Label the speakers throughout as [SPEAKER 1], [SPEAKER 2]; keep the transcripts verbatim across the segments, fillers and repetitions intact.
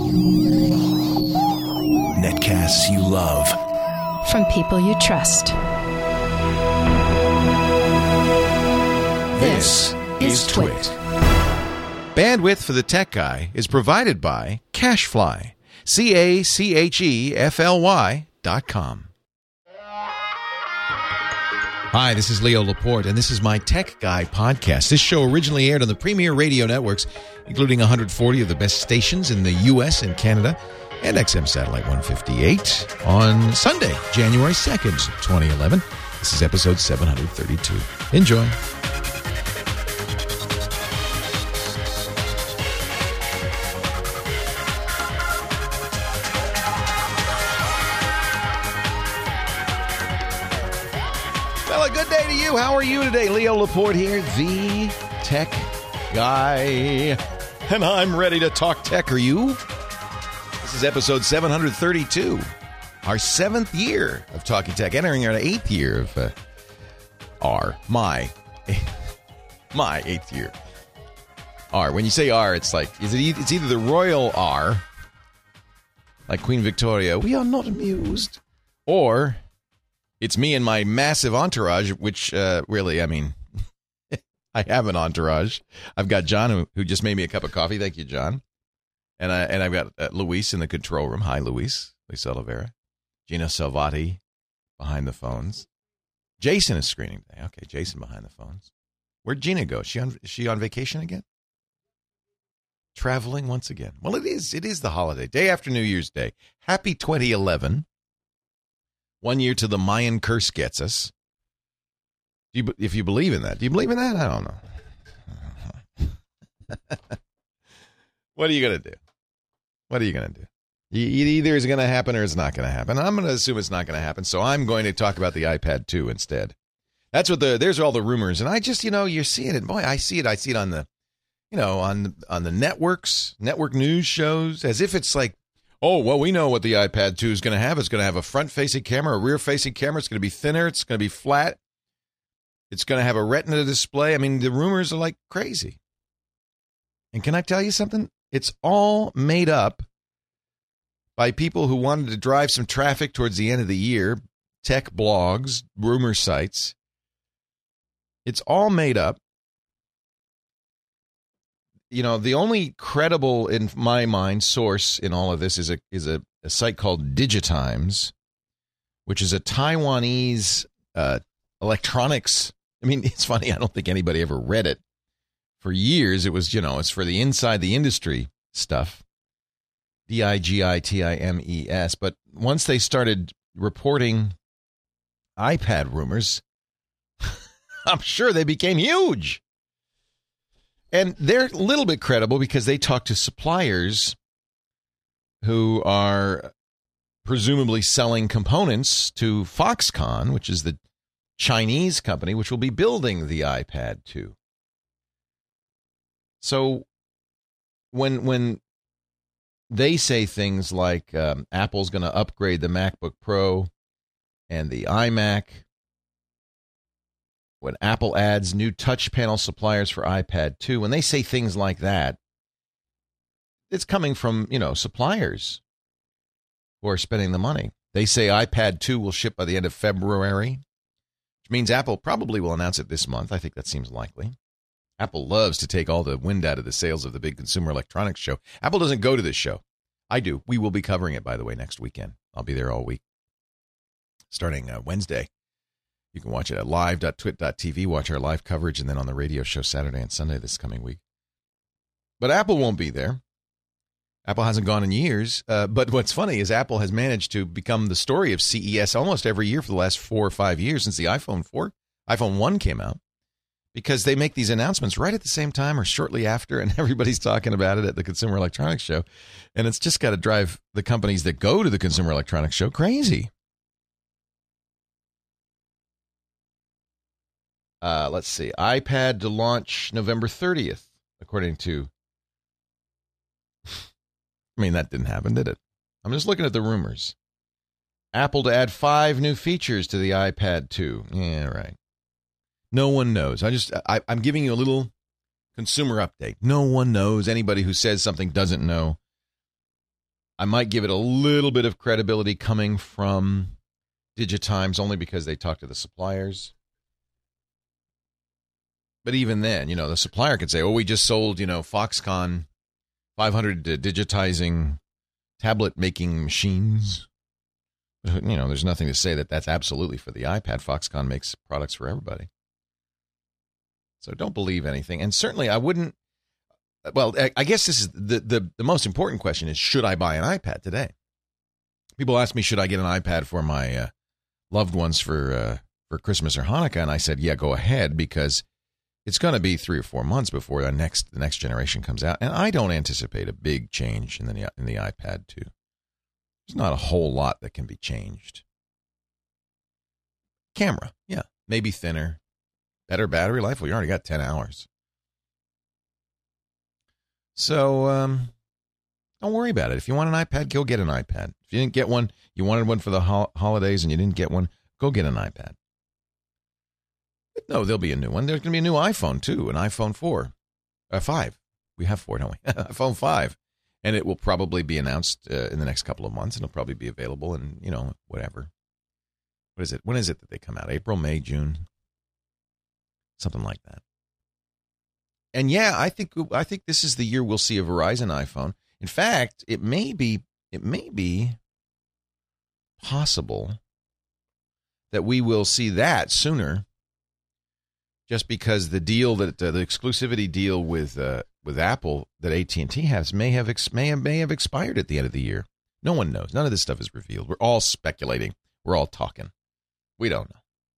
[SPEAKER 1] Netcasts you love.
[SPEAKER 2] From people you trust.
[SPEAKER 1] This is Twit.
[SPEAKER 3] Bandwidth for the Tech Guy is provided by CacheFly. C A C H E F L Y dot com. Hi, this is Leo Laporte, and this is my Tech Guy podcast. This show originally aired on the premier radio networks, including one hundred forty of the best stations in the U S and Canada, and X M Satellite one fifty-eight on Sunday, January second, twenty eleven. This is episode seven hundred thirty-two. Enjoy. Well, a good day to you. How are you today? Leo Laporte here, the Tech Guy. And I'm ready to talk tech. Are you? This is episode seven hundred thirty-two. Our seventh year of Talking Tech. Entering our eighth year of uh, R. My. My eighth year. R. When you say R, it's like, is it? It's either the royal R, like Queen Victoria, we are not amused, or it's me and my massive entourage, which uh, really, I mean, I have an entourage. I've got John, who, who just made me a cup of coffee. Thank you, John. And, I, and I've got uh, Luis in the control room. Hi, Luis. Luis Oliveira. Gina Salvati behind the phones. Jason is screening today. Okay, Jason behind the phones. Where'd Gina go? Is she on, is she on vacation again? Traveling once again. Well, it is. It is the holiday. Day after New Year's Day. Happy twenty eleven. One year till the Mayan curse gets us. Do you, if you believe in that. Do you believe in that? I don't know. What are you going to do? What are you going to do? It either is going to happen or it's not going to happen. I'm going to assume it's not going to happen, so I'm going to talk about the iPad two instead. That's what the, there's all the rumors. And I just, you know, you're seeing it. Boy, I see it. I see it on the, you know, on, on the networks, network news shows, as if it's like, oh, well, we know what the iPad two is going to have. It's going to have a front-facing camera, a rear-facing camera. It's going to be thinner. It's going to be flat. It's going to have a Retina display. I mean, the rumors are like crazy. And can I tell you something? It's all made up by people who wanted to drive some traffic towards the end of the year, tech blogs, rumor sites. It's all made up. You know, the only credible, in my mind, source in all of this is a is a, a site called Digitimes, which is a Taiwanese uh, electronics. I mean, it's funny. I don't think anybody ever read it. For years, it was, you know, it's for the inside the industry stuff. D I G I T I M E S. But once they started reporting iPad rumors, I'm sure they became huge. And they're a little bit credible because they talk to suppliers who are presumably selling components to Foxconn, which is the Chinese company, which will be building the iPad two. So when when they say things like um, Apple's going to upgrade the MacBook Pro and the iMac, when Apple adds new touch panel suppliers for iPad two, when they say things like that, it's coming from, you know, suppliers who are spending the money. They say iPad two will ship by the end of February, which means Apple probably will announce it this month. I think that seems likely. Apple loves to take all the wind out of the sails of the big Consumer Electronics Show. Apple doesn't go to this show. I do. We will be covering it, by the way, next weekend. I'll be there all week, starting uh, Wednesday. You can watch it at live dot twit dot t v, watch our live coverage, and then on the radio show Saturday and Sunday this coming week. But Apple won't be there. Apple hasn't gone in years. Uh, but what's funny is Apple has managed to become the story of C E S almost every year for the last four or five years since the iPhone four, iPhone one came out, because they make these announcements right at the same time or shortly after, and everybody's talking about it at the Consumer Electronics Show. And it's just got to drive the companies that go to the Consumer Electronics Show crazy. Uh, let's see. iPad to launch November thirtieth, according to... I mean, that didn't happen, did it? I'm just looking at the rumors. Apple to add five new features to the iPad two. Yeah, right. No one knows. I just, I, I'm giving you a little consumer update. No one knows. Anybody who says something doesn't know. I might give it a little bit of credibility coming from Digitimes only because they talk to the suppliers. But even then, you know, the supplier could say, oh, we just sold, you know, Foxconn five hundred uh, digitizing tablet-making machines. You know, there's nothing to say that that's absolutely for the iPad. Foxconn makes products for everybody. So don't believe anything. And certainly I wouldn't, well, I guess this is the, the, the most important question is, should I buy an iPad today? People ask me, should I get an iPad for my uh, loved ones for uh, for Christmas or Hanukkah? And I said, yeah, go ahead, because it's going to be three or four months before the next the next generation comes out. And I don't anticipate a big change in the in the iPad two. There's not a whole lot that can be changed. Camera, yeah, maybe thinner. Better battery life? Well, you already got ten hours. So um, don't worry about it. If you want an iPad, go get an iPad. If you didn't get one, you wanted one for the ho- holidays and you didn't get one, go get an iPad. But no, there'll be a new one. There's going to be a new iPhone, too, an iPhone four. Uh, five. We have four, don't we? iPhone five. And it will probably be announced uh, in the next couple of months, and it'll probably be available in, you know, whatever. What is it? When is it that they come out? April, May, June? Something like that. And yeah, I think I think this is the year we'll see a Verizon iPhone. In fact, it may be it may be possible that we will see that sooner, just because the deal that uh, the exclusivity deal with uh, with Apple that A T and T has may have ex- may have may have expired at the end of the year. No one knows. None of this stuff is revealed. We're all speculating. We're all talking. We don't know.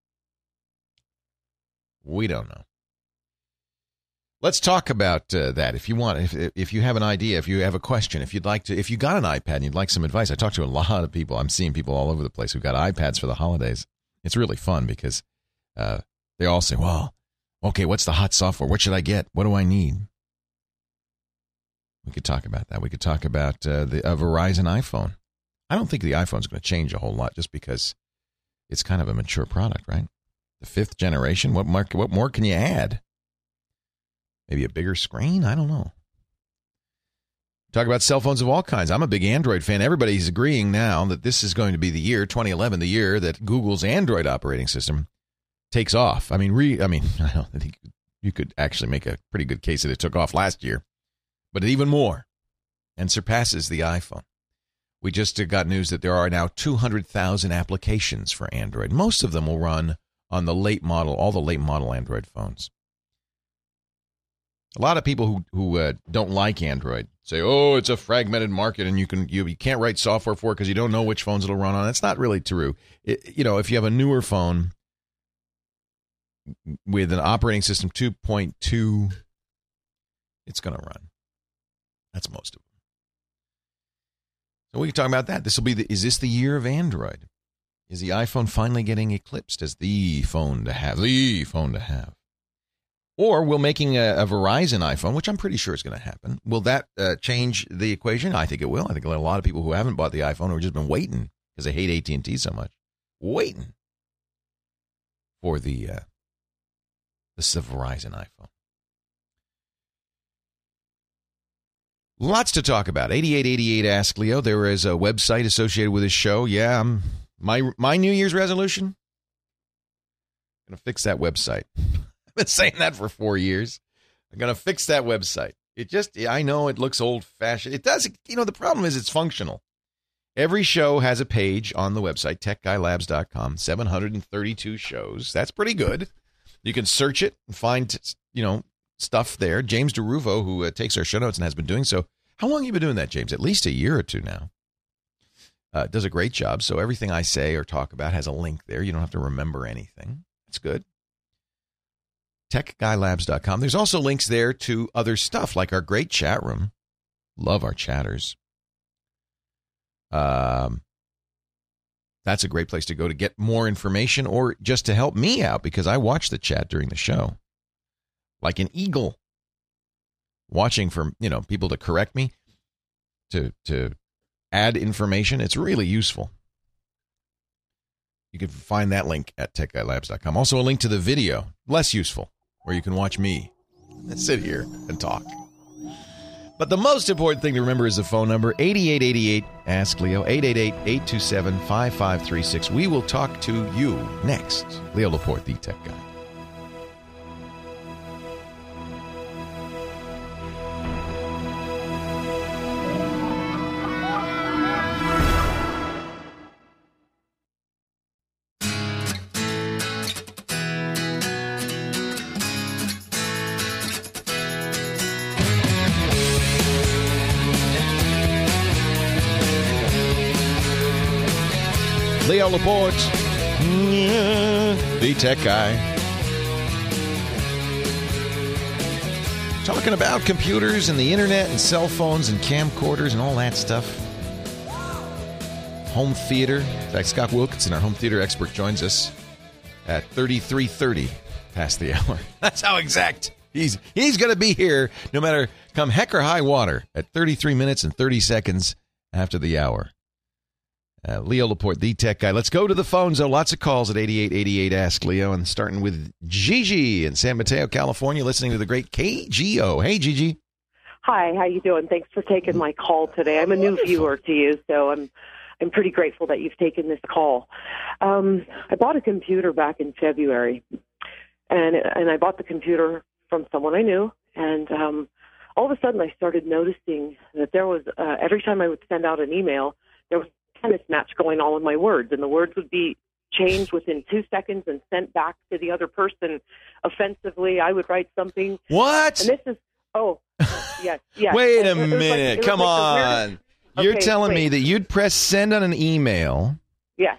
[SPEAKER 3] We don't know. Let's talk about uh, that if you want. If if you have an idea, if you have a question, if you'd like to, if you got an iPad and you'd like some advice. I talk to a lot of people. I'm seeing people all over the place who got iPads for the holidays. It's really fun because uh, they all say, well, okay, what's the hot software? What should I get? What do I need? We could talk about that. We could talk about uh, the uh, Verizon iPhone. I don't think the iPhone's going to change a whole lot just because it's kind of a mature product, right? The fifth generation. What more, what more can you add? Maybe a bigger screen? I don't know. Talk about cell phones of all kinds. I'm a big Android fan. Everybody's agreeing now that this is going to be the year, twenty eleven, the year that Google's Android operating system takes off. I mean, re, I mean, I don't think you could actually make a pretty good case that it took off last year, but even more, and surpasses the iPhone. We just got news that there are now two hundred thousand applications for Android. Most of them will run on the late model, all the late model Android phones. A lot of people who who uh, don't like Android say, "Oh, it's a fragmented market, and you can you, you can't write software for it because you don't know which phones it'll run on." That's not really true. It, you know, if you have a newer phone with an operating system two point two, it's going to run. That's most of them. So we can talk about that. This will be the, is this the year of Android? Is the iPhone finally getting eclipsed as the phone to have? The phone to have. Or will making a, a Verizon iPhone, which I'm pretty sure is going to happen, will that uh, change the equation? I think it will. I think a lot of people who haven't bought the iPhone have just been waiting because they hate A T and T so much, waiting for the uh, the Verizon iPhone. Lots to talk about. eighty-eight eighty-eight Ask Leo. There is a website associated with this show. Yeah, um, my my New Year's resolution, I'm going to fix that website. I've been saying that for four years. I'm going to fix that website. It just, I know it looks old-fashioned. It does, you know, the problem is it's functional. Every show has a page on the website, tech guy labs dot com, seven hundred thirty-two shows. That's pretty good. You can search it and find, you know, stuff there. James DeRuvo, who uh, takes our show notes and has been doing so. How long have you been doing that, James? At least a year or two now. Uh, does a great job. So everything I say or talk about has a link there. You don't have to remember anything. That's good. tech guy labs dot com. There's also links there to other stuff like our great chat room. Love our chatters. Um, that's a great place to go to get more information or just to help me out because I watch the chat during the show. Like an eagle. Watching for, you know, people to correct me, to to add information. It's really useful. You can find that link at tech guy labs dot com. Also a link to the video, less useful, where you can watch me sit here and talk. But the most important thing to remember is the phone number, eight eight eight eight, ask Leo, eight eight eight, eight two seven, five five three six. We will talk to you next. Leo Laporte, the Tech Guy. Leo Laporte, the Tech Guy. Talking about computers and the internet and cell phones and camcorders and all that stuff. Home theater. In fact, Scott Wilkinson, our home theater expert, joins us at thirty-three thirty past the hour. That's how exact. He's he's going to be here no matter come heck or high water at thirty-three minutes and thirty seconds after the hour. Uh, Leo Laporte, the Tech Guy. Let's go to the phones, though. Lots of calls at eighty-eight eighty-eight, Ask Leo. And starting with Gigi in San Mateo, California, listening to the great K G O. Hey, Gigi.
[SPEAKER 4] Hi, how you doing? Thanks for taking my call today. I'm a new viewer to you, so I'm I'm pretty grateful that you've taken this call. Um, I bought a computer back in February, and and I bought the computer from someone I knew, and um, all of a sudden I started noticing that there was, uh, every time I would send out an email, there was tennis match going on with my words, and the words would be changed within two seconds and sent back to the other person offensively. I would write something.
[SPEAKER 3] What?
[SPEAKER 4] And this is, oh, yes, yes.
[SPEAKER 3] Wait a
[SPEAKER 4] And it was
[SPEAKER 3] minute.
[SPEAKER 4] like-
[SPEAKER 3] Come
[SPEAKER 4] like the
[SPEAKER 3] on.
[SPEAKER 4] weirdest-
[SPEAKER 3] You're
[SPEAKER 4] Okay,
[SPEAKER 3] telling
[SPEAKER 4] wait.
[SPEAKER 3] me that you'd press send on an email
[SPEAKER 4] Yes.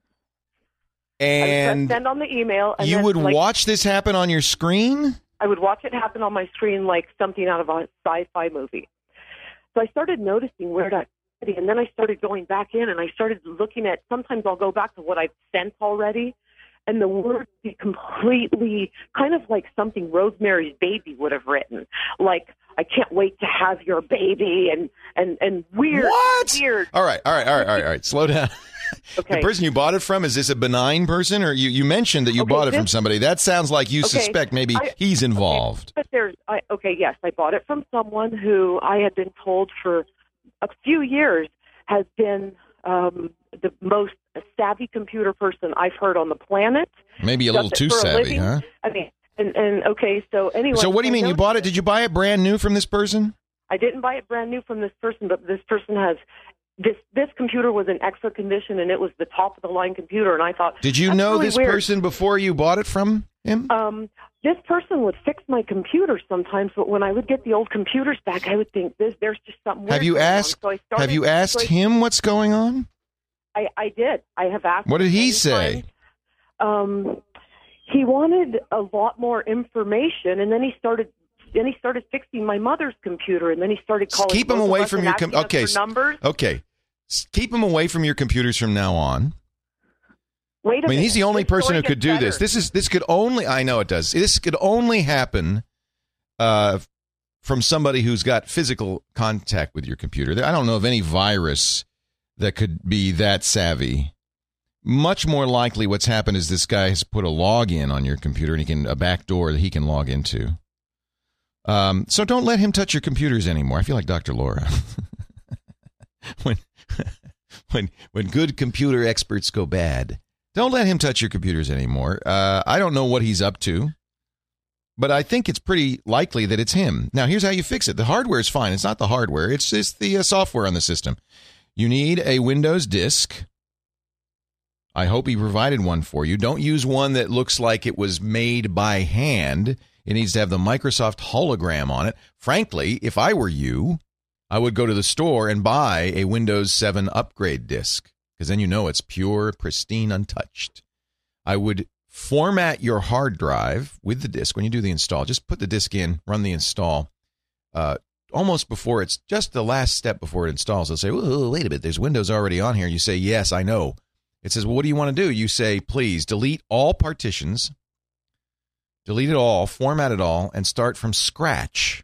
[SPEAKER 4] I would
[SPEAKER 3] and
[SPEAKER 4] press send on the email. And
[SPEAKER 3] you
[SPEAKER 4] then,
[SPEAKER 3] would
[SPEAKER 4] like,
[SPEAKER 3] watch this happen on your screen?
[SPEAKER 4] I would watch it happen on my screen like something out of a sci-fi movie. So I started noticing where that, and then I started going back in, and I started looking at, sometimes I'll go back to what I've sent already, and the words be completely kind of like something Rosemary's Baby would have written. Like, I can't wait to have your baby, and, and, and weird.
[SPEAKER 3] What?
[SPEAKER 4] Weird.
[SPEAKER 3] All right, all right, all right, all right, all right. Slow down.
[SPEAKER 4] Okay.
[SPEAKER 3] The person you bought it from, is this a benign person? Or you, you mentioned that you
[SPEAKER 4] Okay,
[SPEAKER 3] bought it
[SPEAKER 4] this-
[SPEAKER 3] from somebody. That sounds like you
[SPEAKER 4] Okay,
[SPEAKER 3] suspect maybe
[SPEAKER 4] I-
[SPEAKER 3] he's involved.
[SPEAKER 4] Okay, but there's, I, okay, yes, I bought it from someone who I had been told for a few years has been um, the most savvy computer person I've heard on the planet.
[SPEAKER 3] Maybe a
[SPEAKER 4] Does
[SPEAKER 3] little
[SPEAKER 4] it
[SPEAKER 3] too
[SPEAKER 4] for a
[SPEAKER 3] savvy,
[SPEAKER 4] living.
[SPEAKER 3] huh?
[SPEAKER 4] I mean, and, and okay, so anyway.
[SPEAKER 3] So what do you
[SPEAKER 4] I
[SPEAKER 3] mean? You
[SPEAKER 4] noticed
[SPEAKER 3] bought it?
[SPEAKER 4] that-
[SPEAKER 3] Did you buy it brand new from this person?
[SPEAKER 4] I didn't buy it brand new from this person, but this person has this. This computer was in excellent condition, and it was the top of the line computer. And I thought,
[SPEAKER 3] Did you
[SPEAKER 4] that's
[SPEAKER 3] know
[SPEAKER 4] really
[SPEAKER 3] this
[SPEAKER 4] weird.
[SPEAKER 3] person before you bought it from him?
[SPEAKER 4] Um, this person would fix my computer sometimes, but when I would get the old computers back, I would think this. There's just something. Weird
[SPEAKER 3] Have you
[SPEAKER 4] going on.
[SPEAKER 3] asked?
[SPEAKER 4] So I started,
[SPEAKER 3] Have you asked
[SPEAKER 4] so I-
[SPEAKER 3] him what's going on?
[SPEAKER 4] I, I did. I have asked.
[SPEAKER 3] What did
[SPEAKER 4] him
[SPEAKER 3] he
[SPEAKER 4] many
[SPEAKER 3] say?
[SPEAKER 4] times. Um, he wanted a lot more information, and then he started. Then he started fixing my mother's computer, and then he started calling.
[SPEAKER 3] Keep him
[SPEAKER 4] both of
[SPEAKER 3] away
[SPEAKER 4] us
[SPEAKER 3] from
[SPEAKER 4] and
[SPEAKER 3] your
[SPEAKER 4] asking
[SPEAKER 3] com-
[SPEAKER 4] us
[SPEAKER 3] okay,
[SPEAKER 4] for
[SPEAKER 3] s-
[SPEAKER 4] numbers.
[SPEAKER 3] Okay. S- Keep him away from your computers from now on.
[SPEAKER 4] Wait a
[SPEAKER 3] I mean,
[SPEAKER 4] minute.
[SPEAKER 3] he's the only
[SPEAKER 4] This
[SPEAKER 3] person
[SPEAKER 4] story
[SPEAKER 3] who could
[SPEAKER 4] gets
[SPEAKER 3] do
[SPEAKER 4] better.
[SPEAKER 3] this. This is this could only I know it does. This could only happen uh, from somebody who's got physical contact with your computer. I don't know of any virus that could be that savvy. Much more likely, what's happened is this guy has put a login on your computer, and he can a back door that he can log into. Um, so don't let him touch your computers anymore. I feel like Doctor Laura. when when when good computer experts go bad, don't let him touch your computers anymore. Uh, I don't know what he's up to, but I think it's pretty likely that it's him. Now, here's how you fix it. The hardware is fine. It's not the hardware. It's it's the uh, software on the system. You need a Windows disk. I hope he provided one for you. Don't use one that looks like it was made by hand. It needs to have the Microsoft hologram on it. Frankly, if I were you, I would go to the store and buy a Windows seven upgrade disk, because then you know it's pure, pristine, untouched. I would format your hard drive with the disk when you do the install. Just put the disk in, run the install. Uh, almost before it's just the last step before it installs. They'll say, "Whoa, wait a bit, there's Windows already on here." You say, "Yes, I know." It says, "Well, what do you want to do?" You say, "Please delete all partitions, delete it all, format it all, and start from scratch."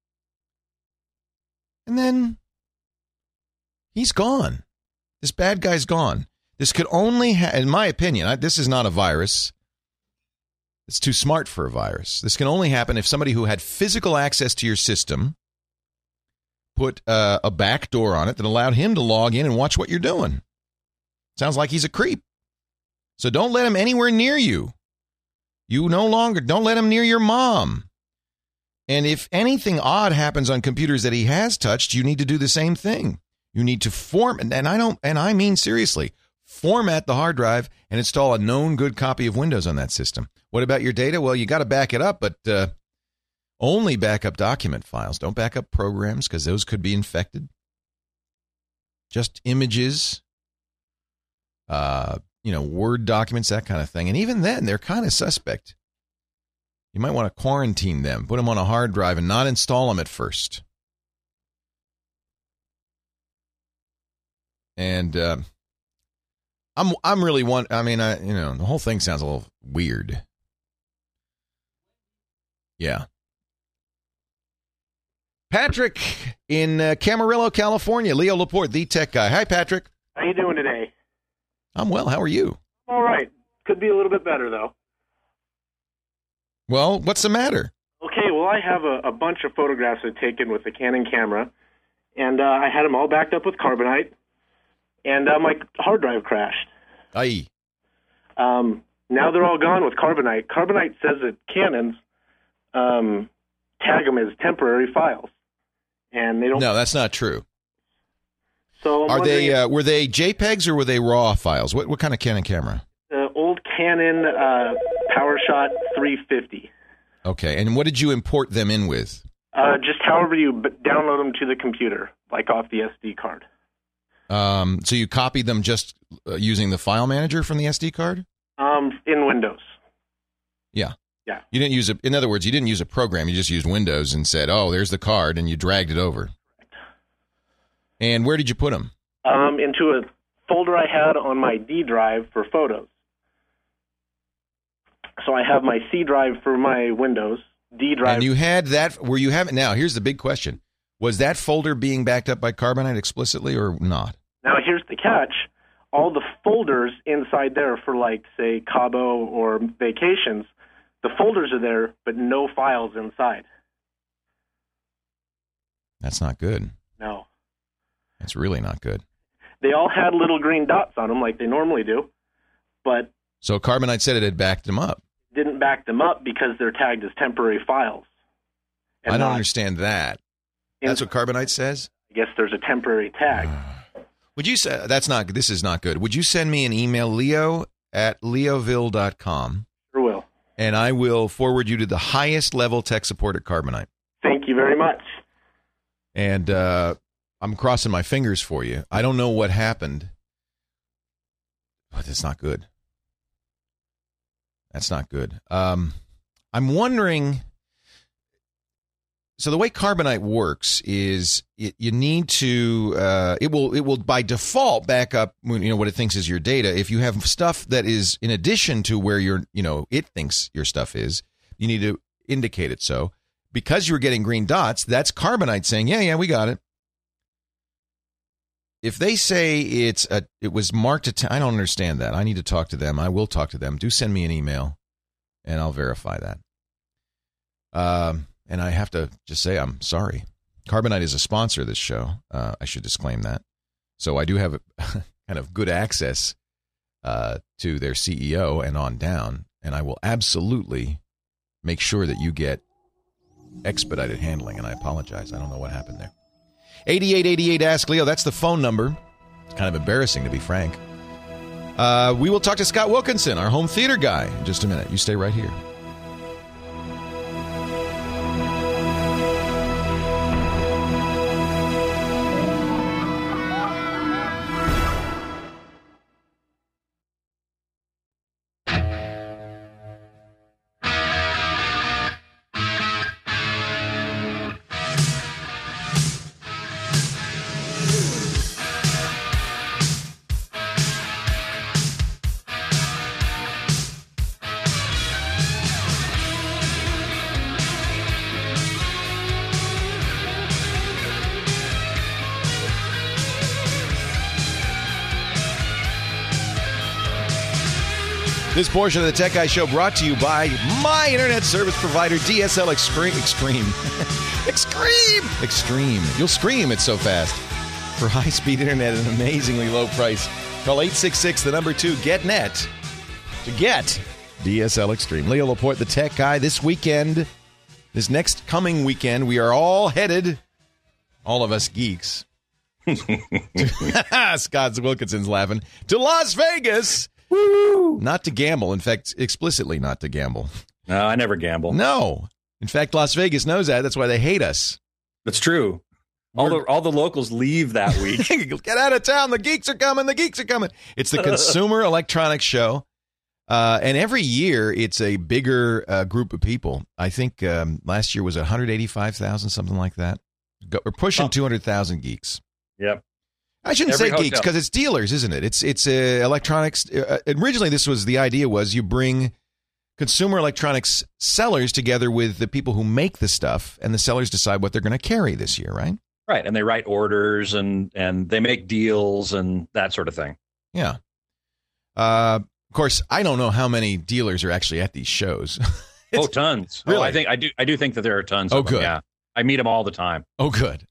[SPEAKER 3] And then he's gone. This bad guy's gone. This could only, ha- in my opinion, I, this is not a virus. It's too smart for a virus. This can only happen if somebody who had physical access to your system put uh, a back door on it that allowed him to log in and watch what you're doing. Sounds like he's a creep. So don't let him anywhere near you. You no longer, don't let him near your mom. And if anything odd happens on computers that he has touched, you need to do the same thing. You need to form, and I don't, and I mean seriously, format the hard drive and install a known good copy of Windows on that system. What about your data? Well, you got to back it up, but uh, only back up document files. Don't back up programs because those could be infected. Just images, uh, you know, Word documents, that kind of thing. And even then, they're kind of suspect. You might want to quarantine them, put them on a hard drive, and not install them at first. And uh, I'm I'm really one. I mean, I you know, the whole thing sounds a little weird. Yeah. Patrick in uh, Camarillo, California. Leo Laporte, the tech guy. Hi, Patrick.
[SPEAKER 5] How you doing today?
[SPEAKER 3] I'm well. How are you?
[SPEAKER 5] All right. Could be a little bit better, though.
[SPEAKER 3] Well, what's the matter?
[SPEAKER 5] Okay, well, I have a, a bunch of photographs I've taken with the Canon camera, and uh, I had them all backed up with Carbonite, and uh, my hard drive crashed.
[SPEAKER 3] Aye.
[SPEAKER 5] Um, now they're all gone with Carbonite. Carbonite says that Canons um, tag them as temporary files, and they don't.
[SPEAKER 3] No, that's not true.
[SPEAKER 5] So I'm
[SPEAKER 3] are they?
[SPEAKER 5] uh,
[SPEAKER 3] Uh, were they JPEGs or were they RAW files? What what kind of Canon camera?
[SPEAKER 5] the old Canon uh, PowerShot three fifty.
[SPEAKER 3] Okay, and what did you import them in with?
[SPEAKER 5] Uh, just however you b- download them to the computer, like off the S D card.
[SPEAKER 3] Um, so you copied them just uh, using the file manager from the S D card?
[SPEAKER 5] Um, in Windows.
[SPEAKER 3] Yeah.
[SPEAKER 5] Yeah.
[SPEAKER 3] You didn't use a. In other words, you didn't use a program. You just used Windows and said, "Oh, there's the card," and you dragged it over. And where did you put them?
[SPEAKER 5] Um, into a folder I had on my D drive for photos. So I have my C drive for my Windows, D drive.
[SPEAKER 3] And you had that. Were you having? Now, here's the big question: was that folder being backed up by Carbonite explicitly or not?
[SPEAKER 5] Now, here's the catch. All the folders inside there for, like, say, Cabo or vacations, the folders are there, but no files inside.
[SPEAKER 3] That's not good.
[SPEAKER 5] No.
[SPEAKER 3] That's really not good.
[SPEAKER 5] They all had little green dots on them like they normally do, but
[SPEAKER 3] So Carbonite said it had backed them up.
[SPEAKER 5] didn't back them up because they're tagged as temporary files. And
[SPEAKER 3] I don't
[SPEAKER 5] not-
[SPEAKER 3] understand that. That's what Carbonite says?
[SPEAKER 5] I guess there's a temporary tag.
[SPEAKER 3] Would you say that's not this is not good. Would you send me an email, Leo at leoville dot com?
[SPEAKER 5] Sure will.
[SPEAKER 3] And I will forward you to the highest level tech support at Carbonite.
[SPEAKER 5] Thank you very much.
[SPEAKER 3] And uh, I'm crossing my fingers for you. I don't know what happened, but it's not good. That's not good. Um, I'm wondering. So the way Carbonite works is it, you need to uh, it will it will by default back up you know what it thinks is your data. If you have stuff that is in addition to where your you know it thinks your stuff is, you need to indicate it so. Because you're getting green dots, that's Carbonite saying, yeah, yeah, we got it. If they say it's a, it was marked a, t- I don't understand that. I need to talk to them. I will talk to them. Do send me an email, and I'll verify that. Um, and I have to just say I'm sorry. Carbonite is a sponsor of this show. Uh, I should disclaim that. So I do have a, kind of good access uh, to their C E O and on down, and I will absolutely make sure that you get expedited handling, and I apologize. I don't know what happened there. eighty-eight eighty-eight Ask Leo. That's the phone number. It's kind of embarrassing, to be frank. Uh, we will talk to Scott Wilkinson, our home theater guy, in just a minute. You stay right here. This portion of the Tech Guy Show brought to you by my internet service provider, D S L Extreme. Extreme. Extreme. Extreme. You'll scream, it's so fast. For high-speed internet at an amazingly low price, call eight six six, the number two, GetNet to get D S L Extreme. Leo Laporte, the Tech Guy. This weekend, this next coming weekend, we are all headed, all of us geeks, Scott Wilkinson's laughing, to Las Vegas. Woo! Not to gamble. In fact, explicitly not to gamble.
[SPEAKER 6] No, I never gamble.
[SPEAKER 3] No. In fact, Las Vegas knows that. That's why they hate us.
[SPEAKER 6] That's true. All the all the locals leave that week.
[SPEAKER 3] Get out of town. The geeks are coming. The geeks are coming. It's the Consumer Electronics Show. Uh, and every year, it's a bigger uh, group of people. I think um, last year was one hundred eighty-five thousand, something like that. Go, we're pushing oh. two hundred thousand geeks.
[SPEAKER 6] Yep.
[SPEAKER 3] I shouldn't
[SPEAKER 6] Every
[SPEAKER 3] say
[SPEAKER 6] hotel.
[SPEAKER 3] geeks because it's dealers, isn't it? It's it's uh, electronics. Uh, originally, this was the idea was you bring consumer electronics sellers together with the people who make the stuff, and the sellers decide what they're going to carry this year, right?
[SPEAKER 6] Right, and they write orders and and they make deals and that sort of thing.
[SPEAKER 3] Yeah. Uh, of course, I don't know how many dealers are actually at these shows.
[SPEAKER 6] Oh, tons.
[SPEAKER 3] Really?
[SPEAKER 6] Oh, I think I do. I do think that there are tons.
[SPEAKER 3] Oh,
[SPEAKER 6] of them,
[SPEAKER 3] good.
[SPEAKER 6] Yeah, I meet them all the time.
[SPEAKER 3] Oh, good.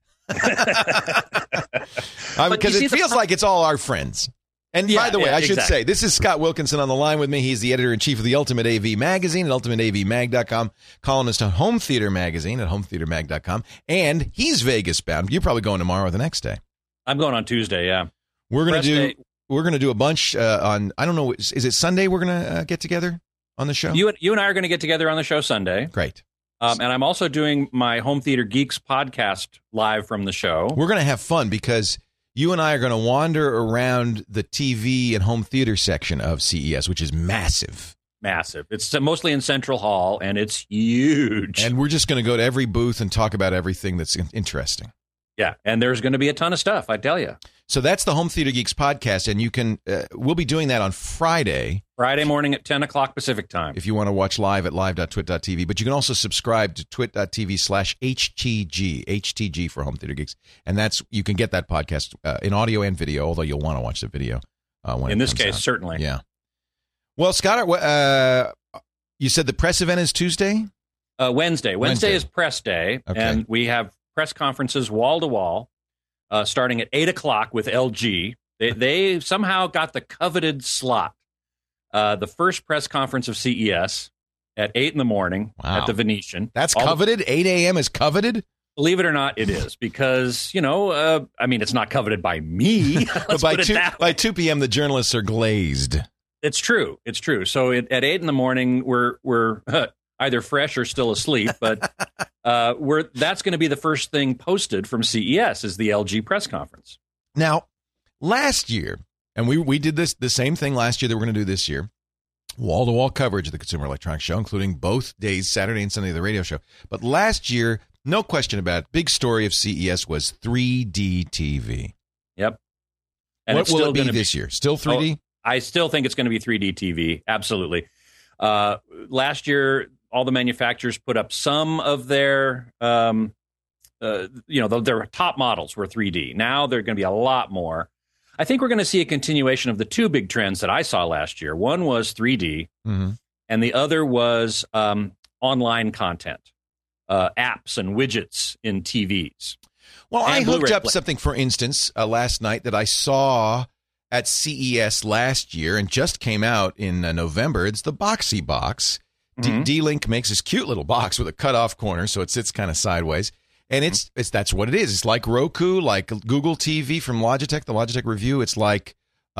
[SPEAKER 3] uh, because it feels like it's all our friends. And
[SPEAKER 6] yeah,
[SPEAKER 3] by the way,
[SPEAKER 6] yeah,
[SPEAKER 3] I should
[SPEAKER 6] exactly.
[SPEAKER 3] say, this is Scott Wilkinson on the line with me. He's the editor-in-chief of the Ultimate A V Magazine at ultimate a v mag dot com, columnist on Home Theater Magazine at home theater mag dot com, and he's Vegas-bound. You're probably going tomorrow or the next day.
[SPEAKER 6] I'm going on Tuesday, yeah.
[SPEAKER 3] We're going to do
[SPEAKER 6] day.
[SPEAKER 3] we're going to do a bunch uh, on, I don't know, is, is it Sunday we're going to uh, get together on the show?
[SPEAKER 6] You, you and I are going to get together on the show Sunday.
[SPEAKER 3] Great.
[SPEAKER 6] Um, and I'm also doing my Home Theater Geeks podcast live from the show.
[SPEAKER 3] We're going to have fun because you and I are going to wander around the T V and home theater section of C E S, which is massive.
[SPEAKER 6] Massive. It's mostly in Central Hall, and it's huge.
[SPEAKER 3] And we're just going to go to every booth and talk about everything that's interesting.
[SPEAKER 6] Yeah, and there's going to be a ton of stuff, I tell you.
[SPEAKER 3] So that's the Home Theater Geeks podcast, and you can uh, we'll be doing that on Friday.
[SPEAKER 6] Friday morning at ten o'clock Pacific time.
[SPEAKER 3] If you want to watch live at live dot twit dot t v. But you can also subscribe to twit dot t v slash H T G, H T G for Home Theater Geeks. And that's you can get that podcast uh, in audio and video, although you'll want to watch the video. Uh, when
[SPEAKER 6] in
[SPEAKER 3] it
[SPEAKER 6] this
[SPEAKER 3] comes
[SPEAKER 6] case,
[SPEAKER 3] out.
[SPEAKER 6] certainly.
[SPEAKER 3] Yeah. Well, Scott, uh, you said the press event is Tuesday?
[SPEAKER 6] Uh, Wednesday. Wednesday.
[SPEAKER 3] Wednesday
[SPEAKER 6] is press day,
[SPEAKER 3] Okay.
[SPEAKER 6] and we have press conferences wall to wall, uh, starting at eight o'clock with L G. They, they somehow got the coveted slot. Uh, the first press conference of C E S at eight in the morning
[SPEAKER 3] Wow.
[SPEAKER 6] at the Venetian.
[SPEAKER 3] That's
[SPEAKER 6] All the-
[SPEAKER 3] coveted? eight a.m. is coveted?
[SPEAKER 6] Believe it or not, it is because, you know, uh, I mean, it's not coveted by me.
[SPEAKER 3] But
[SPEAKER 6] Let's
[SPEAKER 3] by
[SPEAKER 6] put it
[SPEAKER 3] two,
[SPEAKER 6] that
[SPEAKER 3] by
[SPEAKER 6] way.
[SPEAKER 3] two p.m., the journalists are glazed.
[SPEAKER 6] It's true. It's true. So it, at eight in the morning, we're we're uh, either fresh or still asleep. But uh, we're that's going to be the first thing posted from C E S is the L G press conference.
[SPEAKER 3] Now, last year, and we, we did this the same thing last year that we're going to do this year, wall-to-wall coverage of the Consumer Electronics Show, including both days, Saturday and Sunday, of the radio show. But last year, no question about it, big story of C E S was three D T V.
[SPEAKER 6] Yep. And
[SPEAKER 3] What
[SPEAKER 6] it's
[SPEAKER 3] will
[SPEAKER 6] still
[SPEAKER 3] it be
[SPEAKER 6] gonna
[SPEAKER 3] this year? Still three D?
[SPEAKER 6] Oh, I still think it's going to be three D T V. Absolutely. Uh, last year, all the manufacturers put up some of their, um, uh, you know, their top models were three D. Now they're going to be a lot more. I think we're going to see a continuation of the two big trends that I saw last year. One was three D,
[SPEAKER 3] Mm-hmm.
[SPEAKER 6] and the other was um, online content, uh, apps and widgets in T Vs.
[SPEAKER 3] Well, I
[SPEAKER 6] And
[SPEAKER 3] hooked
[SPEAKER 6] Blu-ray
[SPEAKER 3] up
[SPEAKER 6] player.
[SPEAKER 3] something, for instance, uh, last night that I saw at C E S last year and just came out in uh, November. It's the Boxy Box. D-
[SPEAKER 6] Mhm.
[SPEAKER 3] D-Link makes this cute little box with a cut-off corner, so it sits kind of sideways. And it's it's that's what it is. It's like Roku, like Google T V from Logitech, the Logitech Review. It's like,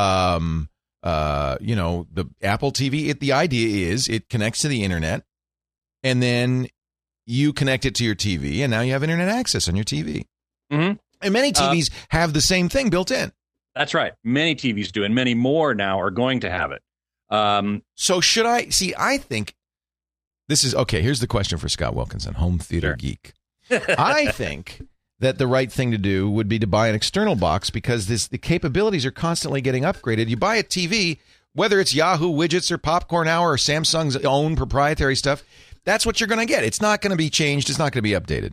[SPEAKER 3] um, uh, you know, the Apple T V. It, the idea is it connects to the internet, and then you connect it to your T V, and now you have internet access on your T V.
[SPEAKER 6] Mhm.
[SPEAKER 3] And many T Vs
[SPEAKER 6] Uh,
[SPEAKER 3] have the same thing built in.
[SPEAKER 6] That's right. Many T Vs do, and many more now are going to have it. Um,
[SPEAKER 3] So should I see? I think this is okay. Here's the question for Scott Wilkinson, home theater
[SPEAKER 6] Sure.
[SPEAKER 3] geek. I think that the right thing to do would be to buy an external box because this the capabilities are constantly getting upgraded. You buy a T V, whether it's Yahoo widgets or Popcorn Hour or Samsung's own proprietary stuff, that's what you're going to get. It's not going to be changed. It's not going to be updated,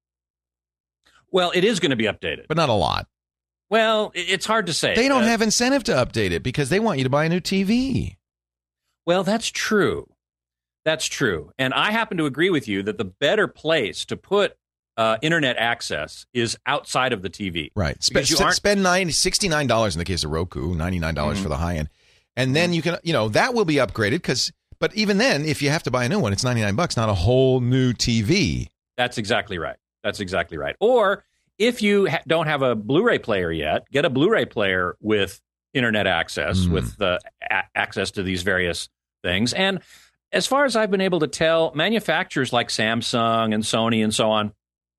[SPEAKER 6] well, it is going to be updated.
[SPEAKER 3] but not a lot.
[SPEAKER 6] Well, it- it's hard to say.
[SPEAKER 3] They don't
[SPEAKER 6] Uh,
[SPEAKER 3] have incentive to update it because they want you to buy a new T V.
[SPEAKER 6] Well, that's true. That's true. And I happen to agree with you that the better place to put uh, internet access is outside of the T V.
[SPEAKER 3] Right. Spend, spend nine, sixty-nine dollars in the case of Roku, ninety-nine dollars mm-hmm. for the high end. And then you can, you know, that will be upgraded because, but even then, if you have to buy a new one, it's ninety-nine bucks, not a whole new T V.
[SPEAKER 6] That's exactly right. That's exactly right. Or if you ha- don't have a Blu-ray player yet, get a Blu-ray player with internet access, mm. with uh, a- access to these various things. And as far as I've been able to tell, manufacturers like Samsung and Sony and so on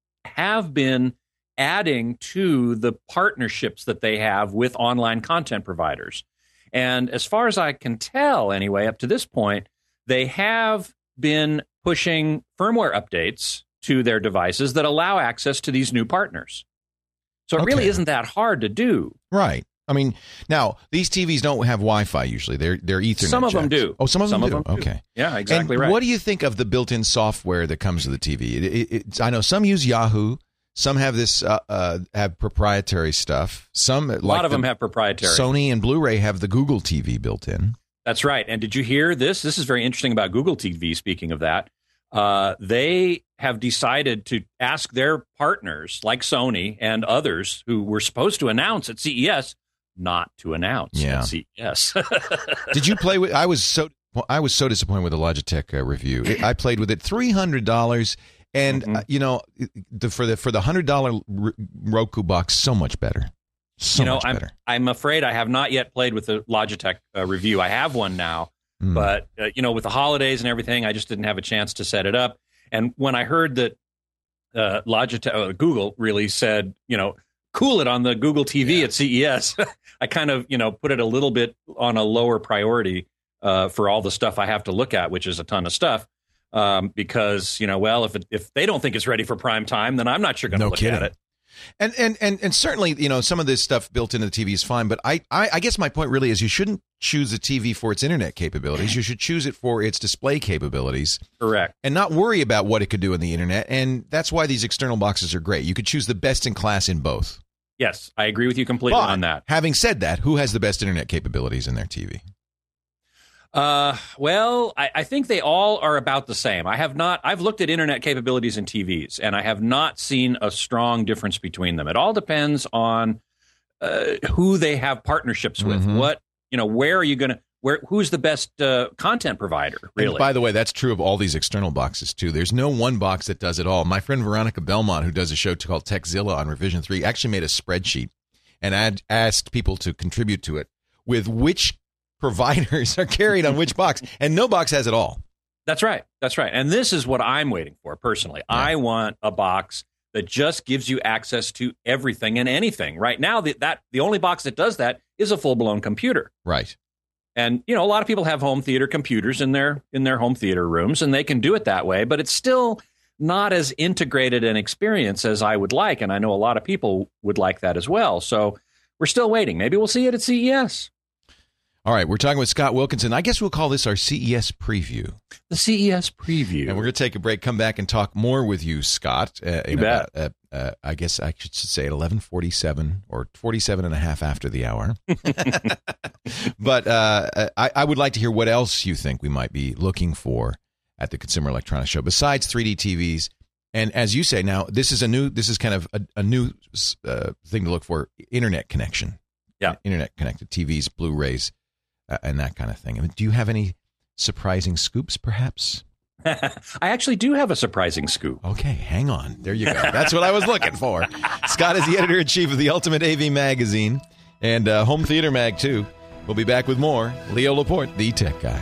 [SPEAKER 6] have been adding to the partnerships that they have with online content providers. And as far as I can tell, anyway, up to this point, they have been pushing firmware updates to their devices that allow access to these new partners. So it
[SPEAKER 3] okay.
[SPEAKER 6] really isn't that hard to do.
[SPEAKER 3] Right. I mean, now, these T Vs don't have Wi-Fi usually. They're they're Ethernet
[SPEAKER 6] Some of
[SPEAKER 3] jacks.
[SPEAKER 6] them do.
[SPEAKER 3] Oh, some of them
[SPEAKER 6] some
[SPEAKER 3] do?
[SPEAKER 6] Of them
[SPEAKER 3] okay.
[SPEAKER 6] Do. Yeah, exactly
[SPEAKER 3] and
[SPEAKER 6] right.
[SPEAKER 3] What do you think of the built-in software that comes with the T V? It, it, it's, I know some use Yahoo. Some have this uh, uh, have proprietary stuff. Some
[SPEAKER 6] A
[SPEAKER 3] like
[SPEAKER 6] lot of
[SPEAKER 3] the,
[SPEAKER 6] them have proprietary.
[SPEAKER 3] Sony and Blu-ray have the Google T V built in.
[SPEAKER 6] That's right. And did you hear this? This is very interesting about Google T V, speaking of that. Uh, they have decided to ask their partners, like Sony and others who were supposed to announce at C E S, not to announce
[SPEAKER 3] yeah.
[SPEAKER 6] at C E S.
[SPEAKER 3] Did you play with? I was so I was so disappointed with the Logitech uh, review. It, I played with it, three hundred dollars, and mm-hmm. uh, you know, the, for the for the hundred dollar R- Roku box, so much better. So
[SPEAKER 6] you know,
[SPEAKER 3] much
[SPEAKER 6] I'm
[SPEAKER 3] better.
[SPEAKER 6] I'm afraid I have not yet played with the Logitech uh, review. I have one now, mm. but uh, you know, with the holidays and everything, I just didn't have a chance to set it up. And when I heard that uh, Logitech, uh, Google really said, you know, cool it on the Google T V yeah. at C E S, I kind of, you know, put it a little bit on a lower priority uh, for all the stuff I have to look at, which is a ton of stuff. Um, because, you know, well, if it, if they don't think it's ready for prime time, then I'm not sure going to
[SPEAKER 3] no
[SPEAKER 6] look
[SPEAKER 3] kidding.
[SPEAKER 6] at it.
[SPEAKER 3] And, and and and certainly, you know, some of this stuff built into the T V is fine. But I, I, I guess my point really is you shouldn't choose a T V for its internet capabilities. You should choose it for its display capabilities.
[SPEAKER 6] Correct.
[SPEAKER 3] And not worry about what it could do on the internet. And that's why these external boxes are great. You could choose the best in class in both.
[SPEAKER 6] Yes, I agree with you completely
[SPEAKER 3] but,
[SPEAKER 6] on that.
[SPEAKER 3] Having said that, who has the best internet capabilities in their T V?
[SPEAKER 6] Uh, well, I, I think they all are about the same. I have not, I've looked at internet capabilities in T Vs, and I have not seen a strong difference between them. It all depends on uh, who they have partnerships with.
[SPEAKER 3] Mm-hmm.
[SPEAKER 6] What, you know, where are you going to, where, who's the best uh, content provider, really?
[SPEAKER 3] And by the way, that's true of all these external boxes, too. There's no one box that does it all. My friend Veronica Belmont, who does a show called Techzilla on Revision three, actually made a spreadsheet and ad- asked people to contribute to it with which providers are carried on which box, and no box has it all.
[SPEAKER 6] That's right. That's right. And this is what I'm waiting for personally. Yeah. I want a box that just gives you access to everything and anything. Right now, the, that the only box that does that is a full-blown computer.
[SPEAKER 3] Right.
[SPEAKER 6] And you know, a lot of people have home theater computers in their in their home theater rooms, and they can do it that way. But it's still not as integrated an experience as I would like, and I know a lot of people would like that as well. So we're still waiting. Maybe we'll see it at C E S.
[SPEAKER 3] All right, we're talking with Scott Wilkinson. I guess we'll call this our C E S preview.
[SPEAKER 6] The C E S preview.
[SPEAKER 3] And we're going to take a break, come back and talk more with you, Scott. Uh,
[SPEAKER 6] you bet.
[SPEAKER 3] About, uh, uh, I guess I should say at eleven forty-seven or forty-seven and a half after the hour. But uh, I, I would like to hear what else you think we might be looking for at the Consumer Electronics Show besides three D T Vs. And as you say, now this is a new, this is kind of a, a new uh, thing to look for: internet connection.
[SPEAKER 6] Yeah,
[SPEAKER 3] internet connected T Vs, Blu-rays. Uh, and that kind of thing. I mean, do you have any surprising scoops, perhaps?
[SPEAKER 6] I actually do have a surprising scoop.
[SPEAKER 3] Okay, hang on. There you go. That's what I was looking for. Scott is the editor-in-chief of the Ultimate A V Magazine and uh, Home Theater Mag, too. We'll be back with more. Leo Laporte, the Tech Guy.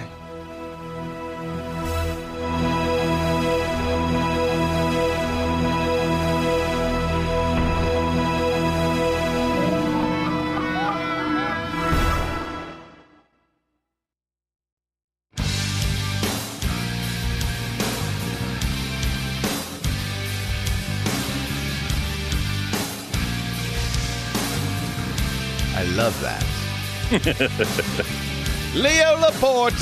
[SPEAKER 3] I love that. Leo Laporte,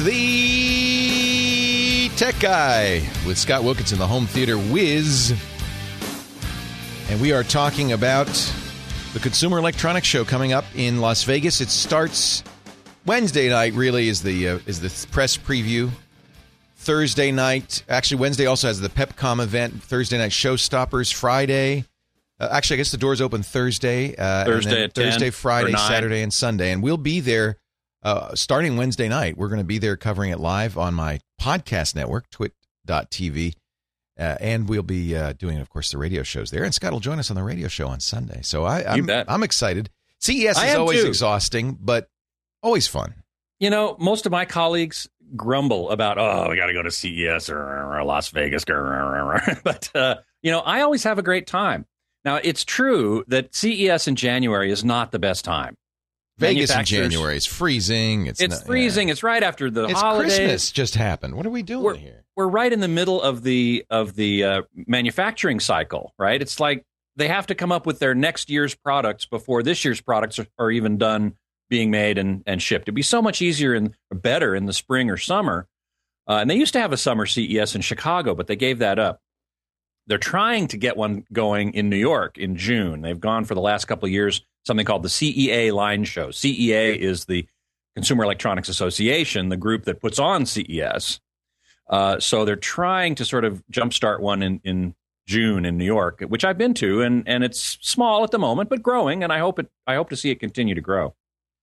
[SPEAKER 3] the Tech Guy, with Scott Wilkinson, the Home Theater Whiz. And we are talking about the Consumer Electronics Show coming up in Las Vegas. It starts, Wednesday night really is the uh, is the press preview. Thursday night, actually Wednesday also has the Pepcom event. Thursday night Showstoppers. Friday, uh, actually I guess the doors open Thursday. Uh,
[SPEAKER 6] Thursday
[SPEAKER 3] and then
[SPEAKER 6] at
[SPEAKER 3] Thursday,
[SPEAKER 6] ten
[SPEAKER 3] Friday,
[SPEAKER 6] or nine.
[SPEAKER 3] Saturday, and Sunday, and we'll be there uh, starting Wednesday night. We're going to be there covering it live on my podcast network, twit dot t v, uh, and we'll be uh, doing, of course, the radio shows there. And Scott will join us on the radio show on Sunday. So I, I'm
[SPEAKER 6] bet.
[SPEAKER 3] I'm excited. C E S
[SPEAKER 6] I
[SPEAKER 3] is
[SPEAKER 6] am
[SPEAKER 3] always
[SPEAKER 6] too.
[SPEAKER 3] exhausting, but always fun.
[SPEAKER 6] You know, most of my colleagues grumble about, oh, we got to go to C E S or, or Las Vegas. But, uh, you know, I always have a great time. Now, it's true that C E S in January is not the best time.
[SPEAKER 3] Vegas in
[SPEAKER 6] Manufacturers-
[SPEAKER 3] January is freezing. It's,
[SPEAKER 6] It's
[SPEAKER 3] not-
[SPEAKER 6] freezing.
[SPEAKER 3] yeah.
[SPEAKER 6] It's right after the
[SPEAKER 3] It's
[SPEAKER 6] holidays.
[SPEAKER 3] Christmas just happened. What are we doing
[SPEAKER 6] We're,
[SPEAKER 3] here?
[SPEAKER 6] we're right in the middle of the of the uh, manufacturing cycle, right? It's like they have to come up with their next year's products before this year's products are, are even done being made and, and shipped. It'd be so much easier and better in the spring or summer. Uh, and they used to have a summer C E S in Chicago, but they gave that up. They're trying to get one going in New York in June. They've gone for the last couple of years, something called the C E A Line Show. C E A is the Consumer Electronics Association, the group that puts on C E S. Uh, so they're trying to sort of jumpstart one in, in June in New York, which I've been to, and, and it's small at the moment, but growing, and I hope it. I hope to see it continue to grow.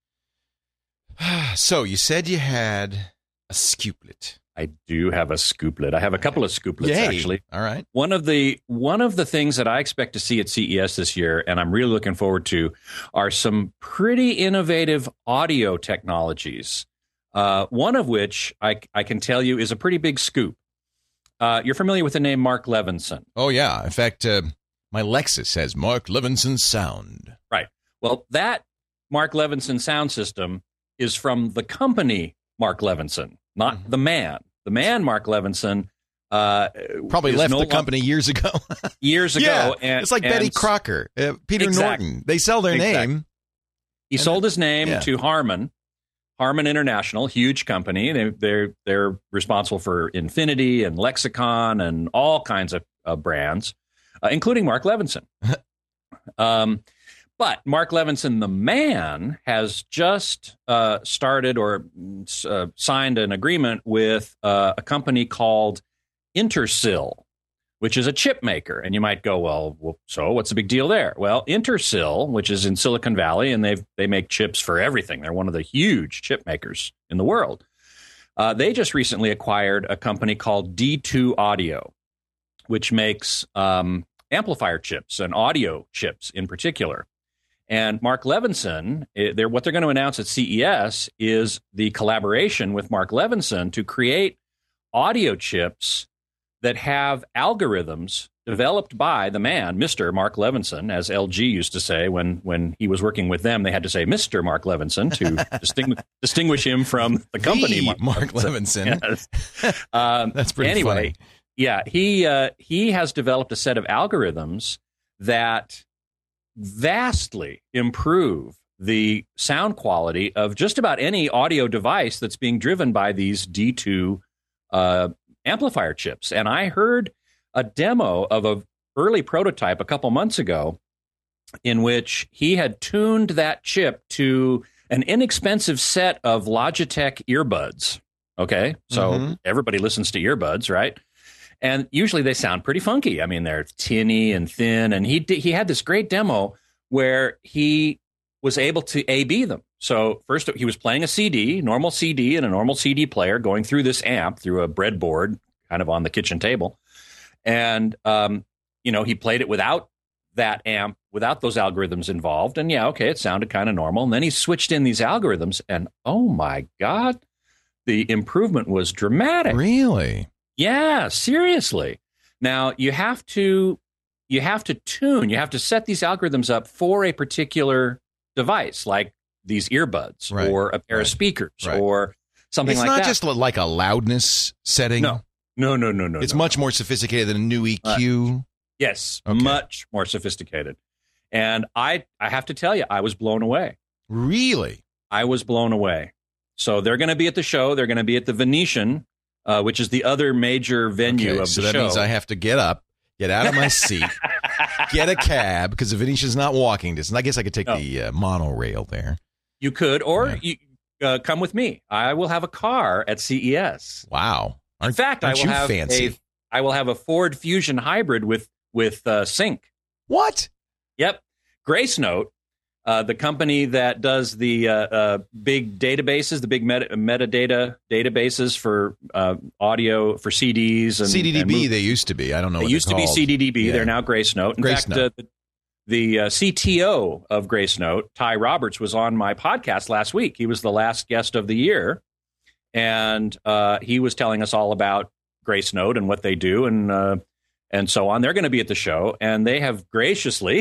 [SPEAKER 3] So you said you had a scooplet.
[SPEAKER 6] I do have a scooplet. I have a couple of scooplets,
[SPEAKER 3] Yay.
[SPEAKER 6] actually.
[SPEAKER 3] All right.
[SPEAKER 6] One of the one of the things that I expect to see at C E S this year, and I'm really looking forward to, are some pretty innovative audio technologies. Uh, one of which I, I can tell you is a pretty big scoop. Uh, you're familiar with the name Mark Levinson.
[SPEAKER 3] Oh, yeah. In fact, uh, my Lexus has Mark Levinson sound.
[SPEAKER 6] Right. Well, that Mark Levinson sound system is from the company Mark Levinson, not
[SPEAKER 3] Mm-hmm.
[SPEAKER 6] the man. The man, Mark Levinson, uh,
[SPEAKER 3] Probably
[SPEAKER 6] is
[SPEAKER 3] left
[SPEAKER 6] no
[SPEAKER 3] the
[SPEAKER 6] lo-
[SPEAKER 3] company years ago.
[SPEAKER 6] years ago.
[SPEAKER 3] yeah,
[SPEAKER 6] and,
[SPEAKER 3] it's like
[SPEAKER 6] and
[SPEAKER 3] Betty Crocker, uh, Peter
[SPEAKER 6] Exactly.
[SPEAKER 3] Norton. They sell their
[SPEAKER 6] Exactly.
[SPEAKER 3] name.
[SPEAKER 6] He
[SPEAKER 3] And
[SPEAKER 6] sold his name
[SPEAKER 3] yeah.
[SPEAKER 6] to Harman, Harman International, huge company. They, they're they're responsible for Infinity and Lexicon and all kinds of uh, brands, uh, including Mark Levinson. um, but Mark Levinson, the man, has just uh, started or uh, signed an agreement with uh, a company called Intersil, which is a chip maker. And you might go, well, well, so what's the big deal there? Well, Intersil, which is in Silicon Valley, and they they make chips for everything. They're one of the huge chip makers in the world. Uh, they just recently acquired a company called D two Audio, which makes um, amplifier chips and audio chips in particular. And Mark Levinson, eh, they're, what they're going to announce at C E S is the collaboration with Mark Levinson to create audio chips that have algorithms developed by the man, Mister Mark Levinson, as L G used to say when, when he was working with them. They had to say Mister Mark Levinson to distingu- distinguish him from the company.
[SPEAKER 3] The
[SPEAKER 6] Mark,
[SPEAKER 3] Mark Levinson.
[SPEAKER 6] Yes. Um,
[SPEAKER 3] That's pretty
[SPEAKER 6] anyway,
[SPEAKER 3] funny.
[SPEAKER 6] yeah, he uh, he has developed a set of algorithms that vastly improve the sound quality of just about any audio device that's being driven by these D two uh, amplifier chips. And I heard a demo of a early prototype a couple months ago in which he had tuned that chip to an inexpensive set of Logitech earbuds. Okay, so
[SPEAKER 3] Mhm.
[SPEAKER 6] everybody listens to earbuds, right? And usually they sound pretty funky. I mean, they're tinny and thin. And he did, he had this great demo where he was able to A B them. So first he was playing a C D, normal C D and a normal C D player going through this amp through a breadboard kind of on the kitchen table. And, um, you know, he played it without that amp, without those algorithms involved. And yeah, okay, it sounded kind of normal. And then he switched in these algorithms and oh my God, the improvement was dramatic.
[SPEAKER 3] Really?
[SPEAKER 6] Yeah, seriously. Now you have to you have to tune, you have to set these algorithms up for a particular device, like these earbuds
[SPEAKER 3] Right,
[SPEAKER 6] or a pair
[SPEAKER 3] right,
[SPEAKER 6] of speakers
[SPEAKER 3] right.
[SPEAKER 6] or something
[SPEAKER 3] It's
[SPEAKER 6] like
[SPEAKER 3] not
[SPEAKER 6] that.
[SPEAKER 3] just like a loudness setting.
[SPEAKER 6] No, no, no, no, no.
[SPEAKER 3] It's
[SPEAKER 6] no,
[SPEAKER 3] much
[SPEAKER 6] no.
[SPEAKER 3] more sophisticated than a new E Q.
[SPEAKER 6] Yes,
[SPEAKER 3] Okay.
[SPEAKER 6] much more sophisticated. And I I have to tell you, I was blown away.
[SPEAKER 3] Really?
[SPEAKER 6] I was blown away. So they're going to be at the show. They're going to be at the Venetian, uh, which is the other major venue
[SPEAKER 3] Okay,
[SPEAKER 6] of
[SPEAKER 3] so
[SPEAKER 6] the
[SPEAKER 3] that
[SPEAKER 6] show.
[SPEAKER 3] means I have to get up, get out of my seat, get a cab, because the Venetian's not walking distance. I guess I could take
[SPEAKER 6] No.
[SPEAKER 3] the uh, monorail there.
[SPEAKER 6] You could, or
[SPEAKER 3] Yeah.
[SPEAKER 6] you, uh, come with me. I will have a car at C E S.
[SPEAKER 3] Wow. Aren't,
[SPEAKER 6] In fact, I
[SPEAKER 3] aren't
[SPEAKER 6] will
[SPEAKER 3] you
[SPEAKER 6] have
[SPEAKER 3] fancy?
[SPEAKER 6] a I will have a Ford Fusion hybrid with with uh, sync.
[SPEAKER 3] What?
[SPEAKER 6] Yep. Gracenote, uh, the company that does the uh, uh, big databases, the big meta- metadata databases for uh, audio, for C Ds. And,
[SPEAKER 3] C D D B,
[SPEAKER 6] and
[SPEAKER 3] they used to be. I don't know
[SPEAKER 6] They
[SPEAKER 3] what
[SPEAKER 6] used to
[SPEAKER 3] they're
[SPEAKER 6] be
[SPEAKER 3] called.
[SPEAKER 6] C D D B.
[SPEAKER 3] Yeah.
[SPEAKER 6] They're now Gracenote. In
[SPEAKER 3] Gracenote.
[SPEAKER 6] fact, uh, the, the uh, C T O of Gracenote, Ty Roberts, was on my podcast last week. He was the last guest of the year. And uh, he was telling us all about Gracenote and what they do and uh, and so on. They're going to be at the show, and they have graciously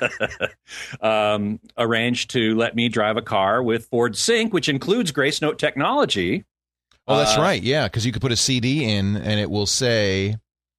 [SPEAKER 6] um, arranged to let me drive a car with Ford Sync, which includes Gracenote technology.
[SPEAKER 3] Oh, that's
[SPEAKER 6] Uh,
[SPEAKER 3] right. Yeah, because you could put a C D in, and it will say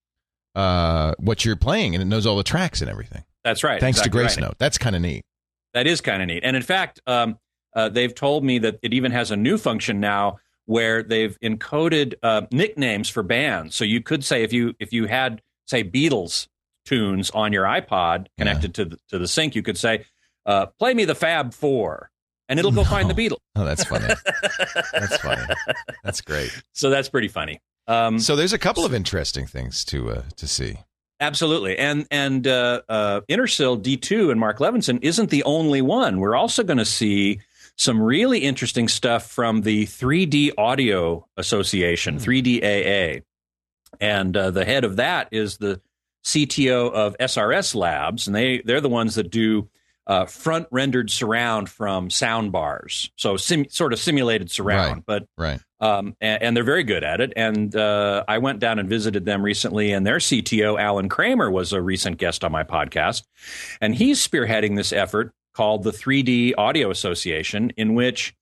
[SPEAKER 3] uh, what you're playing, and it knows all the tracks and everything.
[SPEAKER 6] That's right.
[SPEAKER 3] Thanks
[SPEAKER 6] exactly
[SPEAKER 3] to
[SPEAKER 6] right.
[SPEAKER 3] Gracenote. That's kind of neat.
[SPEAKER 6] That is kind of neat. And in fact, um, uh, they've told me that it even has a new function now where they've encoded uh, nicknames for bands. So you could say if you if you had, say, Beatles tunes on your iPod connected to the, to the sync, you could say, uh, play me the Fab Four, and it'll go
[SPEAKER 3] No.
[SPEAKER 6] find the Beatles.
[SPEAKER 3] Oh, that's funny. That's funny. That's great.
[SPEAKER 6] So that's pretty funny. Um,
[SPEAKER 3] So there's a couple of interesting things to uh, to see.
[SPEAKER 6] Absolutely. And and uh, uh, Intersil D two and Mark Levinson isn't the only one. We're also going to see some really interesting stuff from the three D Audio Association, three D A A. And uh, the head of that is the C T O of S R S Labs, and they, they're the ones that do uh, front-rendered surround from sound bars, so sim, sort of simulated surround.
[SPEAKER 3] Right.
[SPEAKER 6] But
[SPEAKER 3] Right.
[SPEAKER 6] Um, and, and they're very good at it. And uh, I went down and visited them recently, and their C T O, Alan Kramer, was a recent guest on my podcast. And he's spearheading this effort called the three D Audio Association, in which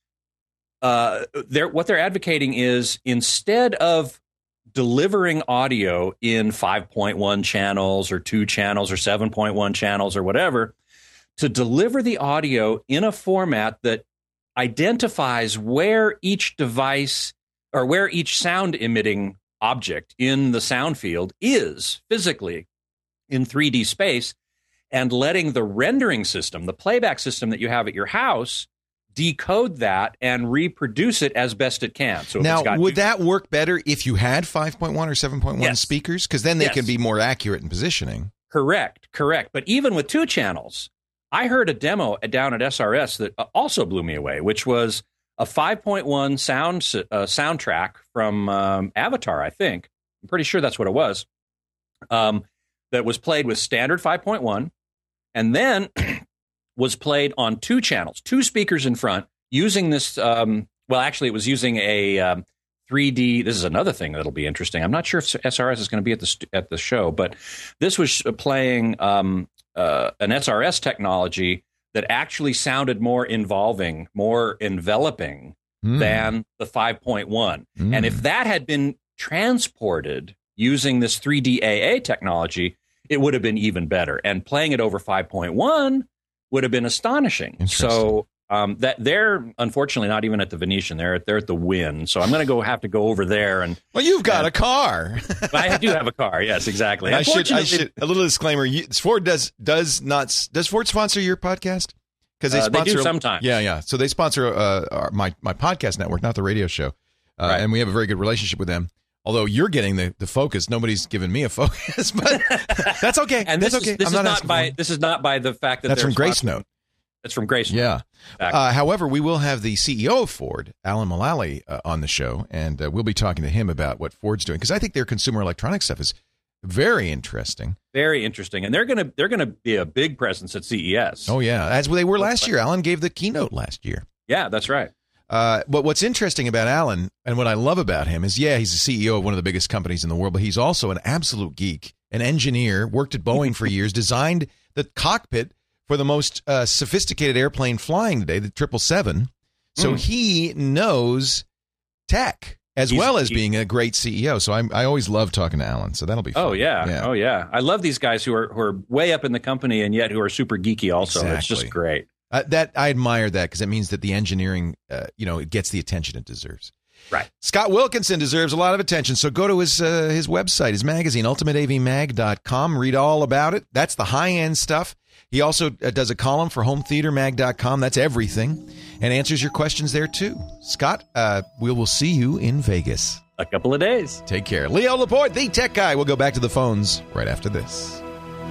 [SPEAKER 6] uh, they're, what they're advocating is instead of delivering audio in five point one channels or two channels or seven point one channels or whatever, to deliver the audio in a format that identifies where each device or where each sound emitting object in the sound field is physically in three D space, and letting the rendering system, the playback system that you have at your house, decode that and reproduce it as best it can. So if
[SPEAKER 3] Now,
[SPEAKER 6] it's got
[SPEAKER 3] would that work better if you had five point one or seven point one
[SPEAKER 6] Yes.
[SPEAKER 3] speakers? Because then they
[SPEAKER 6] Yes.
[SPEAKER 3] can be more accurate in positioning.
[SPEAKER 6] Correct, correct. But even with two channels, I heard a demo down at S R S that also blew me away, which was a five point one sound uh, soundtrack from um, Avatar, I think. I'm pretty sure that's what it was, um, that was played with standard five point one and then was played on two channels, two speakers in front, using this, um, well, actually, it was using a um, three D. This is another thing that'll be interesting. I'm not sure if S R S is going to be at the st- at the show, but this was playing um, uh, an S R S technology that actually sounded more involving, more enveloping
[SPEAKER 3] Mm.
[SPEAKER 6] than the five point one.
[SPEAKER 3] Mm.
[SPEAKER 6] And if that had been transported using this three D A A technology, it would have been even better. And playing it over five point one would have been astonishing.
[SPEAKER 3] Interesting.
[SPEAKER 6] So um, that they're unfortunately not even at the Venetian. They're at, they're at the Wynn. So I'm going to go have to go over there. And
[SPEAKER 3] Well, you've got a car.
[SPEAKER 6] I do have a car. Yes, exactly.
[SPEAKER 3] I should, I
[SPEAKER 6] Unfortunately,
[SPEAKER 3] should. A little disclaimer: you, Ford does does not does Ford sponsor your podcast? Because they
[SPEAKER 6] Uh, they
[SPEAKER 3] sponsor
[SPEAKER 6] do sometimes.
[SPEAKER 3] Yeah, yeah. So they sponsor uh, our, my my podcast network, not the radio show, uh,
[SPEAKER 6] Right.
[SPEAKER 3] and we have a very good relationship with them. Although you're getting the, the focus, nobody's given me a focus, but that's okay.
[SPEAKER 6] and
[SPEAKER 3] that's
[SPEAKER 6] this
[SPEAKER 3] okay.
[SPEAKER 6] is, this
[SPEAKER 3] I'm
[SPEAKER 6] is
[SPEAKER 3] not,
[SPEAKER 6] not
[SPEAKER 3] asking
[SPEAKER 6] by
[SPEAKER 3] for it.
[SPEAKER 6] this is not by the fact that
[SPEAKER 3] That's
[SPEAKER 6] they're
[SPEAKER 3] from
[SPEAKER 6] sponsored.
[SPEAKER 3] Gracenote.
[SPEAKER 6] It's from Gracenote.
[SPEAKER 3] Yeah.
[SPEAKER 6] Exactly.
[SPEAKER 3] Uh, however, we will have the C E O of Ford, Alan Mulally, uh, on the show, and uh, we'll be talking to him about what Ford's doing because I think their consumer electronics stuff is very interesting.
[SPEAKER 6] Very interesting, and they're gonna they're gonna be a big presence at C E S.
[SPEAKER 3] Oh yeah, as they were last year. Alan gave the keynote last year.
[SPEAKER 6] Yeah, that's right.
[SPEAKER 3] Uh, but what's interesting about Alan and what I love about him is, yeah, he's the C E O of one of the biggest companies in the world, but he's also an absolute geek, an engineer, worked at Boeing for years, designed the cockpit for the most uh, sophisticated airplane flying today, the triple seven. So
[SPEAKER 6] Mm.
[SPEAKER 3] he knows tech as
[SPEAKER 6] He's-
[SPEAKER 3] well as
[SPEAKER 6] he-
[SPEAKER 3] being a great C E O. So I'm, I always love talking to Alan. So that'll be fun.
[SPEAKER 6] Oh yeah.
[SPEAKER 3] yeah.
[SPEAKER 6] oh yeah. I love these guys who are who are way up in the company and yet who are super geeky. Also, it's
[SPEAKER 3] Exactly.
[SPEAKER 6] just great.
[SPEAKER 3] Uh, that I admire that because it means that the engineering, uh, you know, it gets the attention it deserves.
[SPEAKER 6] Right.
[SPEAKER 3] Scott Wilkinson deserves a lot of attention, so go to his uh, his website, his magazine, ultimate a v mag dot com. Read all about it. That's the high-end stuff. He also uh, does a column for home theater mag dot com. That's everything. and answers your questions there, too. Scott, uh, we will see you in Vegas.
[SPEAKER 6] A couple of days.
[SPEAKER 3] Take care. Leo Laporte, the tech guy. We'll go back to the phones right after this.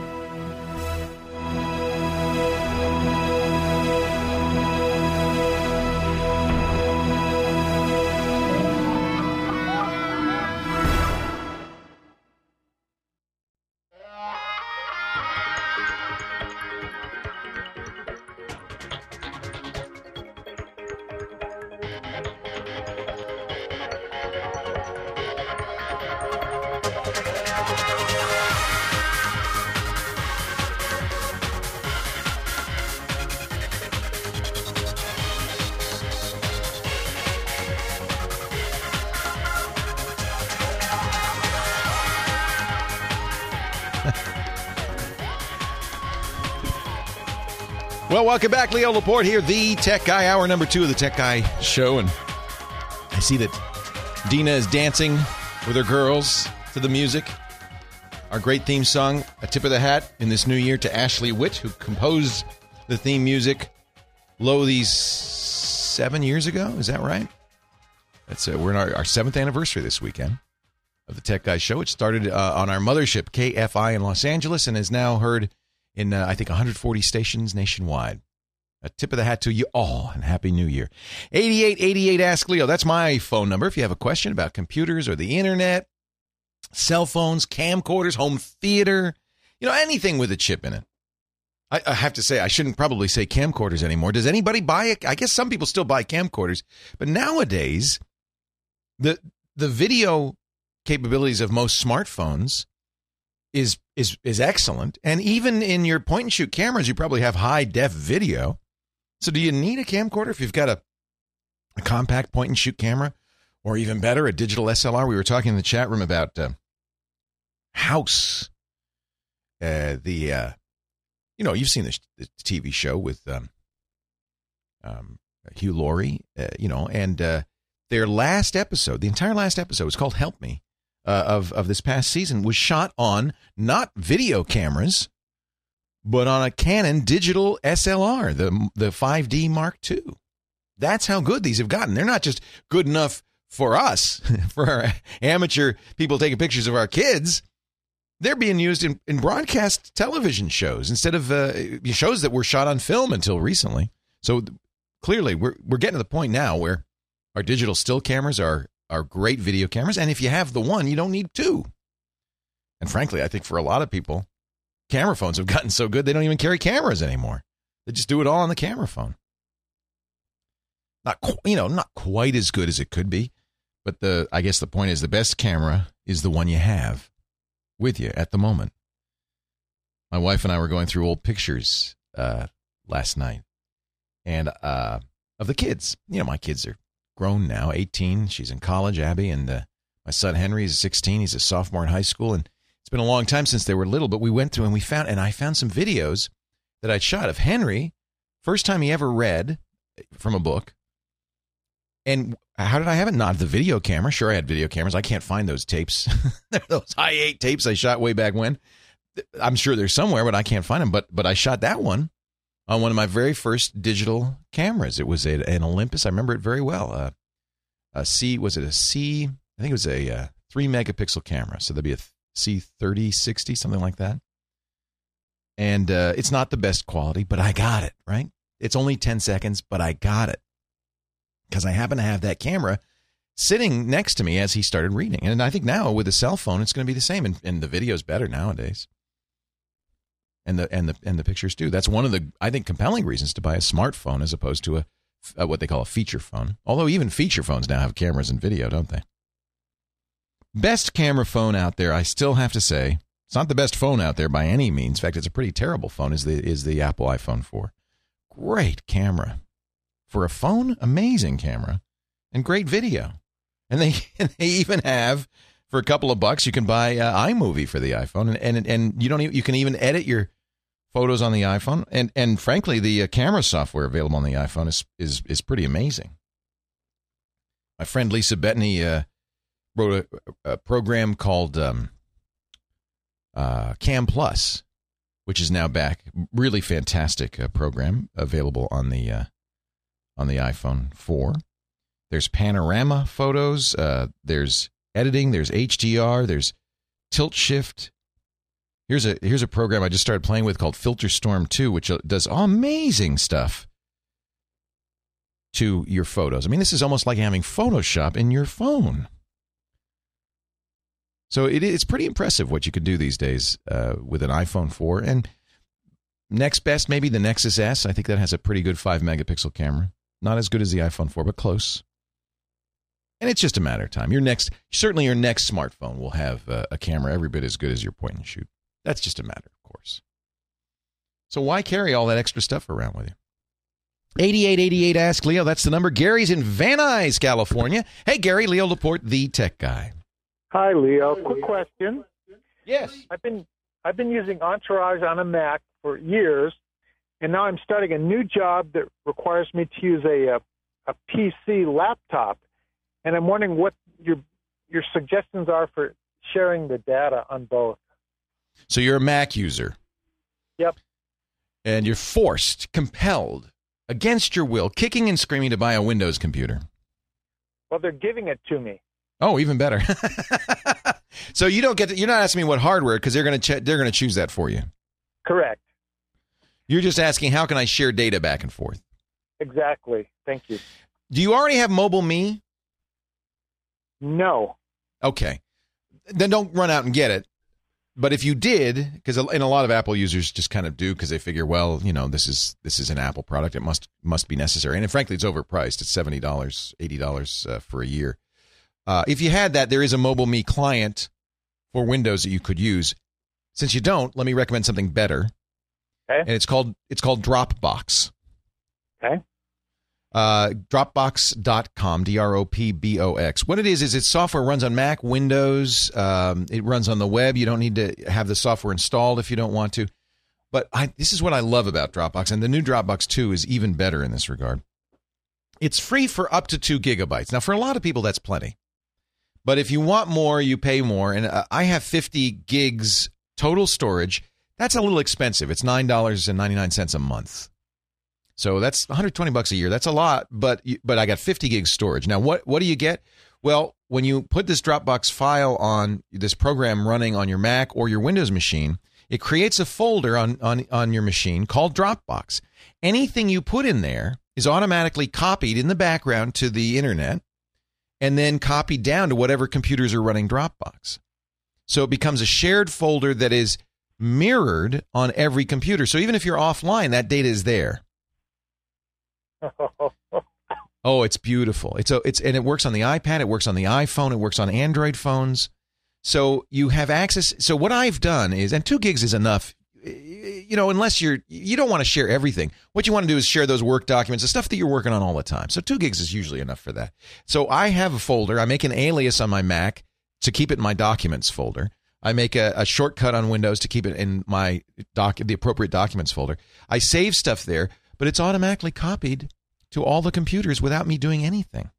[SPEAKER 3] Well, welcome back. Leo Laporte here, the Tech Guy, hour number two of the Tech Guy show. And I see that Dina is dancing with her girls to the music. Our great theme song, A Tip of the Hat, in this new year to Ashley Witt, who composed the theme music, lo, these seven years ago. Is that right? That's uh, We're in our, our seventh anniversary this weekend of the Tech Guy show. It started uh, on our mothership, K F I in Los Angeles, and is now heard in, uh, I think, one hundred forty stations nationwide. A tip of the hat to you all, and Happy New Year. eighty-eight eighty-eight Ask Leo. That's my phone number if you have a question about computers or the internet, cell phones, camcorders, home theater, you know, anything with a chip in it. I, I have to say, I shouldn't probably say camcorders anymore. Does anybody buy it? I guess some people still buy camcorders. But nowadays, the the video capabilities of most smartphones is is is excellent. And even in your point-and-shoot cameras, you probably have high-def video. So do you need a camcorder if you've got a, a compact point-and-shoot camera? Or even better, a digital S L R? We were talking in the chat room about uh, House. Uh, the, uh, you know, you've seen the, the T V show with um, um, Hugh Laurie, uh, you know, and uh, their last episode, the entire last episode was called Help Me. Uh, of, of this past season was shot on not video cameras, but on a Canon digital S L R, the the five D Mark two. That's how good these have gotten. They're not just good enough for us, for our amateur people taking pictures of our kids. They're being used in, in broadcast television shows instead of uh, shows that were shot on film until recently. So clearly, we're we're getting to the point now where our digital still cameras are are great video cameras, and if you have the one, you don't need two. And frankly, I think for a lot of people, camera phones have gotten so good they don't even carry cameras anymore. They just do it all on the camera phone. Not qu- you know, not quite as good as it could be, but the I guess the point is the best camera is the one you have with you at the moment. My wife and I were going through old pictures uh, last night, and uh, of the kids. You know, my kids are grown now, eighteen. She's in college, Abby, and uh, my son Henry is sixteen. He's a sophomore in high school, and it's been a long time since they were little, but we went through and we found, and I found some videos that I'd shot of Henry, first time he ever read from a book. And how did I have it? Not the video camera. Sure, I had video cameras. I can't find those tapes. Those high eight tapes I shot way back when. I'm sure they're somewhere, but I can't find them. But but I shot that one on one of my very first digital cameras. It was a, an Olympus. I remember it very well. Uh, a C, was it a C? I think it was a uh, three megapixel camera. So there'd be a C thirty sixty, something like that. And uh, it's not the best quality, but I got it, right? It's only ten seconds, but I got it. Because I happen to have that camera sitting next to me as he started reading. And I think now with a cell phone, it's going to be the same. And, and the video's better nowadays. And the and the and the pictures too. That's one of the I think compelling reasons to buy a smartphone as opposed to a, a what they call a feature phone. Although even feature phones now have cameras and video, don't they? Best camera phone out there, I still have to say, it's not the best phone out there by any means. In fact, it's a pretty terrible phone. Is the is the Apple iPhone four? Great camera for a phone, amazing camera, and great video. And they and they even have, for a couple of bucks, you can buy uh, iMovie for the iPhone, and and and you don't even, you can even edit your photos on the iPhone, and and frankly, the uh, camera software available on the iPhone is is is pretty amazing. My friend Lisa Bettany uh, wrote a, a program called um, uh, Cam Plus, which is now back. Really fantastic uh, program available on the uh, on the iPhone four. There's panorama photos. Uh, there's editing. There's H D R. There's tilt shift. Here's a here's a program I just started playing with called Filter Storm two, which does amazing stuff to your photos. I mean, this is almost like having Photoshop in your phone. So it, it's pretty impressive what you can do these days uh, with an iPhone four. And next best, maybe the Nexus S. I think that has a pretty good five megapixel camera. Not as good as the iPhone four, but close. And it's just a matter of time. Your next, certainly your next smartphone will have uh, a camera every bit as good as your point and shoot. That's just a matter, of course. So why carry all that extra stuff around with you? eighty-eight eighty-eight Ask Leo. That's the number. Gary's in Van Nuys, California. Hey, Gary, Leo Laporte, the tech guy.
[SPEAKER 7] Hi, Leo. Quick question.
[SPEAKER 3] Yes.
[SPEAKER 7] I've been I've been using Entourage on a Mac for years, and now I'm starting a new job that requires me to use a a, a P C laptop, and I'm wondering what your your suggestions are for sharing the data on both.
[SPEAKER 3] So you're a Mac user.
[SPEAKER 7] Yep.
[SPEAKER 3] And you're forced, compelled, against your will, kicking and screaming to buy a Windows computer.
[SPEAKER 7] Well, they're giving it to me.
[SPEAKER 3] Oh, even better. So you don't get to, you're not asking me what hardware because they're going to ch- they're going to choose that for you.
[SPEAKER 7] Correct.
[SPEAKER 3] You're just asking how can I share data back and forth?
[SPEAKER 7] Exactly. Thank you.
[SPEAKER 3] Do you already have Mobile Me?
[SPEAKER 7] No.
[SPEAKER 3] Okay. Then don't run out and get it. But if you did, because and a lot of Apple users just kind of do because they figure, well, you know, this is this is an Apple product. It must must be necessary. And frankly, it's overpriced. It's seventy dollars, eighty dollars uh, for a year. Uh, if you had that, there is a Mobile Me client for Windows that you could use. Since you don't, let me recommend something better.
[SPEAKER 7] Okay.
[SPEAKER 3] And it's called it's called Dropbox.
[SPEAKER 7] Okay.
[SPEAKER 3] Uh, Dropbox dot com, D R O P B O X. What it is, is it's software runs on Mac, Windows. Um, it runs on the web. You don't need to have the software installed if you don't want to. But I, this is what I love about Dropbox, and the new Dropbox two is even better in this regard. It's free for up to two gigabytes. Now, for a lot of people, that's plenty. But if you want more, you pay more. And uh, I have fifty gigs total storage. That's a little expensive. It's nine dollars and ninety-nine cents a month. So that's one hundred twenty bucks a year. That's a lot, but but I got fifty gigs storage. Now, what, what do you get? Well, when you put this Dropbox file on this program running on your Mac or your Windows machine, it creates a folder on, on, on your machine called Dropbox. Anything you put in there is automatically copied in the background to the internet and then copied down to whatever computers are running Dropbox. So it becomes a shared folder that is mirrored on every computer. So even if you're offline, that data is there. Oh, it's beautiful. It's a, it's and it works on the iPad, it works on the iPhone, it works on Android phones. So you have access. So what I've done is, and two gigs is enough, you know, unless you're, you don't want to share everything. What you want to do is share those work documents, the stuff that you're working on all the time. So two gigs is usually enough for that. So I have a folder. I make an alias on my Mac to keep it in my documents folder. I make a, a shortcut on Windows to keep it in my doc, the appropriate documents folder. I save stuff there, but it's automatically copied to all the computers without me doing anything.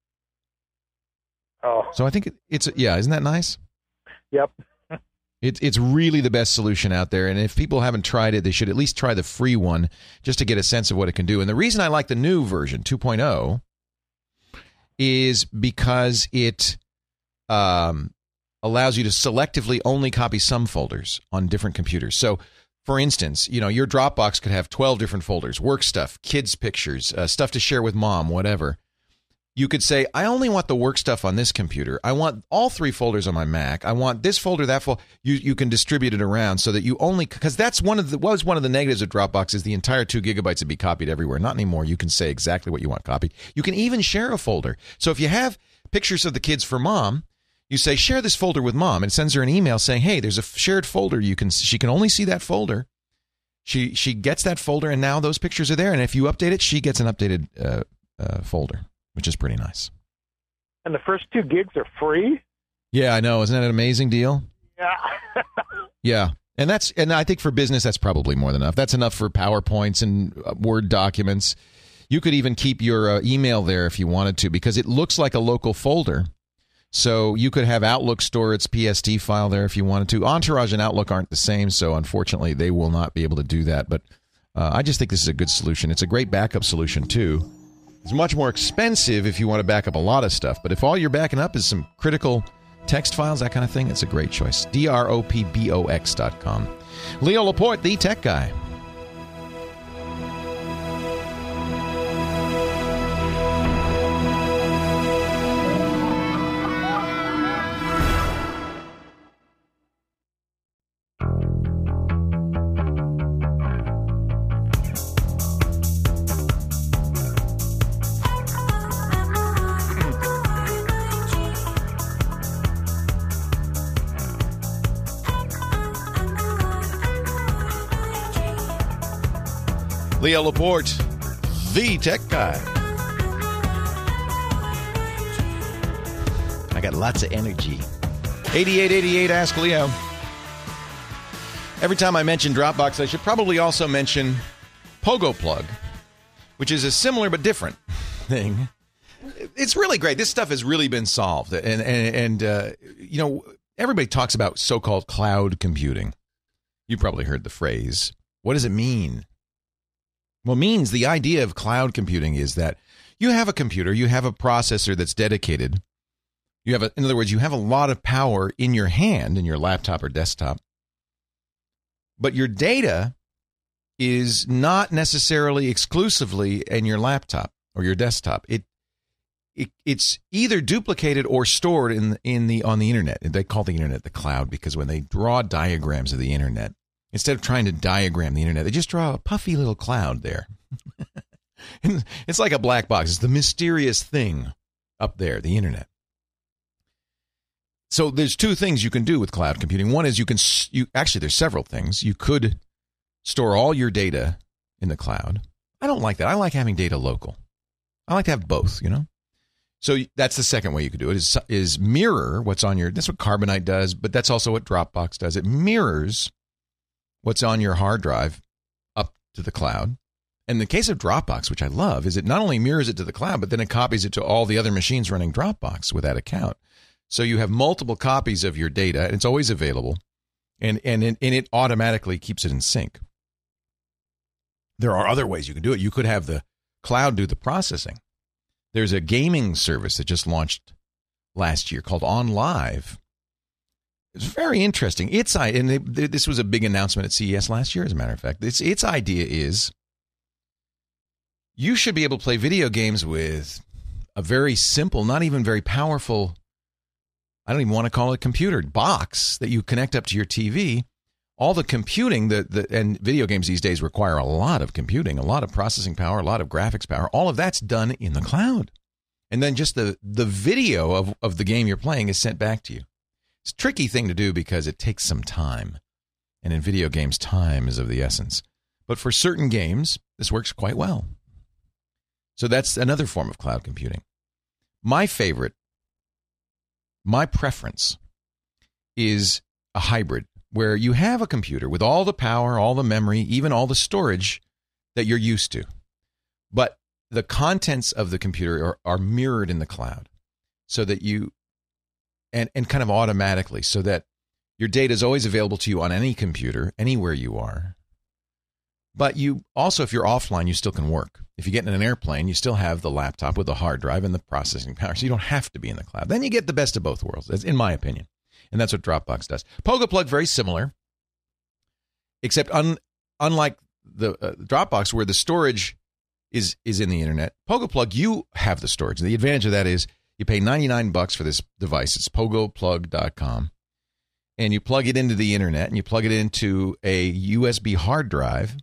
[SPEAKER 7] Oh.
[SPEAKER 3] So I think it, it's, yeah, isn't that nice?
[SPEAKER 7] Yep.
[SPEAKER 3] It, it's really the best solution out there. And if people haven't tried it, they should at least try the free one just to get a sense of what it can do. And the reason I like the new version, two point oh, is because it um, allows you to selectively only copy some folders on different computers. So, for instance, you know, your Dropbox could have twelve different folders, work stuff, kids' pictures, uh, stuff to share with mom, whatever. You could say, I only want the work stuff on this computer. I want all three folders on my Mac. I want this folder, that folder. You you can distribute it around so that you only, because that's one of the, what was one of the negatives of Dropbox is the entire two gigabytes would be copied everywhere. Not anymore. You can say exactly what you want copied. You can even share a folder. So if you have pictures of the kids for mom, you say, share this folder with mom, and it sends her an email saying, hey, there's a shared folder. You can, she can only see that folder. She she gets that folder, and now those pictures are there. And if you update it, she gets an updated uh, uh, folder, which is pretty nice.
[SPEAKER 7] And the first two gigs are free?
[SPEAKER 3] Yeah, I know. Isn't that an amazing deal?
[SPEAKER 7] Yeah.
[SPEAKER 3] Yeah. And that's and I think for business, that's probably more than enough. That's enough for PowerPoints and Word documents. You could even keep your uh, email there if you wanted to, because it looks like a local folder. So you could have Outlook store its P S T file there if you wanted to. Entourage and Outlook aren't the same, so unfortunately they will not be able to do that. But uh, I just think this is a good solution. It's a great backup solution, too. It's much more expensive if you want to back up a lot of stuff. But if all you're backing up is some critical text files, that kind of thing, it's a great choice. D R O P B O X dot com. Leo Laporte, the tech guy. Leo Laporte, the tech guy. I got lots of energy. eighty-eight eighty-eight, Ask Leo. Every time I mention Dropbox, I should probably also mention PogoPlug, which is a similar but different thing. It's really great. This stuff has really been solved. And, and, and uh, you know, everybody talks about so-called cloud computing. You probably heard the phrase. What does it mean? Well, it means the idea of cloud computing is that you have a computer, you have a processor that's dedicated. You have, a, in other words, you have a lot of power in your hand, in your laptop or desktop. But your data is not necessarily exclusively in your laptop or your desktop. It, it it's either duplicated or stored in in the on the internet. They call the internet the cloud because when they draw diagrams of the internet, instead of trying to diagram the internet, they just draw a puffy little cloud there. And it's like a black box. It's the mysterious thing up there, the internet. So there's two things you can do with cloud computing. One is you can, you actually, there's several things. You could store all your data in the cloud. I don't like that. I like having data local. I like to have both, you know? So that's the second way you could do it, is, is mirror what's on your, that's what Carbonite does, but that's also what Dropbox does. It mirrors what's on your hard drive up to the cloud. And the case of Dropbox, which I love, is it not only mirrors it to the cloud, but then it copies it to all the other machines running Dropbox with that account. So you have multiple copies of your data, and it's always available, and, and, and it automatically keeps it in sync. There are other ways you can do it. You could have the cloud do the processing. There's a gaming service that just launched last year called OnLive. It's very interesting. Its and they, this was a big announcement at C E S last year, as a matter of fact. Its its idea is you should be able to play video games with a very simple, not even very powerful, I don't even want to call it a computer, box that you connect up to your T V. All the computing, the, the and video games these days require a lot of computing, a lot of processing power, a lot of graphics power. All of that's done in the cloud. And then just the, the video of, of the game you're playing is sent back to you. It's a tricky thing to do because it takes some time. And in video games, time is of the essence. But for certain games, this works quite well. So that's another form of cloud computing. My favorite, my preference is a hybrid where you have a computer with all the power, all the memory, even all the storage that you're used to. But the contents of the computer are, are mirrored in the cloud so that you And, and kind of automatically, so that your data is always available to you on any computer, anywhere you are. But you also, if you're offline, you still can work. If you get in an airplane, you still have the laptop with the hard drive and the processing power, so you don't have to be in the cloud. Then you get the best of both worlds, that's in my opinion. And that's what Dropbox does. PogoPlug, very similar, except un, unlike the uh, Dropbox, where the storage is, is in the internet, PogoPlug, you have the storage. The advantage of that is you pay ninety-nine bucks for this device. It's pogo plug dot com. And you plug it into the internet, and you plug it into a U S B hard drive.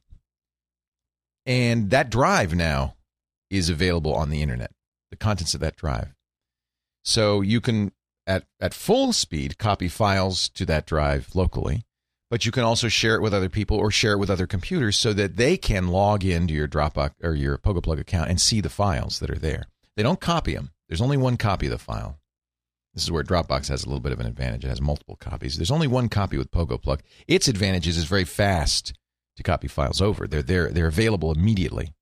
[SPEAKER 3] And that drive now is available on the internet, the contents of that drive. So you can, at, at full speed, copy files to that drive locally. But you can also share it with other people or share it with other computers so that they can log into your Dropbox or your PogoPlug account and see the files that are there. They don't copy them. There's only one copy of the file. This is where Dropbox has a little bit of an advantage. It has multiple copies. There's only one copy with PogoPlug. Its advantage is it's very fast to copy files over. They're they're they're available immediately.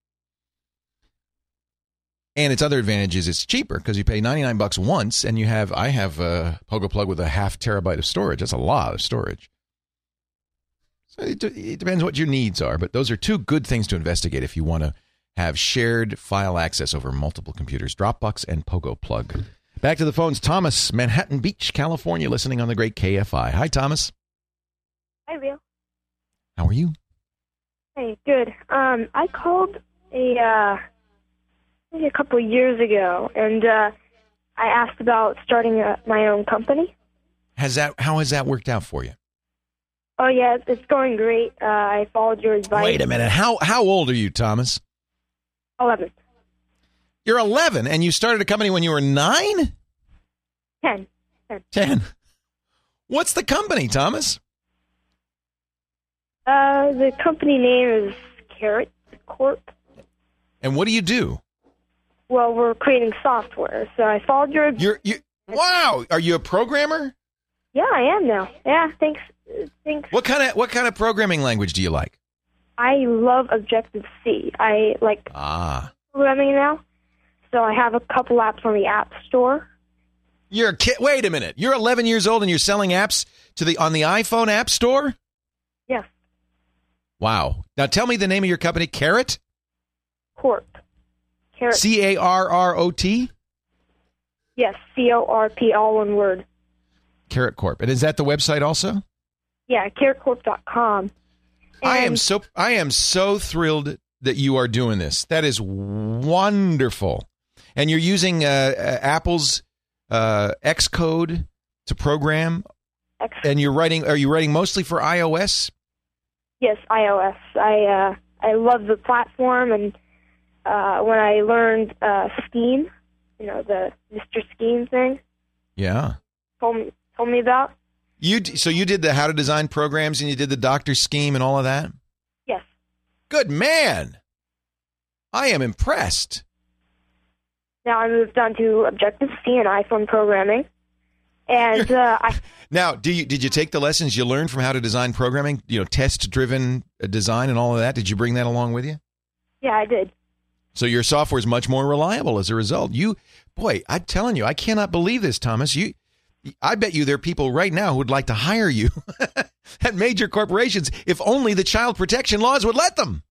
[SPEAKER 3] And its other advantage is it's cheaper because you pay ninety-nine bucks once, and you have I have a PogoPlug with a half terabyte of storage. That's a lot of storage. So it, it depends what your needs are, but those are two good things to investigate if you want to have shared file access over multiple computers. Dropbox and Pogo Plug. Back to the phones. Thomas, Manhattan Beach, California, listening on the great K F I. Hi, Thomas.
[SPEAKER 8] Hi, Bill.
[SPEAKER 3] How are you?
[SPEAKER 8] Hey, good. Um, I called a uh, maybe a couple of years ago, and uh, I asked about starting a, my own company.
[SPEAKER 3] Has that? How has that worked out for you?
[SPEAKER 8] Oh yeah, it's going great. Uh, I followed your advice.
[SPEAKER 3] Wait a minute. How how old are you, Thomas?
[SPEAKER 8] Eleven.
[SPEAKER 3] You're eleven, and you started a company when you were nine?
[SPEAKER 8] Ten. Ten.
[SPEAKER 3] Ten. What's the company, Thomas?
[SPEAKER 8] Uh, the company name is Carrot Corp.
[SPEAKER 3] And what do you do?
[SPEAKER 8] Well, we're creating software, so I followed your.
[SPEAKER 3] You're you. Wow. Are you a programmer?
[SPEAKER 8] Yeah, I am now. Yeah, thanks. Thanks.
[SPEAKER 3] What kind of what kind of programming language do you like?
[SPEAKER 8] I love Objective C. I like
[SPEAKER 3] Ah.
[SPEAKER 8] programming now, so I have a couple apps on the App Store.
[SPEAKER 3] You're a kid. Wait a minute. You're eleven years old and you're selling apps to the on the iPhone App Store?
[SPEAKER 8] Yes.
[SPEAKER 3] Wow. Now tell me the name of your company. Carrot?
[SPEAKER 8] Corp. Carrot.
[SPEAKER 3] C A R R O T?
[SPEAKER 8] Yes, C O R P, all one word.
[SPEAKER 3] Carrot Corp. And is that the website also?
[SPEAKER 8] Yeah, carrot corp dot com.
[SPEAKER 3] I am so I am so thrilled that you are doing this. That is wonderful. And you're using uh, uh, Apple's uh, Xcode to program.
[SPEAKER 8] X-
[SPEAKER 3] and you're writing. Are you writing mostly for iOS?
[SPEAKER 8] Yes, iOS. I uh, I love the platform, and uh, when I learned uh, Scheme, you know, the Mister Scheme thing.
[SPEAKER 3] Yeah.
[SPEAKER 8] Told me told me about.
[SPEAKER 3] You so you did the how to design programs and you did the Doctor Scheme and all of that?
[SPEAKER 8] Yes.
[SPEAKER 3] Good man. I am impressed.
[SPEAKER 8] Now I moved on to Objective C and iPhone programming. And uh, I
[SPEAKER 3] Now, do you did you take the lessons you learned from how to design programming, you know, test-driven design and all of that? Did you bring that along with you?
[SPEAKER 8] Yeah, I did.
[SPEAKER 3] So your software is much more reliable as a result. You boy, I'm telling you, I cannot believe this, Thomas. You I bet you there are people right now who would like to hire you at major corporations if only the child protection laws would let them.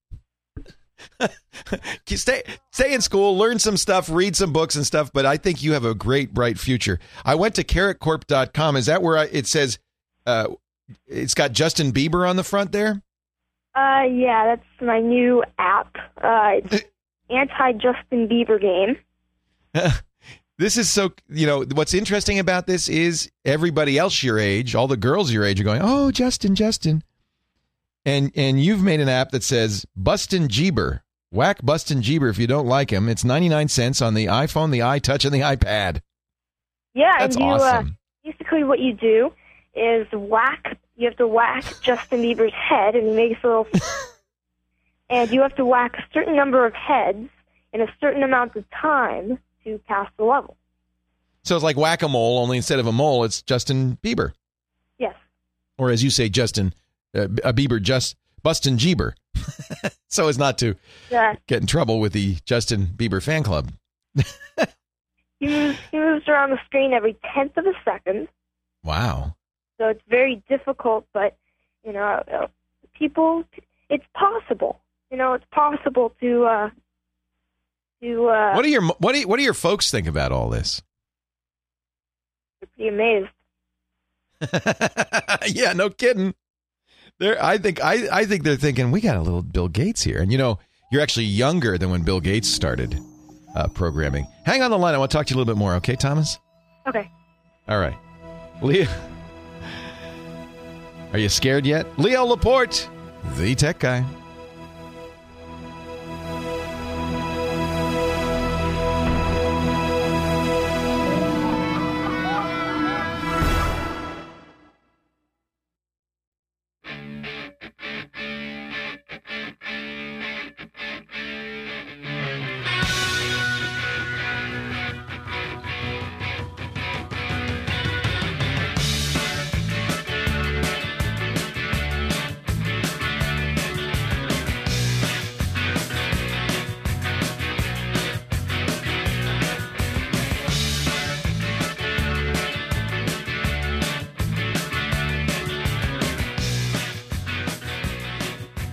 [SPEAKER 3] stay, stay in school, learn some stuff, read some books and stuff, but I think you have a great, bright future. I went to carrot corp dot com. Is that where I, it says uh, it's got Justin Bieber on the front there?
[SPEAKER 8] Uh, yeah, that's my new app. Uh, it's anti-Justin Bieber game.
[SPEAKER 3] This is so, you know, what's interesting about this is everybody else your age, all the girls your age are going, oh, Justin, Justin. And and you've made an app that says Bustin' Jeeber. Whack Bustin' Jeeber if you don't like him. It's ninety-nine cents on the iPhone, the iTouch, and the iPad.
[SPEAKER 8] Yeah,
[SPEAKER 3] That's
[SPEAKER 8] and you,
[SPEAKER 3] awesome.
[SPEAKER 8] Uh, basically what you do is whack, you have to whack Justin Bieber's head, and he makes a little, and you have to whack a certain number of heads in a certain amount of time to pass the level.
[SPEAKER 3] So it's like whack-a-mole, only instead of a mole, it's Justin Bieber.
[SPEAKER 8] Yes.
[SPEAKER 3] Or as you say, Justin, uh, a Bieber, just Bustin' Jeeber. So as not to
[SPEAKER 8] Yeah.
[SPEAKER 3] get in trouble with the Justin Bieber fan club.
[SPEAKER 8] He moves, he moves around the screen every tenth of a second.
[SPEAKER 3] Wow.
[SPEAKER 8] So it's very difficult, but, you know, uh, people, it's possible. You know, it's possible to, uh, to, uh,
[SPEAKER 3] What do your what do you, what do your folks think about all this?
[SPEAKER 8] You're pretty amazed.
[SPEAKER 3] Yeah, no kidding. They're, I think I, I think they're thinking we got a little Bill Gates here, and you know you're actually younger than when Bill Gates started uh, programming. Hang on the line. I want to talk to you a little bit more. Okay, Thomas?
[SPEAKER 8] Okay.
[SPEAKER 3] All right, Leo. Are you scared yet? Leo Laporte, the tech guy.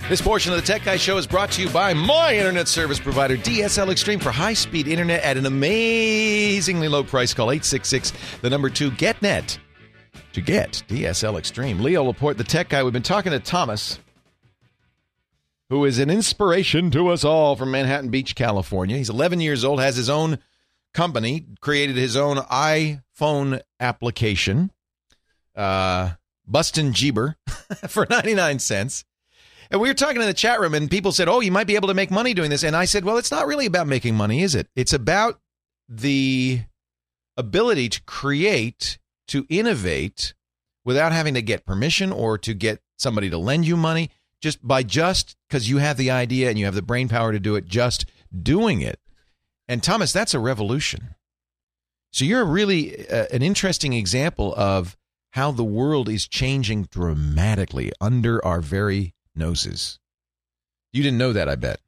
[SPEAKER 3] This portion of the Tech Guy Show is brought to you by my internet service provider, D S L Extreme, for high-speed internet at an amazingly low price. Call eight six six, the number two, GetNet to get D S L Extreme. Leo Laporte, the Tech Guy. We've been talking to Thomas, who is an inspiration to us all from Manhattan Beach, California. He's eleven years old, has his own company, created his own iPhone application, uh, Bustin' Jeeber, for ninety-nine cents. And we were talking in the chat room, and people said, oh, you might be able to make money doing this. And I said, well, it's not really about making money, is it? It's about the ability to create, to innovate, without having to get permission or to get somebody to lend you money, just by just because you have the idea and you have the brain power to do it, just doing it. And Thomas, that's a revolution. So you're really uh, an interesting example of how the world is changing dramatically under our very noses. You didn't know that, I bet.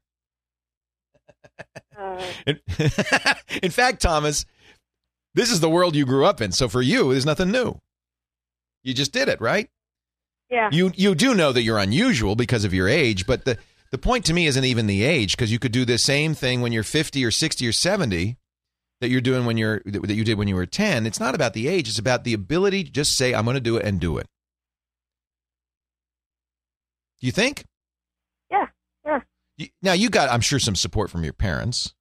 [SPEAKER 3] Uh. In, in fact, Thomas, this is the world you grew up in. So for you, there's nothing new. You just did it, right?
[SPEAKER 8] Yeah.
[SPEAKER 3] You you do know that you're unusual because of your age, but the, the point to me isn't even the age, because you could do the same thing when you're fifty or sixty or seventy that you're doing when you're that you did when you were ten. It's not about the age, it's about the ability to just say, I'm going to do it and do it. Do you think?
[SPEAKER 8] Yeah, yeah.
[SPEAKER 3] You, now, you got, I'm sure, some support from your parents.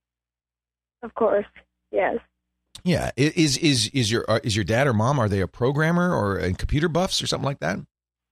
[SPEAKER 8] Of course, yes.
[SPEAKER 3] Yeah. Is is is your is your dad or mom, are they a programmer or in computer buffs or something like that?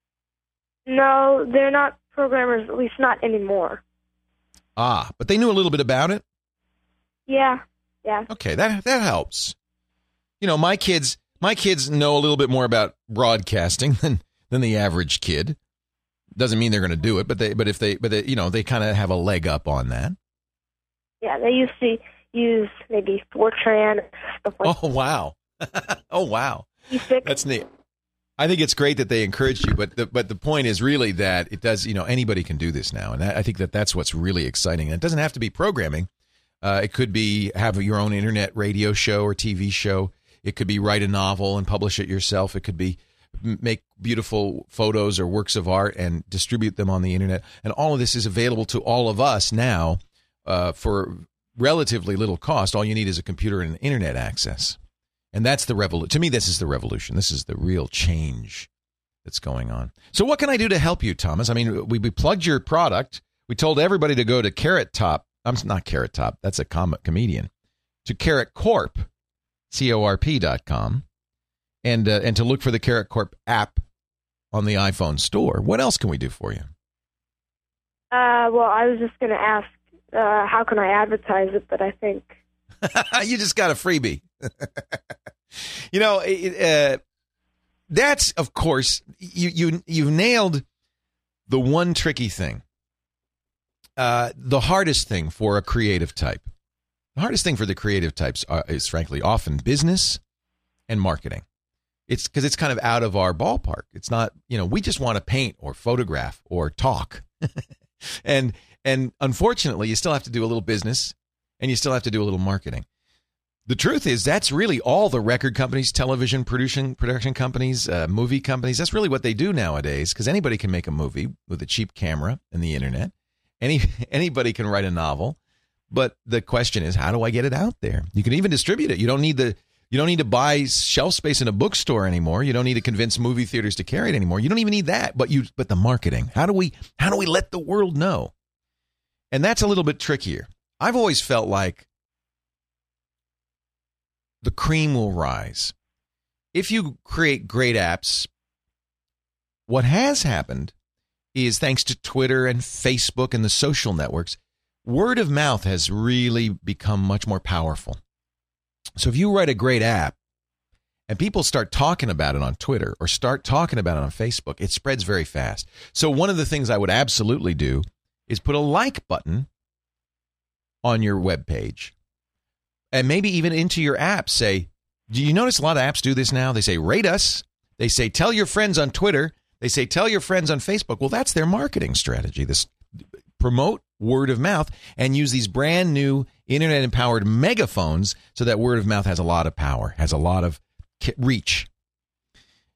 [SPEAKER 8] No, they're not programmers, at least not anymore.
[SPEAKER 3] Ah, but they knew a little bit about it?
[SPEAKER 8] Yeah, yeah.
[SPEAKER 3] Okay, that that helps. You know, my kids my kids know a little bit more about broadcasting than than the average kid. Doesn't mean they're going to do it, but they but if they but they, you know, they kind of have a leg up on that.
[SPEAKER 8] Yeah, they used to use maybe Fortran, stuff like
[SPEAKER 3] Oh wow. Oh wow.
[SPEAKER 8] that.
[SPEAKER 3] That's neat. I think it's great that they encouraged you, but the, but the point is really that it does, you know, anybody can do this now. And I think that that's what's really exciting. And it doesn't have to be programming. Uh, it could be have your own internet radio show or T V show. It could be write a novel and publish it yourself. It could be make beautiful photos or works of art and distribute them on the internet. And all of this is available to all of us now uh, for relatively little cost. All you need is a computer and internet access. And that's the revolution. To me, this is the revolution. This is the real change that's going on. So what can I do to help you, Thomas? I mean, we, we plugged your product. We told everybody to go to Carrot Top. I'm not Carrot Top. That's a com- comedian. To Carrot Corp, C O R P dot com. And, uh, and to look for the Carrot Corp app on the iPhone store. What else can we do for you?
[SPEAKER 8] Uh, well, I was just going to ask, uh, how can I advertise it, but I think...
[SPEAKER 3] You just got a freebie. You know, uh, that's, of course, you, you, you've nailed the one tricky thing. Uh, the hardest thing for a creative type. The hardest thing for the creative types are, is, frankly, often business and marketing. It's because it's kind of out of our ballpark. It's not, you know, we just want to paint or photograph or talk. and and unfortunately, you still have to do a little business and you still have to do a little marketing. The truth is that's really all the record companies, television production production companies, uh, movie companies. That's really what they do nowadays, because anybody can make a movie with a cheap camera and the internet. Any anybody can write a novel. But the question is, how do I get it out there? You can even distribute it. You don't need the You don't need to buy shelf space in a bookstore anymore. You don't need to convince movie theaters to carry it anymore. You don't even need that. But you, but the marketing. How do we, how do we let the world know? And that's a little bit trickier. I've always felt like the cream will rise. If you create great apps, what has happened is, thanks to Twitter and Facebook and the social networks, word of mouth has really become much more powerful. So if you write a great app and people start talking about it on Twitter or start talking about it on Facebook, it spreads very fast. So one of the things I would absolutely do is put a like button on your webpage, and maybe even into your app. Say, do you notice a lot of apps do this now? They say, rate us. They say, tell your friends on Twitter. They say, tell your friends on Facebook. Well, that's their marketing strategy. This promote word of mouth and use these brand new internet empowered megaphones so that word of mouth has a lot of power, has a lot of reach.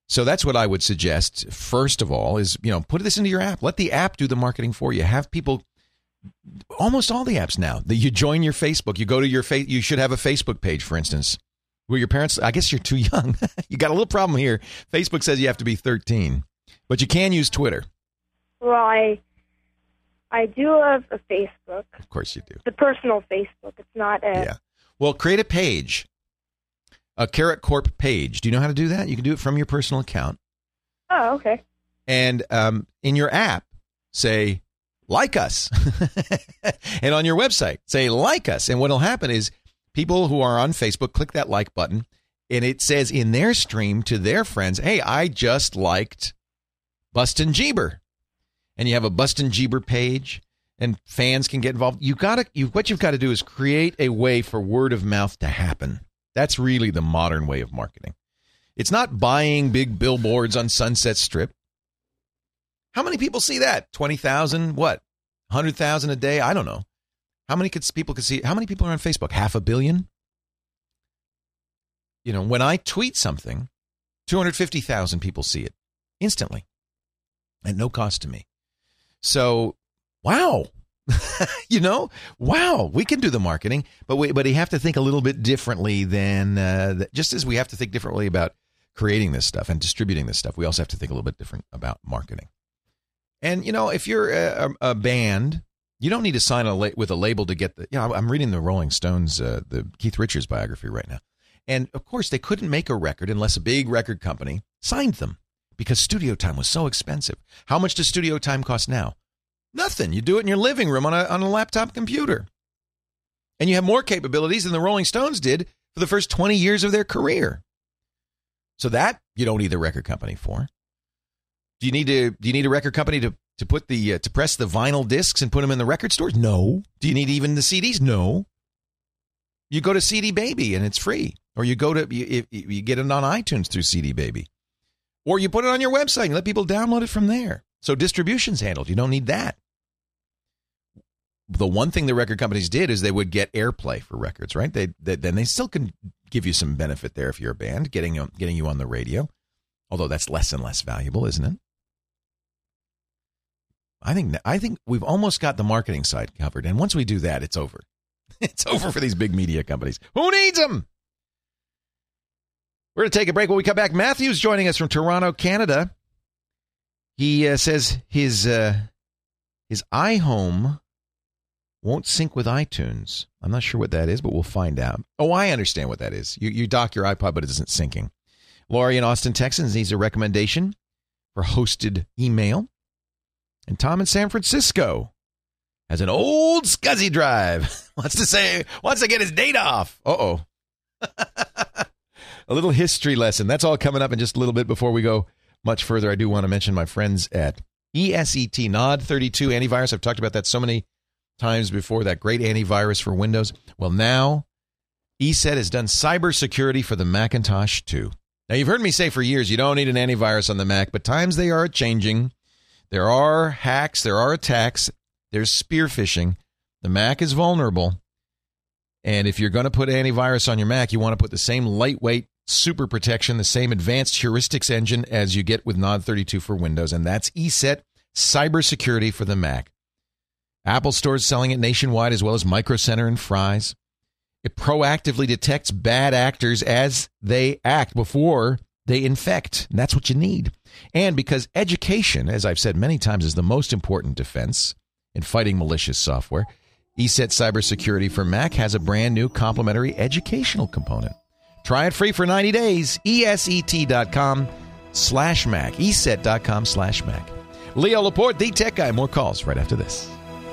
[SPEAKER 3] So that's what I would suggest. First of all is, you know, put this into your app. Let the app do the marketing for you. Have people, almost all the apps now, that you join your Facebook. You go to your face. You should have a Facebook page, for instance, where your parents, I guess you're too young. You got a little problem here. Facebook says you have to be thirteen, but you can use Twitter.
[SPEAKER 8] Well, I, I do have a Facebook.
[SPEAKER 3] Of course you do.
[SPEAKER 8] The personal Facebook. It's not a...
[SPEAKER 3] Yeah. Well, create a page. A Carrot Corp page. Do you know how to do that? You can do it from your personal account.
[SPEAKER 8] Oh, okay.
[SPEAKER 3] And um, in your app, say, like us. And on your website, say, like us. And what will happen is people who are on Facebook click that like button, and it says in their stream to their friends, hey, I just liked Bustin' Jeeber. And you have a Bustin' Jeeber page, and fans can get involved. You gotta, you, what you've got to do is create a way for word of mouth to happen. That's really the modern way of marketing. It's not buying big billboards on Sunset Strip. How many people see that? twenty thousand? What? one hundred thousand a day? I don't know. How many could, people could see? How many people are on Facebook? Half a billion? You know, when I tweet something, two hundred fifty thousand people see it instantly at no cost to me. So, wow. You know, wow, we can do the marketing, but we, but you have to think a little bit differently than, uh, just as we have to think differently about creating this stuff and distributing this stuff, we also have to think a little bit different about marketing. And, you know, if you're a, a band, you don't need to sign a la- with a label to get the, you know, I'm reading the Rolling Stones, uh, the Keith Richards biography right now. And, of course, they couldn't make a record unless a big record company signed them because studio time was so expensive. How much does studio time cost now? Nothing. You do it in your living room on a on a laptop computer. And you have more capabilities than the Rolling Stones did for the first twenty years of their career. So that you don't need the record company for. Do you need to do you need a record company to to put the uh, to press the vinyl discs and put them in the record stores? No. Do you need even the C Ds? No. You go to C D Baby and it's free. Or you go to you, you get it on iTunes through C D Baby. Or you put it on your website and let people download it from there. So distribution's handled. You don't need that. The one thing the record companies did is they would get airplay for records, right? They, they then they still can give you some benefit there if you're a band, getting you, getting you on the radio. Although that's less and less valuable, isn't it? I think I think we've almost got the marketing side covered, and once we do that, it's over. It's over for these big media companies. Who needs them? We're going to take a break. When we come back, Matthew's joining us from Toronto, Canada. He uh, says his uh, his iHome won't sync with iTunes. I'm not sure what that is, but we'll find out. Oh, I understand what that is. You you dock your iPod, but it isn't syncing. Laurie in Austin, Texas needs a recommendation for hosted email. And Tom in San Francisco has an old SCSI drive. wants to say, wants to get his data off. Uh-oh. A little history lesson. That's all coming up in just a little bit. Before we go much further, I do want to mention my friends at E S E T, Nod thirty-two antivirus. I've talked about that so many times before, that great antivirus for Windows. Well, now E S E T has done cybersecurity for the Macintosh too. Now, you've heard me say for years you don't need an antivirus on the Mac, but times they are changing. There are hacks, there are attacks, there's spear phishing. The Mac is vulnerable. And if you're going to put antivirus on your Mac, you want to put the same lightweight super protection, the same advanced heuristics engine as you get with Nod thirty-two for Windows, and that's E S E T cybersecurity for the Mac. Apple stores selling it nationwide, as well as Micro Center and Fry's. It proactively detects bad actors as they act before they infect. And that's what you need. And because education, as I've said many times, is the most important defense in fighting malicious software, E S E T cybersecurity for Mac has a brand new complimentary educational component. Try it free for ninety days. E S E T dot com slash Mac. E S E T dot com slash Mac. Leo Laporte, the tech guy. More calls right after this.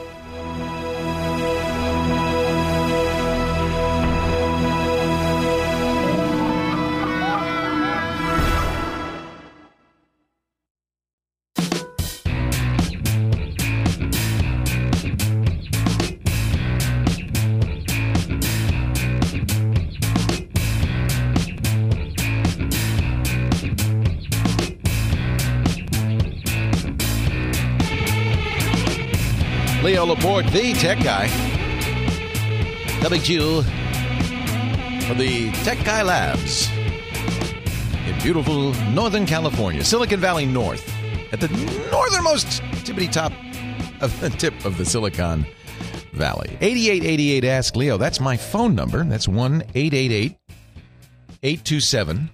[SPEAKER 3] Leo Laporte, the tech guy. W Q for the Tech Guy Labs in beautiful Northern California, Silicon Valley North, at the northernmost tippity top of the tip of the Silicon Valley. eighty-eight eighty-eight Ask Leo. That's my phone number. That's one eight eight eight, eight two seven,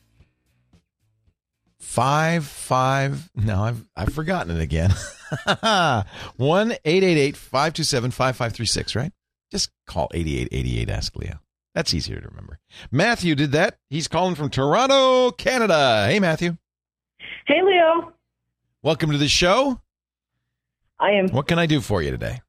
[SPEAKER 3] five five. No, I've I've forgotten it again. one eight eight eight, five two seven, five five three six, right? Just call eighty-eight eighty-eight Ask Leo. That's easier to remember. Matthew did that. He's calling from Toronto, Canada. Hey, Matthew.
[SPEAKER 9] Hey, Leo.
[SPEAKER 3] Welcome to the show.
[SPEAKER 9] I am.
[SPEAKER 3] What can I do for you today?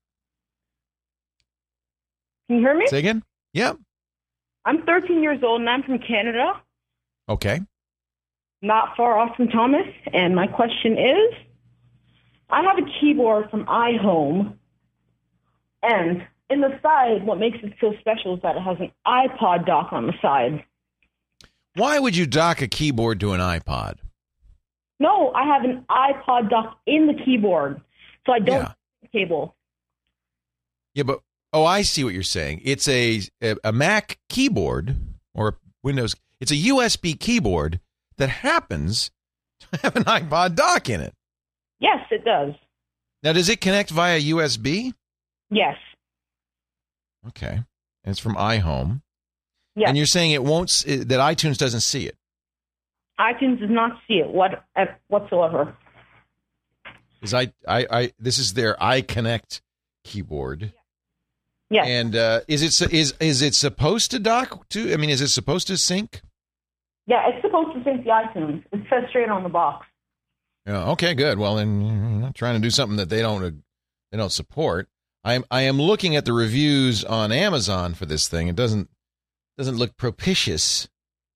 [SPEAKER 9] Can you hear me?
[SPEAKER 3] Say again? Yeah.
[SPEAKER 9] I'm thirteen years old, and I'm from Canada.
[SPEAKER 3] Okay.
[SPEAKER 9] Not far off from Thomas. And my question is, I have a keyboard from iHome, and in the side, what makes it so special is that it has an iPod dock on the side.
[SPEAKER 3] Why would you dock a keyboard to an iPod?
[SPEAKER 9] No, I have an iPod dock in the keyboard, so I don't
[SPEAKER 3] Yeah.
[SPEAKER 9] have the cable.
[SPEAKER 3] Yeah, but, oh, I see what you're saying. It's a, a, a Mac keyboard or a Windows. It's a U S B keyboard that happens to have an iPod dock in it.
[SPEAKER 9] Yes, it does.
[SPEAKER 3] Now, does it connect via U S B?
[SPEAKER 9] Yes.
[SPEAKER 3] Okay. And it's from iHome.
[SPEAKER 9] Yes.
[SPEAKER 3] And you're saying it won't, s- that iTunes doesn't see it.
[SPEAKER 9] iTunes does not see it what, uh, whatsoever.
[SPEAKER 3] Is I, I, I, this is their iConnect keyboard.
[SPEAKER 9] Yes.
[SPEAKER 3] And uh, is it su- is is it supposed to dock to? I mean, is it supposed to sync?
[SPEAKER 9] Yeah, it's supposed to sync the iTunes. It says straight on the box.
[SPEAKER 3] Yeah. Okay. Good. Well, then you're not trying to do something that they don't uh, they don't support. I am I am looking at the reviews on Amazon for this thing. It doesn't doesn't look propitious.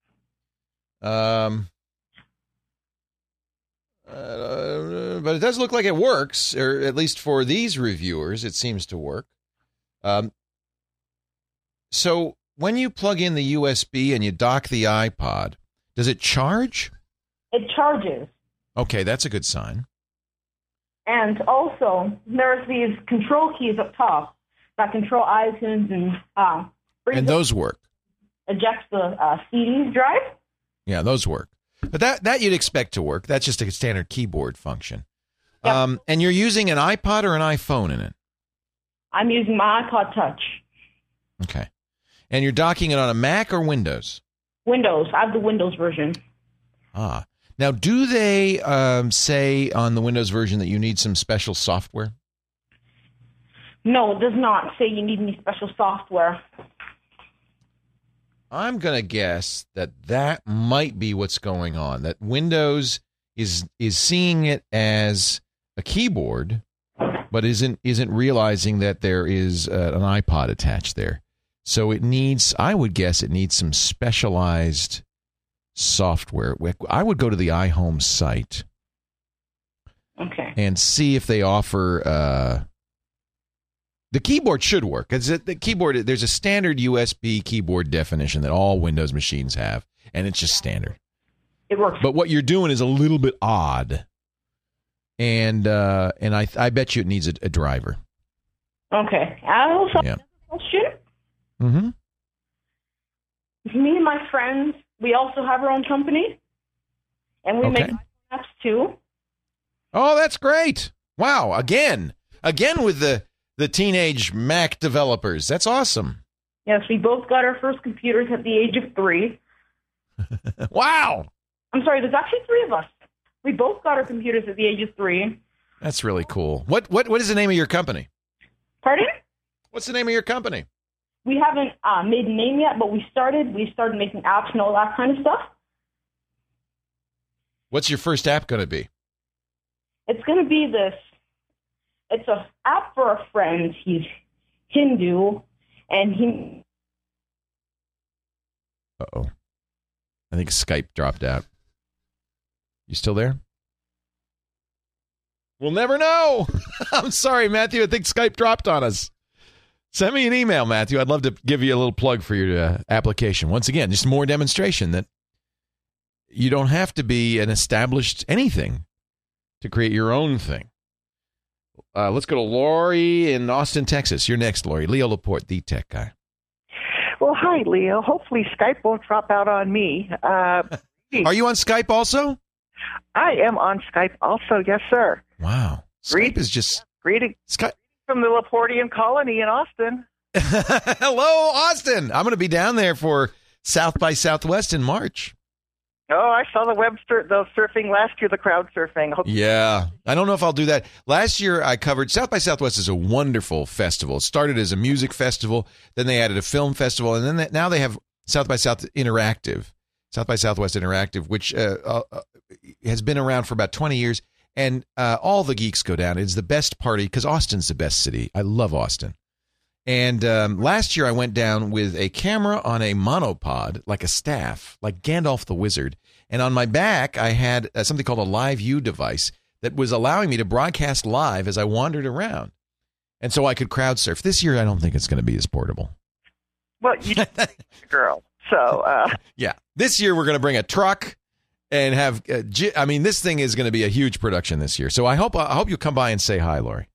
[SPEAKER 3] Um. Uh, but it does look like it works, or at least for these reviewers, it seems to work. Um. So when you plug in the U S B and you dock the iPod, does it charge?
[SPEAKER 9] It charges.
[SPEAKER 3] Okay, that's a good sign.
[SPEAKER 9] And also, there's these control keys up top that control iTunes and uh,
[SPEAKER 3] And those work.
[SPEAKER 9] ejects the uh, C D drive.
[SPEAKER 3] Yeah, those work. But that, that you'd expect to work. That's just a standard keyboard function.
[SPEAKER 9] Yep.
[SPEAKER 3] Um, and you're using an iPod or an iPhone in it?
[SPEAKER 9] I'm using my iPod Touch.
[SPEAKER 3] Okay. And you're docking it on a Mac or Windows?
[SPEAKER 9] Windows. I have the Windows version.
[SPEAKER 3] Ah. Now, do they um, say on the Windows version that you need some special software?
[SPEAKER 9] No, it does not say you need any special software.
[SPEAKER 3] I'm going to guess that that might be what's going on, that Windows is is seeing it as a keyboard, but isn't isn't realizing that there is uh, an iPod attached there. So it needs, I would guess it needs some specialized software. I would go to the iHome site
[SPEAKER 9] Okay.
[SPEAKER 3] and see if they offer, uh, the keyboard should work. It's a, the keyboard, there's a standard U S B keyboard definition that all Windows machines have, and it's just standard.
[SPEAKER 9] It works.
[SPEAKER 3] But what you're doing is a little bit odd, and uh, and I I bet you it needs a, a driver.
[SPEAKER 9] Okay. I also
[SPEAKER 3] Yeah.
[SPEAKER 9] have a question.
[SPEAKER 3] Mm-hmm.
[SPEAKER 9] Me and my friends, we also have our own company, and we
[SPEAKER 3] Okay.
[SPEAKER 9] make apps too.
[SPEAKER 3] Oh, that's great! Wow, again, again with the the teenage Mac developers. That's awesome.
[SPEAKER 9] Yes, we both got our first computers at the age of three.
[SPEAKER 3] Wow,
[SPEAKER 9] I'm sorry, there's actually three of us. We both got our computers at the age of three.
[SPEAKER 3] that's really cool. What what what is the name of your company?
[SPEAKER 9] Pardon?
[SPEAKER 3] What's the name of your company?
[SPEAKER 9] We haven't uh, made a name yet, but we started. We started making apps and all that kind of stuff.
[SPEAKER 3] What's your first app going to be?
[SPEAKER 9] It's going to be this. It's a app for a friend. He's Hindu, and he.
[SPEAKER 3] Uh oh, I think Skype dropped out. You still there? We'll never know. I'm sorry, Matthew. I think Skype dropped on us. Send me an email, Matthew. I'd love to give you a little plug for your uh, application. Once again, just more demonstration that you don't have to be an established anything to create your own thing. Uh, let's go to Lori in Austin, Texas. You're next, Lori. Leo Laporte, the tech guy.
[SPEAKER 10] Well, hi, Leo. Hopefully Skype won't drop out on me. Uh,
[SPEAKER 3] Are you on Skype also?
[SPEAKER 10] I am on Skype also, yes, sir.
[SPEAKER 3] Wow. Skype
[SPEAKER 10] Greet-
[SPEAKER 3] is just...
[SPEAKER 10] Greeting
[SPEAKER 3] Skype.
[SPEAKER 10] from the Laportian colony in Austin.
[SPEAKER 3] Hello, Austin. I'm going to be down there for South by Southwest in March.
[SPEAKER 10] Oh, I saw the web sur- the surfing last year, the crowd surfing. Hope-
[SPEAKER 3] Yeah. I don't know if I'll do that. Last year I covered South by Southwest is a wonderful festival. It started as a music festival, then they added a film festival, and then they, now they have South by South Interactive, South by Southwest Interactive, which uh, uh, has been around for about twenty years, and uh, all the geeks go down. It's the best party because Austin's the best city. I love Austin. And um, last year I went down with a camera on a monopod, like a staff, like Gandalf the Wizard. And on my back, I had uh, something called a Live View device that was allowing me to broadcast live as I wandered around. And so I could crowd surf. This year, I don't think it's going to be as portable.
[SPEAKER 10] Well, you girl. So, uh,
[SPEAKER 3] yeah. This year, we're going to bring a truck and have, uh, G- I mean, this thing is going to be a huge production this year. So I hope, I hope you'll come by and say hi, Lori.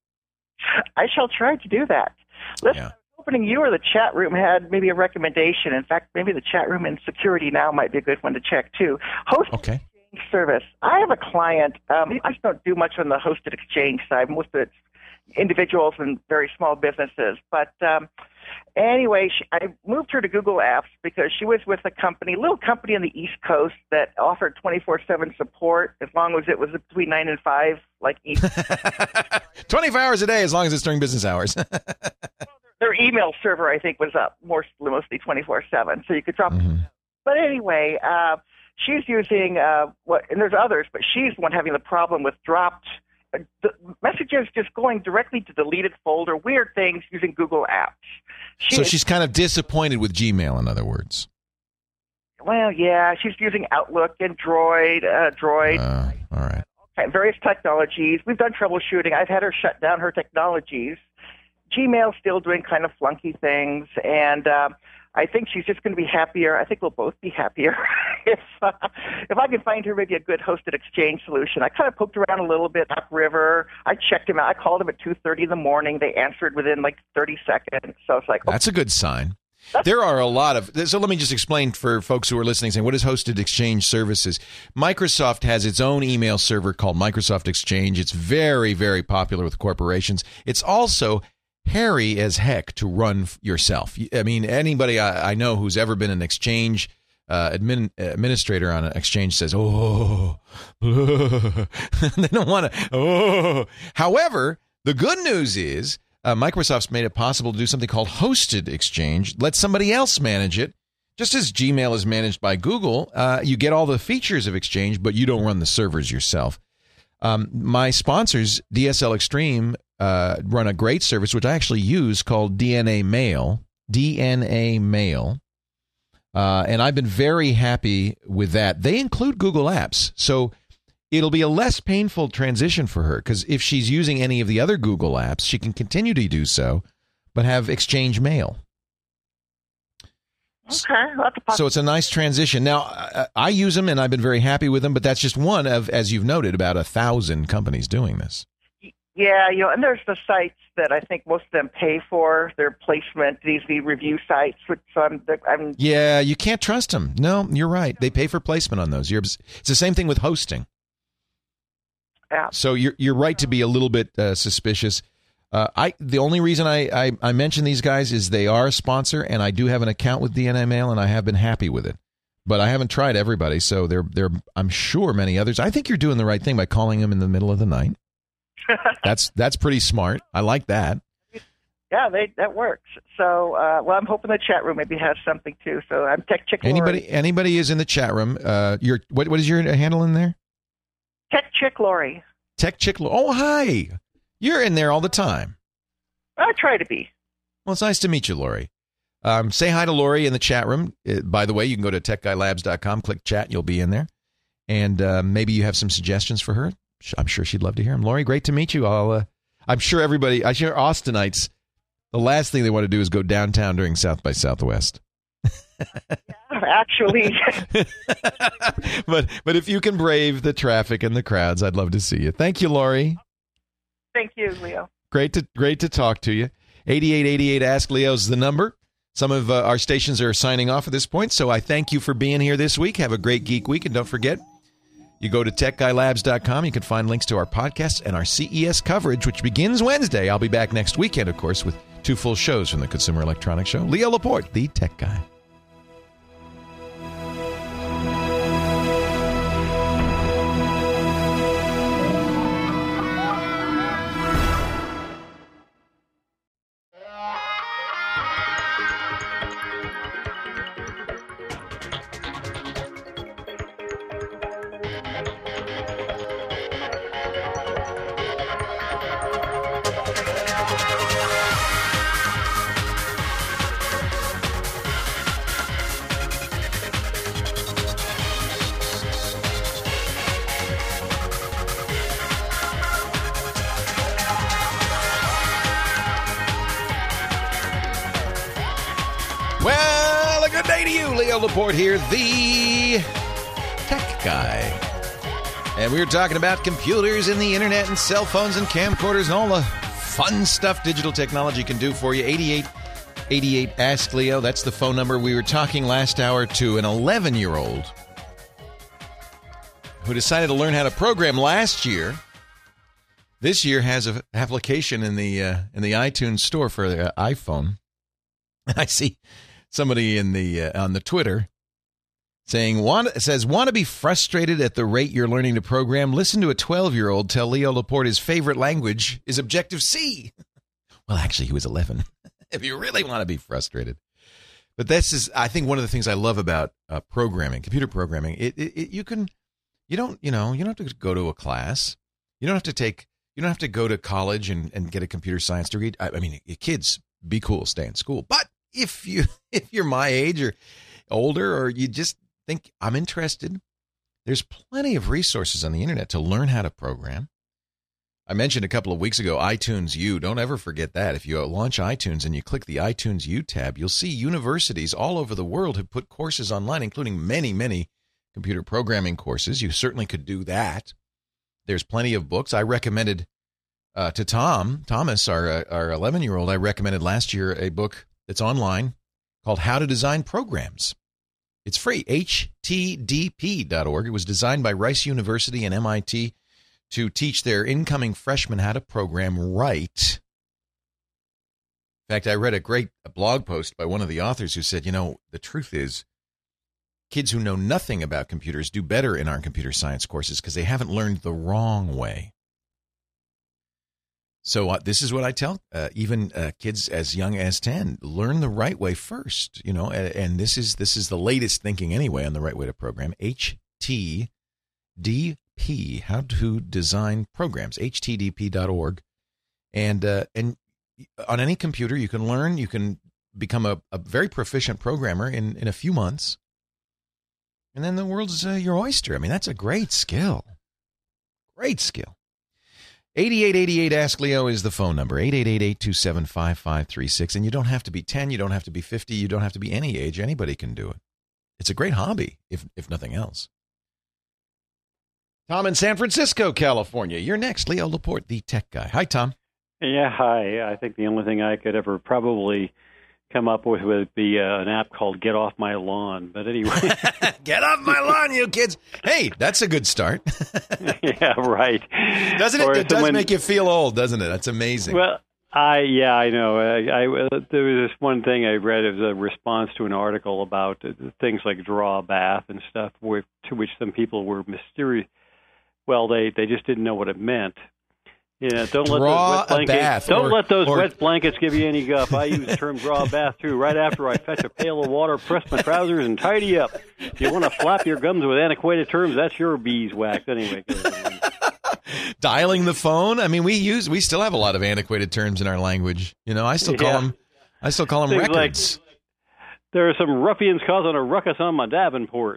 [SPEAKER 10] I shall try to do that. Listen,
[SPEAKER 3] Yeah.
[SPEAKER 10] I was hoping you or the chat room had maybe a recommendation. In fact, maybe the chat room in Security Now might be a good one to check, too. Hosted
[SPEAKER 3] Okay.
[SPEAKER 10] exchange service. I have a client. Um, I just don't do much on the hosted exchange side. Most of it's individuals and very small businesses. But um, anyway, she, I moved her to Google Apps because she was with a company, a little company on the East Coast that offered twenty-four seven support as long as it was between nine and five, like East.
[SPEAKER 3] twenty-four hours a day as long as it's during business hours.
[SPEAKER 10] Their email server, I think, was up more mostly twenty-four seven, so you could drop.
[SPEAKER 3] Mm-hmm.
[SPEAKER 10] But anyway, uh, she's using uh, what, and there's others, but she's the one having the problem with dropped uh, the messages just going directly to deleted folder, weird things using Google Apps. She
[SPEAKER 3] So
[SPEAKER 10] is-
[SPEAKER 3] she's kind of disappointed with Gmail, in other words.
[SPEAKER 10] well, yeah, she's using Outlook and Droid, uh, Droid.
[SPEAKER 3] Uh, all right.
[SPEAKER 10] Various technologies. We've done troubleshooting. I've had her shut down her technologies. Gmail's still doing kind of flunky things, and uh, I think she's just going to be happier. I think we'll both be happier if uh, if I can find her maybe a good hosted exchange solution. I kind of poked around a little bit upriver. I checked them out. I called them at two thirty in the morning. They answered within like thirty seconds. So it's like, oh,
[SPEAKER 3] That's a good sign. There are a lot of, so let me just explain for folks who are listening, saying, what is hosted exchange services? Microsoft has its own email server called Microsoft Exchange. It's very, very popular with corporations. It's also hairy as heck to run yourself. I mean, anybody I, I know who's ever been an exchange uh, admin, administrator on an exchange says, oh, they don't want to, oh. However, the good news is, Uh, Microsoft's made it possible to do something called hosted exchange. Let somebody else manage it. Just as Gmail is managed by Google, uh, you get all the features of Exchange, but you don't run the servers yourself. Um, my sponsors, D S L Extreme, uh, run a great service, which I actually use, called D N A Mail. D N A Mail. Uh, and I've been very happy with that. They include Google Apps. So it'll be a less painful transition for her because if she's using any of the other Google apps, she can continue to do so, but have Exchange Mail.
[SPEAKER 10] okay. That's a poss-
[SPEAKER 3] So it's a nice transition. Now, I, I use them and I've been very happy with them, but that's just one of, as you've noted, about a thousand companies doing this.
[SPEAKER 10] Yeah, you know, and there's the sites that I think most of them pay for their placement. These the review sites, which I'm, I'm
[SPEAKER 3] Yeah, you can't trust them. No, you're right. They pay for placement on those. You're, it's the same thing with hosting.
[SPEAKER 10] yeah.
[SPEAKER 3] So you're you're right to be a little bit uh, suspicious. Uh, I the only reason I, I, I mention these guys is they are a sponsor, and I do have an account with D N A Mail, and I have been happy with it. But I haven't tried everybody, so there there I'm sure many others. I think you're doing the right thing by calling them in the middle of the night. That's that's pretty smart. I like that.
[SPEAKER 10] Yeah, they, that works. So, uh, well, I'm hoping the chat room maybe has something too. So I'm Tech Chick.
[SPEAKER 3] Anybody
[SPEAKER 10] Lori.
[SPEAKER 3] anybody is in the chat room. Uh, your what what is your handle in there?
[SPEAKER 10] Tech Chick Lori.
[SPEAKER 3] Tech Chick. Oh, hi. You're in there all the time.
[SPEAKER 10] I try to be.
[SPEAKER 3] Well, it's nice to meet you, Lori. Um, say hi to Lori in the chat room. Uh, by the way, you can go to tech guy labs dot com, click chat, you'll be in there. And uh, maybe you have some suggestions for her. I'm sure she'd love to hear them. Lori, great to meet you. I'll, uh, I'm sure everybody, I'm sure Austinites, the last thing they want to do is go downtown during South by Southwest.
[SPEAKER 10] Actually.
[SPEAKER 3] but but if you can brave the traffic and the crowds, I'd love to see you. Thank you, Lori.
[SPEAKER 10] Thank you, Leo.
[SPEAKER 3] Great to great to talk to you. eighty-eight eighty-eight Ask Leo's the number. Some of uh, our stations are signing off at this point, so I thank you for being here this week. Have a great Geek Week, and don't forget, you go to tech guy labs dot com. You can find links to our podcasts and our C E S coverage, which begins Wednesday. I'll be back next weekend, of course, with two full shows from the Consumer Electronics Show. Leo Laporte, the Tech Guy. Well, a good day to you. Leo Laporte here, the Tech Guy. And we were talking about computers and the internet and cell phones and camcorders and all the fun stuff digital technology can do for you. eighty-eight eighty-eight Ask Leo. That's the phone number. We were talking last hour to an eleven-year-old who decided to learn how to program last year. This year has an application in the uh, in the iTunes store for the uh, iPhone. I see somebody in the uh, on the Twitter saying, want, says, want to be frustrated at the rate you're learning to program? Listen to a twelve-year-old tell Leo Laporte his favorite language is Objective-C. Well, actually, he was eleven, if you really want to be frustrated. But this is, I think, one of the things I love about uh, programming, computer programming. It, it, it, you can, you don't, you know, you don't have to go to a class. You don't have to take, you don't have to go to college and, and get a computer science degree. I, I mean, kids, be cool, stay in school. But if you, if you're my age or older, or you just think I'm interested, there's plenty of resources on the internet to learn how to program. I mentioned a couple of weeks ago, iTunes U. Don't ever forget that. If you launch iTunes and you click the iTunes U tab, you'll see universities all over the world have put courses online, including many, many computer programming courses. You certainly could do that. There's plenty of books. I recommended uh, to Tom, Thomas, our our eleven-year-old, I recommended last year a book that's online called How to Design Programs. It's free, H T D P dot org. It was designed by Rice University and M I T to teach their incoming freshmen how to program right. In fact, I read a great blog post by one of the authors who said, you know, the truth is kids who know nothing about computers do better in our computer science courses because they haven't learned the wrong way. So uh, this is what I tell uh, even uh, kids as young as ten: learn the right way first. You know, and, and this is this is the latest thinking anyway on the right way to program. H T D P, How to Design Programs, H T D P dot org, and uh, and on any computer you can learn. You can become a, a very proficient programmer in in a few months, and then the world's uh, your oyster. I mean, that's a great skill. Great skill. eighty-eight eighty-eight Ask Leo is the phone number, eight eight eight, eight two seven, five five three six. And you don't have to be ten, you don't have to be fifty, you don't have to be any age. Anybody can do it. It's a great hobby, if if nothing else. Tom in San Francisco, California. You're next, Leo Laporte, the Tech Guy. Hi, Tom.
[SPEAKER 11] Yeah, hi. I think the only thing I could ever probably come up with would be uh, an app called Get Off My Lawn. But anyway.
[SPEAKER 3] Get off my lawn, you kids. Hey, that's a good start.
[SPEAKER 11] Yeah, right.
[SPEAKER 3] Doesn't it?
[SPEAKER 11] Or
[SPEAKER 3] It does
[SPEAKER 11] someone,
[SPEAKER 3] make you feel old, doesn't it? That's amazing.
[SPEAKER 11] Well, I yeah, I know. I, I there was this one thing I read as a response to an article about things like draw a bath and stuff, where, to which some people were mysterious. Well, they, they just didn't know what it meant. Yeah, don't
[SPEAKER 3] draw
[SPEAKER 11] let those wet blankets,
[SPEAKER 3] a bath.
[SPEAKER 11] Don't
[SPEAKER 3] or,
[SPEAKER 11] let those
[SPEAKER 3] or,
[SPEAKER 11] wet blankets give you any guff. I use the term draw a bath, too, right after I fetch a pail of water, press my trousers, and tidy up. If you want to flap your gums with antiquated terms, that's your beeswax. Anyway.
[SPEAKER 3] Dialing the phone. I mean, we use we still have a lot of antiquated terms in our language. You know, I still call
[SPEAKER 11] yeah.
[SPEAKER 3] them I still call them
[SPEAKER 11] Things
[SPEAKER 3] records.
[SPEAKER 11] Like, there are some ruffians causing a ruckus on my Davenport.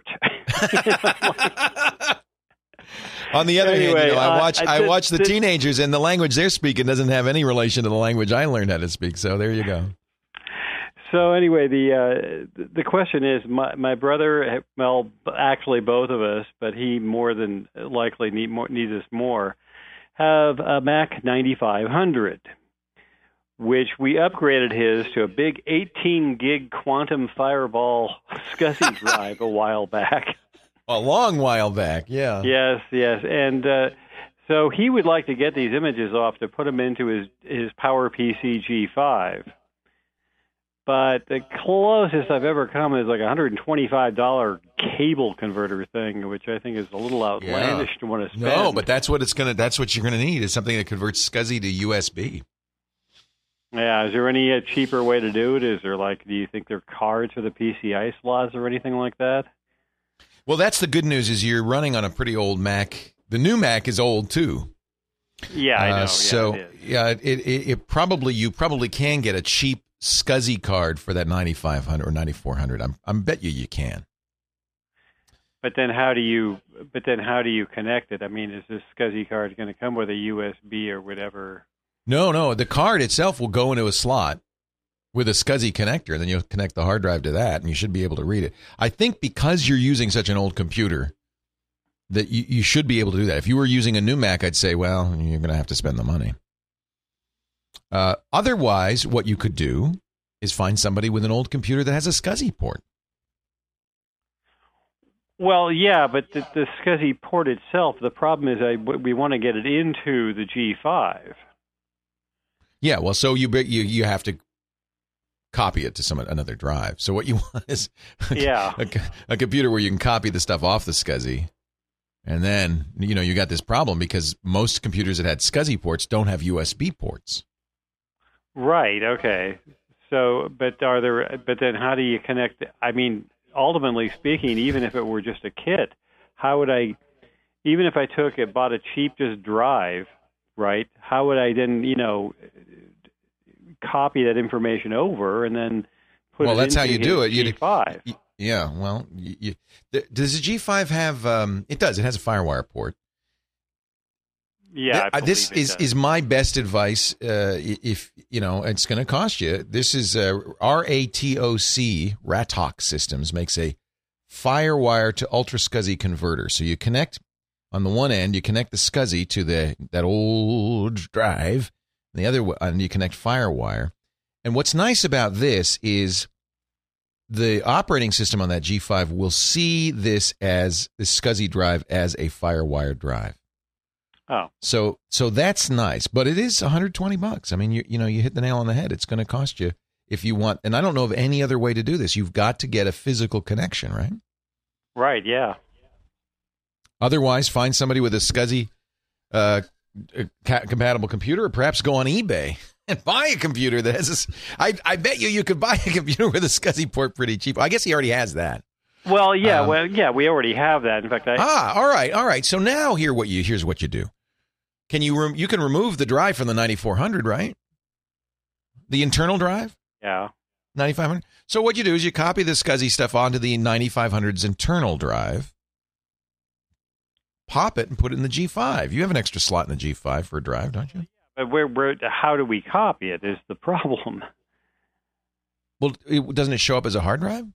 [SPEAKER 3] On the other
[SPEAKER 11] anyway,
[SPEAKER 3] hand, you know, I
[SPEAKER 11] uh,
[SPEAKER 3] watch
[SPEAKER 11] I,
[SPEAKER 3] I
[SPEAKER 11] did,
[SPEAKER 3] watch the
[SPEAKER 11] did,
[SPEAKER 3] teenagers, and the language they're speaking doesn't have any relation to the language I learned how to speak. So there you go.
[SPEAKER 11] So anyway, the uh, the question is, my my brother, well, actually both of us, but he more than likely need more, needs us more, have a Mac ninety-five hundred. which we upgraded his to a big eighteen gig quantum fireball SCSI drive a while back.
[SPEAKER 3] A long while back, yeah.
[SPEAKER 11] Yes, yes. And uh, so he would like to get these images off to put them into his, his PowerPC G five. But the closest I've ever come is like a one hundred twenty-five dollars cable converter thing, which I think is a little outlandish
[SPEAKER 3] yeah.
[SPEAKER 11] to want to spend.
[SPEAKER 3] No, but that's what it's gonna. That's what you're gonna need is something that converts SCSI to U S B.
[SPEAKER 11] Yeah, is there any uh, cheaper way to do it? Is there like, do you think there are cards for the P C I slots or anything like that?
[SPEAKER 3] Well, that's the good news. Is you're running on a pretty old Mac. The new Mac is old too.
[SPEAKER 11] Yeah, I know.
[SPEAKER 3] Uh,
[SPEAKER 11] yeah,
[SPEAKER 3] so
[SPEAKER 11] it is.
[SPEAKER 3] yeah, it, it it probably you probably can get a cheap SCSI card for that ninety-five hundred or ninety-four hundred. I'm I'm bet you you can.
[SPEAKER 11] But then how do you? But then how do you connect it? I mean, is this SCSI card going to come with a U S B or whatever?
[SPEAKER 3] No, no. The card itself will go into a slot with a SCSI connector. Then you'll connect the hard drive to that, and you should be able to read it. I think because you're using such an old computer, that you, you should be able to do that. If you were using a new Mac, I'd say, well, you're going to have to spend the money. Uh, otherwise, what you could do is find somebody with an old computer that has a SCSI port.
[SPEAKER 11] Well, yeah, but the, the SCSI port itself, the problem is I, we want to get it into the G five.
[SPEAKER 3] Yeah, well, so you you you have to copy it to some another drive. So what you want is a,
[SPEAKER 11] yeah.
[SPEAKER 3] a, a computer where you can copy the stuff off the SCSI. And then, you know, you got this problem because most computers that had SCSI ports don't have U S B ports.
[SPEAKER 11] Right, okay. So, but are there, but then how do you connect? I mean, ultimately speaking, even if it were just a kit, how would I, even if I took it, bought a cheap just drive, right? How would I then, you know, copy that information over and then put
[SPEAKER 3] well,
[SPEAKER 11] it
[SPEAKER 3] that's
[SPEAKER 11] into
[SPEAKER 3] how you do it.
[SPEAKER 11] G five?
[SPEAKER 3] You, yeah, well, you, you, does the G five have, um, it does, it has a FireWire port.
[SPEAKER 11] Yeah, I
[SPEAKER 3] this is, is my best advice. Uh, if you know, it's going to cost you. This is uh, R A T O C, Ratok Systems makes a FireWire to Ultra SCSI converter. So you connect on the one end, you connect the SCSI to the that old drive, and the other end you connect FireWire. And what's nice about this is the operating system on that G five will see this as the SCSI drive as a FireWire drive.
[SPEAKER 11] Oh,
[SPEAKER 3] so so that's nice, but it is one hundred twenty bucks. I mean, you you know, you hit the nail on the head. It's going to cost you if you want, and I don't know of any other way to do this. You've got to get a physical connection, right?
[SPEAKER 11] Right. Yeah.
[SPEAKER 3] Otherwise, find somebody with a SCSI uh, compatible computer, or perhaps go on eBay and buy a computer that has a. I I bet you you could buy a computer with a SCSI port pretty cheap. I guess he already has that.
[SPEAKER 11] Well, yeah,
[SPEAKER 3] Um,
[SPEAKER 11] well, yeah, we already have that. In fact, I
[SPEAKER 3] ah, all right, all right. So now here what you here's what you do. Can you rem- you can remove the drive from the ninety-four hundred, right? The internal drive?
[SPEAKER 11] Yeah.
[SPEAKER 3] ninety-five hundred. So what you do is you copy the SCSI stuff onto the ninety-five hundred's internal drive, pop it, and put it in the G five. You have an extra slot in the G five for a drive, don't you?
[SPEAKER 11] But where, where, how do we copy it is the problem.
[SPEAKER 3] Well, it, doesn't it show up as a hard drive?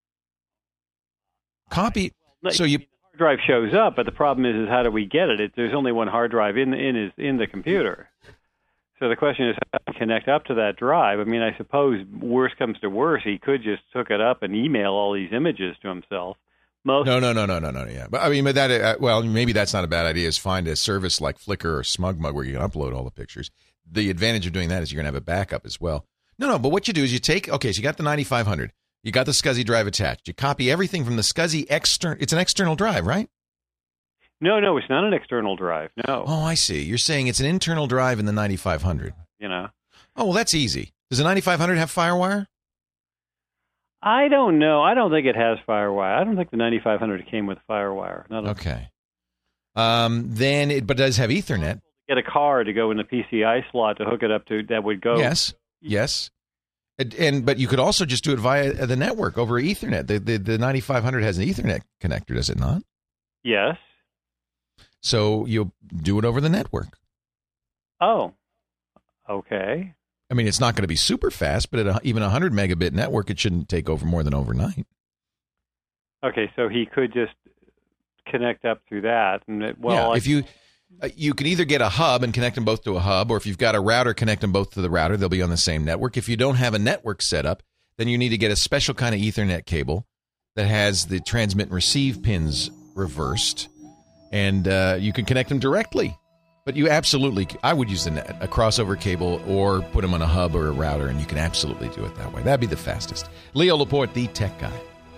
[SPEAKER 3] Copy. So you.
[SPEAKER 11] Hard drive shows up, but the problem is, is how do we get it? it there's only one hard drive in in is in the computer. So the question is how to connect up to that drive. I mean, I suppose worst comes to worst, he could just hook it up and email all these images to himself. Most
[SPEAKER 3] no, no, no, no, no, no. Yeah, but I mean, but that uh, well, maybe that's not a bad idea. Is find a service like Flickr or SmugMug where you can upload all the pictures. The advantage of doing that is you're going to have a backup as well. No, no, but what you do is you take okay, so you got the ninety-five hundred. You got the SCSI drive attached. You copy everything from the SCSI external. It's an external drive, right?
[SPEAKER 11] No, no, it's not an external drive. No.
[SPEAKER 3] Oh, I see. You're saying it's an internal drive in the ninety-five hundred.
[SPEAKER 11] You know.
[SPEAKER 3] Oh, well, that's easy. Does the ninety-five hundred have FireWire?
[SPEAKER 11] I don't know. I don't think it has FireWire. I don't think the ninety-five hundred came with FireWire. Not
[SPEAKER 3] okay. Um, then it, but it does have Ethernet.
[SPEAKER 11] Get a card to go in the P C I slot to hook it up to that would go.
[SPEAKER 3] Yes. Yes. And, and but you could also just do it via the network over Ethernet. The, the the ninety-five hundred has an Ethernet connector, does it not?
[SPEAKER 11] Yes.
[SPEAKER 3] So you'll do it over the network.
[SPEAKER 11] Oh, okay.
[SPEAKER 3] I mean, it's not going to be super fast, but at a, even a one hundred megabit network, it shouldn't take over more than overnight.
[SPEAKER 11] Okay, so he could just connect up through that, and it, well,
[SPEAKER 3] yeah,
[SPEAKER 11] I,
[SPEAKER 3] if you Uh, you can either get a hub and connect them both to a hub, or if you've got a router, connect them both to the router. They'll be on the same network. If you don't have a network set up, then you need to get a special kind of Ethernet cable that has the transmit and receive pins reversed, and uh, you can connect them directly. But you absolutely, I would use the net, a crossover cable, or put them on a hub or a router, and you can absolutely do it that way. That'd be the fastest. Leo Laporte, the tech guy.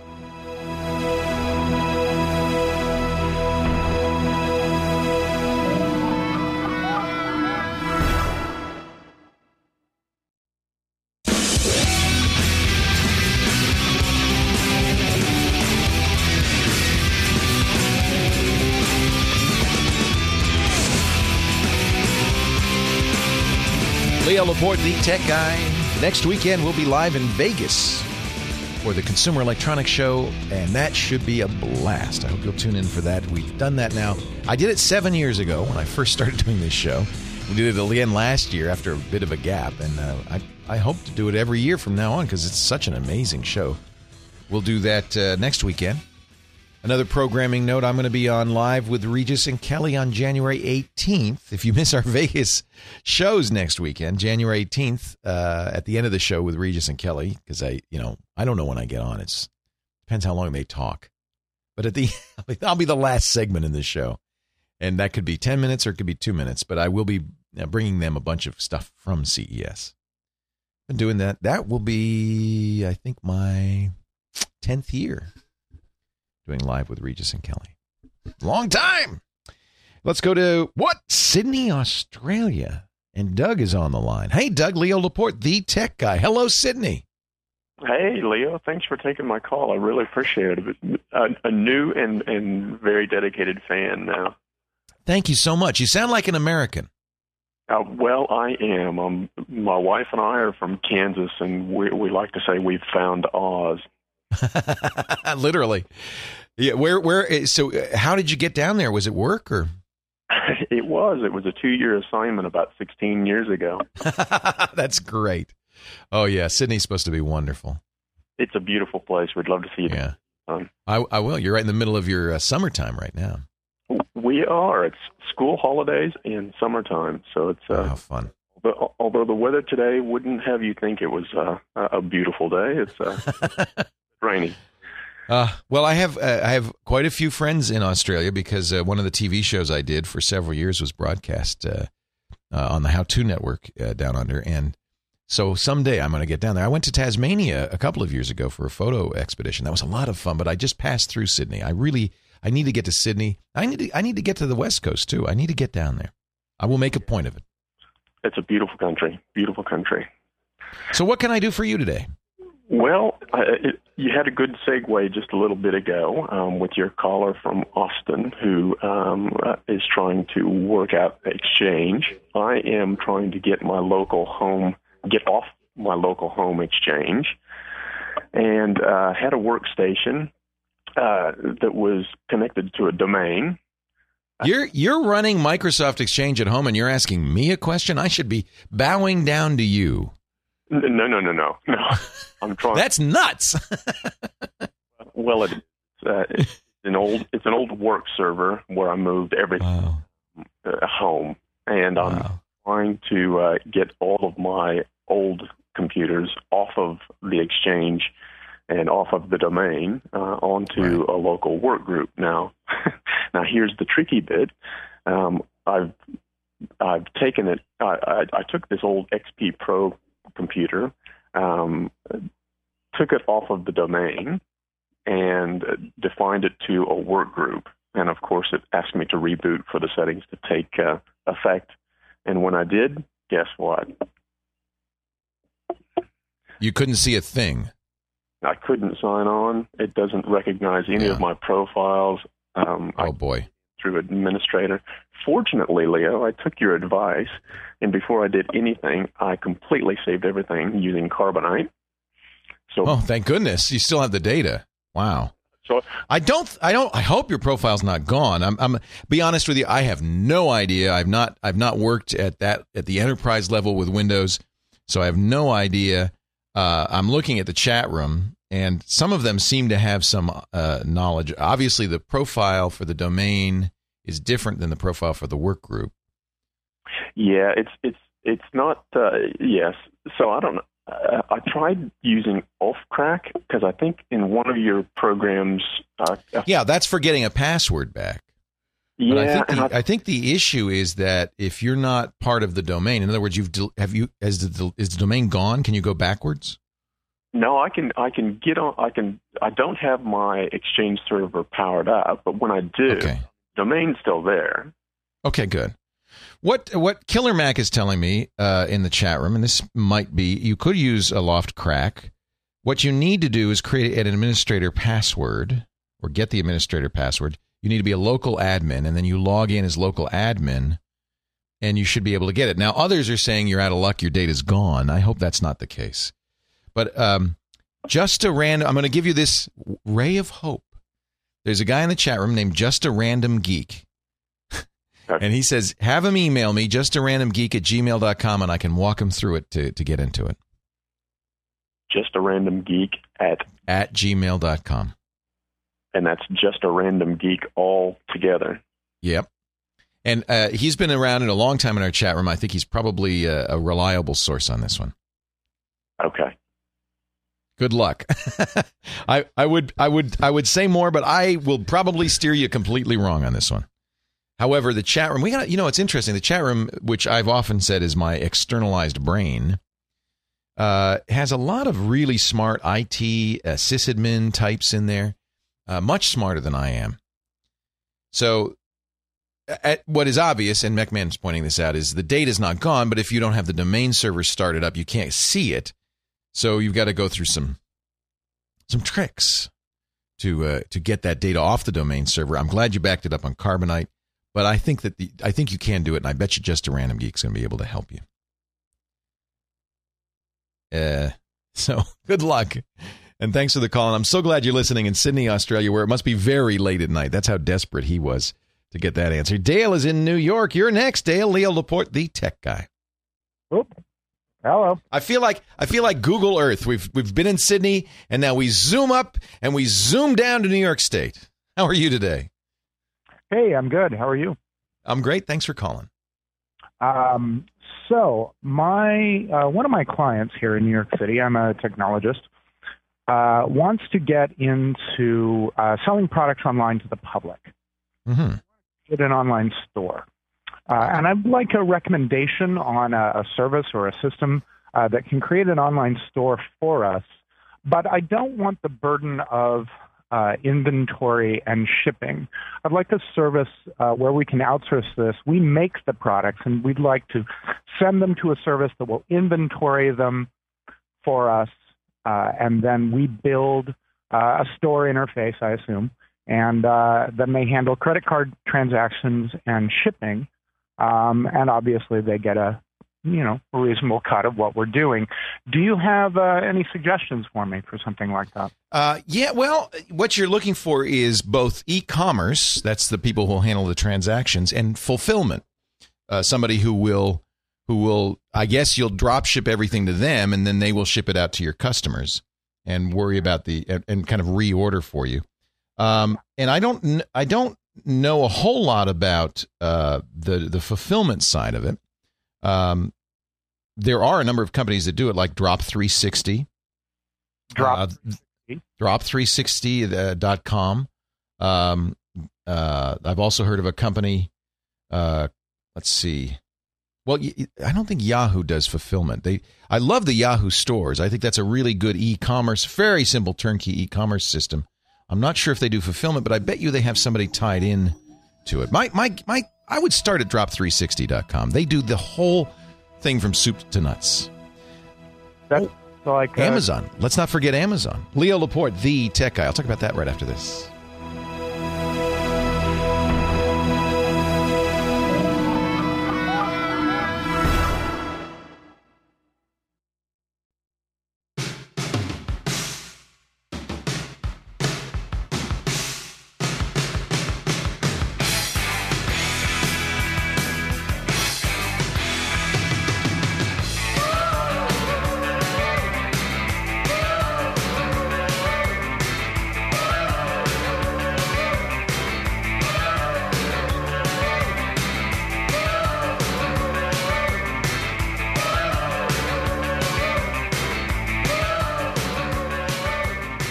[SPEAKER 3] Leo Laporte, the tech guy. Next weekend, we'll be live in Vegas for the Consumer Electronics Show, and that should be a blast. I hope you'll tune in for that. We've done that now. I did it seven years ago when I first started doing this show. We did it again last year after a bit of a gap, and uh, I, I hope to do it every year from now on because it's such an amazing show. We'll do that uh, next weekend. Another programming note, I'm going to be on live with Regis and Kelly on January eighteenth. If you miss our Vegas shows next weekend, January eighteenth, uh, at the end of the show with Regis and Kelly, because I, you know, I don't know when I get on. It depends how long they talk. But at the, I'll be the last segment in this show. And that could be ten minutes or it could be two minutes. But I will be bringing them a bunch of stuff from C E S. Been doing that. That will be, I think, my tenth year. Doing live with Regis and Kelly. Long time. Let's go to, what? Sydney, Australia. And Doug is on the line. Hey, Doug, Leo Laporte, the tech guy. Hello, Sydney.
[SPEAKER 12] Hey, Leo. Thanks for taking my call. I really appreciate it. A, a new and, and very dedicated fan now.
[SPEAKER 3] Thank you so much. You sound like an American.
[SPEAKER 12] Uh, well, I am. Um, my wife and I are from Kansas, and we, we like to say we've found Oz.
[SPEAKER 3] Literally. Yeah. Where, where, so how did you get down there? Was it work or?
[SPEAKER 12] It was. It was a two-year assignment about sixteen years ago.
[SPEAKER 3] That's great. Oh, yeah. Sydney's supposed to be wonderful.
[SPEAKER 12] It's a beautiful place. We'd love to see you.
[SPEAKER 3] Yeah. Um, I, I will. You're right in the middle of your uh, summertime right now.
[SPEAKER 12] We are. It's school holidays and summertime. So it's uh,
[SPEAKER 3] oh, fun.
[SPEAKER 12] But although the weather today wouldn't have you think it was uh, a beautiful day, it's uh, rainy.
[SPEAKER 3] Uh, well, I have uh, I have quite a few friends in Australia because uh, one of the T V shows I did for several years was broadcast uh, uh, on the How To Network uh, down under, and so someday I'm going to get down there. I went to Tasmania a couple of years ago for a photo expedition. That was a lot of fun, but I just passed through Sydney. I really I need to get to Sydney. I need to, I need to get to the West Coast too. I need to get down there. I will make a point of it.
[SPEAKER 12] It's a beautiful country, beautiful country.
[SPEAKER 3] So what can I do for you today?
[SPEAKER 12] Well, uh, it, you had a good segue just a little bit ago um, with your caller from Austin who um, uh, is trying to work out Exchange. I am trying to get my local home, get off my local home Exchange, and uh, had a workstation uh, that was connected to a domain.
[SPEAKER 3] You're you're running Microsoft Exchange at home, and you're asking me a question? I should be bowing down to you.
[SPEAKER 12] No, no, no, no, no. I'm trying.
[SPEAKER 3] That's nuts.
[SPEAKER 12] Well, it, uh, it's an old it's an old work server where I moved everything
[SPEAKER 3] wow.
[SPEAKER 12] uh, home, and I'm
[SPEAKER 3] wow.
[SPEAKER 12] trying to uh, get all of my old computers off of the Exchange and off of the domain uh, onto
[SPEAKER 3] right.
[SPEAKER 12] a local work group. Now, now here's the tricky bit. Um, I've I've taken it. I, I, I took this old X P Pro computer, um, took it off of the domain, and defined it to a work group. And of course, it asked me to reboot for the settings to take uh, effect. And when I did, guess what?
[SPEAKER 3] You couldn't see a thing.
[SPEAKER 12] I couldn't sign on. It doesn't recognize any
[SPEAKER 3] yeah.
[SPEAKER 12] of my profiles. Um,
[SPEAKER 3] oh,
[SPEAKER 12] I,
[SPEAKER 3] boy.
[SPEAKER 12] Through administrator. Fortunately, Leo, I took your advice, and before I did anything, I completely saved everything using Carbonite. So,
[SPEAKER 3] oh, thank goodness. You still have the data. Wow.
[SPEAKER 12] So
[SPEAKER 3] I don't, I don't, I hope your profile's not gone. I'm, I'm, be honest with you. I have no idea. I've not, I've not worked at that, at the enterprise level with Windows. So I have no idea. Uh, I'm looking at the chat room, and some of them seem to have some uh, knowledge. Obviously, the profile for the domain is different than the profile for the work group.
[SPEAKER 12] Yeah, it's it's it's not. Uh, yes, so I don't know. Uh, I tried using Offcrack because I think in one of your programs. Uh,
[SPEAKER 3] yeah, that's for getting a password back.
[SPEAKER 12] Yeah,
[SPEAKER 3] but I think, the,
[SPEAKER 12] I,
[SPEAKER 3] I think the issue is that if you're not part of the domain, in other words, you've have you is the is the domain gone? Can you go backwards?
[SPEAKER 12] No, I can. I can get on. I can. I don't have my Exchange server powered up, but when I do,
[SPEAKER 3] okay.
[SPEAKER 12] domain's still there.
[SPEAKER 3] Okay, good. What what Killer Mac is telling me uh, in the chat room, and this might be, you could use a Loftcrack. What you need to do is create an administrator password, or get the administrator password. You need to be a local admin, and then you log in as local admin, and you should be able to get it. Now, others are saying you're out of luck, your data's gone. I hope that's not the case. But um, just a random, I'm going to give you this ray of hope. There's a guy in the chat room named Just a Random Geek. And he says, have him email me, just a random geek at gmail dot com, and I can walk him through it to, to get into it.
[SPEAKER 12] Just a random geek at?
[SPEAKER 3] At gmail dot com.
[SPEAKER 12] And that's Just a Random Geek all together.
[SPEAKER 3] Yep. And uh, he's been around in a long time in our chat room. I think he's probably a, a reliable source on this one.
[SPEAKER 12] Okay.
[SPEAKER 3] Good luck. I, I would I would I would say more, but I will probably steer you completely wrong on this one. However, the chat room, we got, you know, it's interesting. The chat room, which I've often said is my externalized brain, uh, has a lot of really smart I T uh, sysadmin types in there, uh, much smarter than I am. So, at, what is obvious, and McMahon's pointing this out, is the data's not gone, but if you don't have the domain server started up, you can't see it. So you've got to go through some some tricks to uh, to get that data off the domain server. I'm glad you backed it up on Carbonite. But I think that the I think you can do it, and I bet you Just a Random Geek's going to be able to help you. Uh, so good luck, and thanks for the call. And I'm so glad you're listening in Sydney, Australia, where it must be very late at night. That's how desperate he was to get that answer. Dale is in New York. You're next, Dale. Leo Laporte, the tech guy.
[SPEAKER 7] Oop. Hello.
[SPEAKER 3] I feel like I feel like Google Earth. We've we've been in Sydney, and now we zoom up and we zoom down to New York State. How are you today?
[SPEAKER 7] Hey, I'm good. How are you?
[SPEAKER 3] I'm great. Thanks for calling.
[SPEAKER 7] Um, so my uh, one of my clients here in New York City, I'm a technologist, uh, wants to get into uh, selling products online to the public.
[SPEAKER 3] Mm-hmm.
[SPEAKER 7] Get an online store. Uh, and I'd like a recommendation on a, a service or a system uh, that can create an online store for us. But I don't want the burden of Uh, inventory and shipping. I'd like a service uh, where we can outsource this. We make the products, and we'd like to send them to a service that will inventory them for us, uh, and then we build uh, a store interface, I assume, and uh, that may handle credit card transactions and shipping, um, and obviously they get a you know, a reasonable cut of what we're doing. Do you have uh, any suggestions for me for something like that?
[SPEAKER 3] Uh, yeah, well, what you're looking for is both e-commerce, that's the people who will handle the transactions, and fulfillment. Uh, somebody who will, who will, I guess you'll drop ship everything to them, and then they will ship it out to your customers and worry about the, and, and kind of reorder for you. Um, and I don't, I don't know a whole lot about uh, the the fulfillment side of it. Um, there are a number of companies that do it, like Drop three sixty.
[SPEAKER 7] Drop.
[SPEAKER 3] Uh, Drop three sixty dot com. Um, uh, I've also heard of a company. Uh, let's see. Well, I don't think Yahoo does fulfillment. They, I love the Yahoo stores. I think that's a really good e-commerce, very simple turnkey e-commerce system. I'm not sure if they do fulfillment, but I bet you they have somebody tied in to it. My, my, my. I would start at drop three sixty dot com. They do the whole thing from soup to nuts.
[SPEAKER 7] That's oh, like uh,
[SPEAKER 3] Amazon. Let's not forget Amazon. Leo Laporte, the tech guy. I'll talk about that right after this.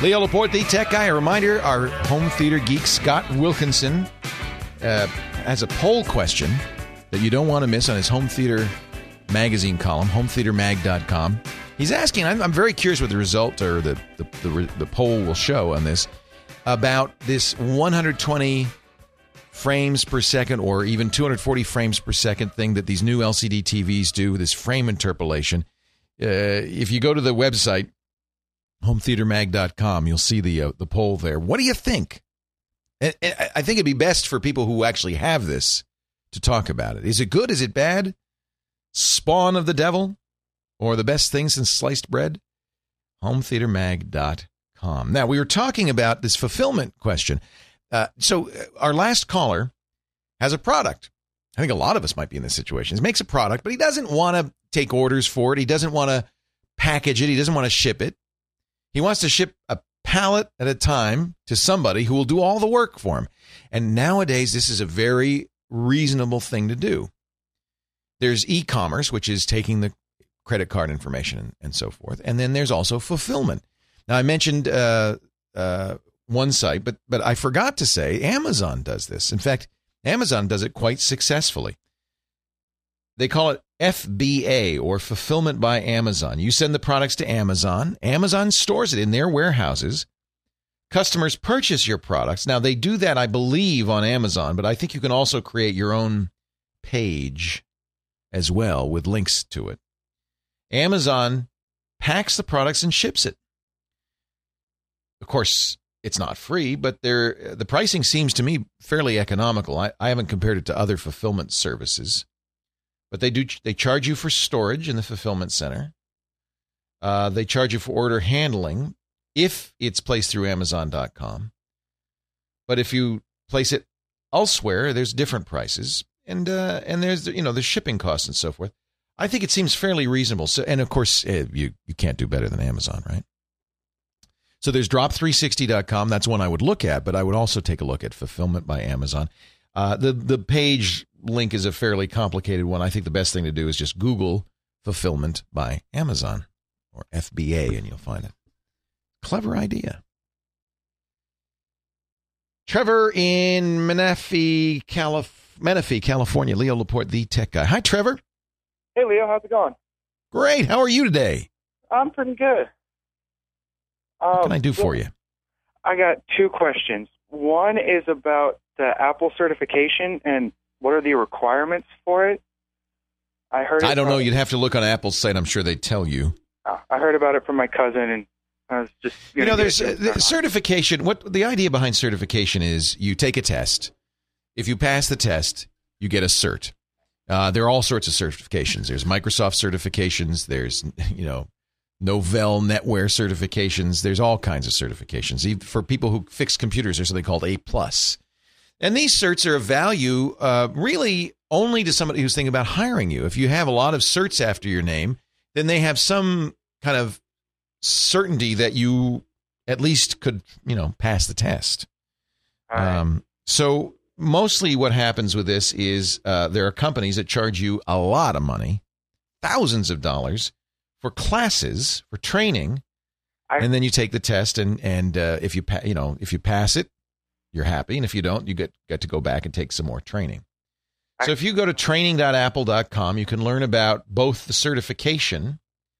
[SPEAKER 3] Leo Laporte, the tech guy. A reminder, our home theater geek, Scott Wilkinson, uh, has a poll question that you don't want to miss on his home theater magazine column, home theater mag dot com. He's asking, I'm, I'm very curious what the result or the, the, the, the poll will show on this, about this one hundred twenty frames per second or even two hundred forty frames per second thing that these new L C D T Vs do, this frame interpolation. Uh, if you go to the website, home theater mag dot com, you'll see the uh, the poll there. What do you think? And, and I think it'd be best for people who actually have this to talk about it. Is it good? Is it bad? Spawn of the devil? Or the best thing since sliced bread? home theater mag dot com. Now, we were talking about this fulfillment question. Uh, so our last caller has a product. I think a lot of us might be in this situation. He makes a product, but he doesn't want to take orders for it. He doesn't want to package it. He doesn't want to ship it. He wants to ship a pallet at a time to somebody who will do all the work for him. And nowadays, this is a very reasonable thing to do. There's e-commerce, which is taking the credit card information and, and so forth. And then there's also fulfillment. Now, I mentioned uh, uh, one site, but but I forgot to say Amazon does this. In fact, Amazon does it quite successfully. They call it F B A, or Fulfillment by Amazon. You send the products to Amazon. Amazon stores it in their warehouses. Customers purchase your products. Now, they do that, I believe, on Amazon, but I think you can also create your own page as well with links to it. Amazon packs the products and ships it. Of course, it's not free, but they're, the pricing seems to me fairly economical. I, I haven't compared it to other fulfillment services. But they do. They charge you for storage in the fulfillment center. Uh, they charge you for order handling if it's placed through Amazon dot com. But if you place it elsewhere, there's different prices, and uh, and there's you know the shipping costs and so forth. I think it seems fairly reasonable. So, and of course, uh, you you can't do better than Amazon, right? So there's drop three sixty dot com. That's one I would look at, but I would also take a look at Fulfillment by Amazon. Uh, the the page link is a fairly complicated one. I think the best thing to do is just Google Fulfillment by Amazon or F B A, and you'll find it. Clever idea. Trevor in Menifee, Calif- Menifee, California. Leo Laporte, the tech guy. Hi, Trevor.
[SPEAKER 13] Hey, Leo. How's it going?
[SPEAKER 3] Great. How are you today?
[SPEAKER 13] I'm pretty good. Um,
[SPEAKER 3] what can I do for you?
[SPEAKER 13] I got two questions. One is about the Apple certification and what are the requirements for it? I heard.
[SPEAKER 3] I don't know.
[SPEAKER 13] From,
[SPEAKER 3] You'd have to look on Apple's site. I'm sure they'd tell you.
[SPEAKER 13] I heard about it from my cousin, and I was just
[SPEAKER 3] you know, there's uh, the certification. What the idea behind certification is: you take a test. If you pass the test, you get a cert. Uh, there are all sorts of certifications. There's Microsoft certifications. There's you know, Novell NetWare certifications. There's all kinds of certifications. Even for people who fix computers, there's something called A plus. And these certs are of value uh, really only to somebody who's thinking about hiring you. If you have a lot of certs after your name, then they have some kind of certainty that you at least could, you know, pass the test. Right. Um, so mostly what happens with this is uh, there are companies that charge you a lot of money, thousands of dollars, for classes, for training, I, and then you take the test, and and uh, if you pa- you know if you pass it, you're happy, and if you don't, you get, get to go back and take some more training. So if you go to training dot apple dot com, you can learn about both the certification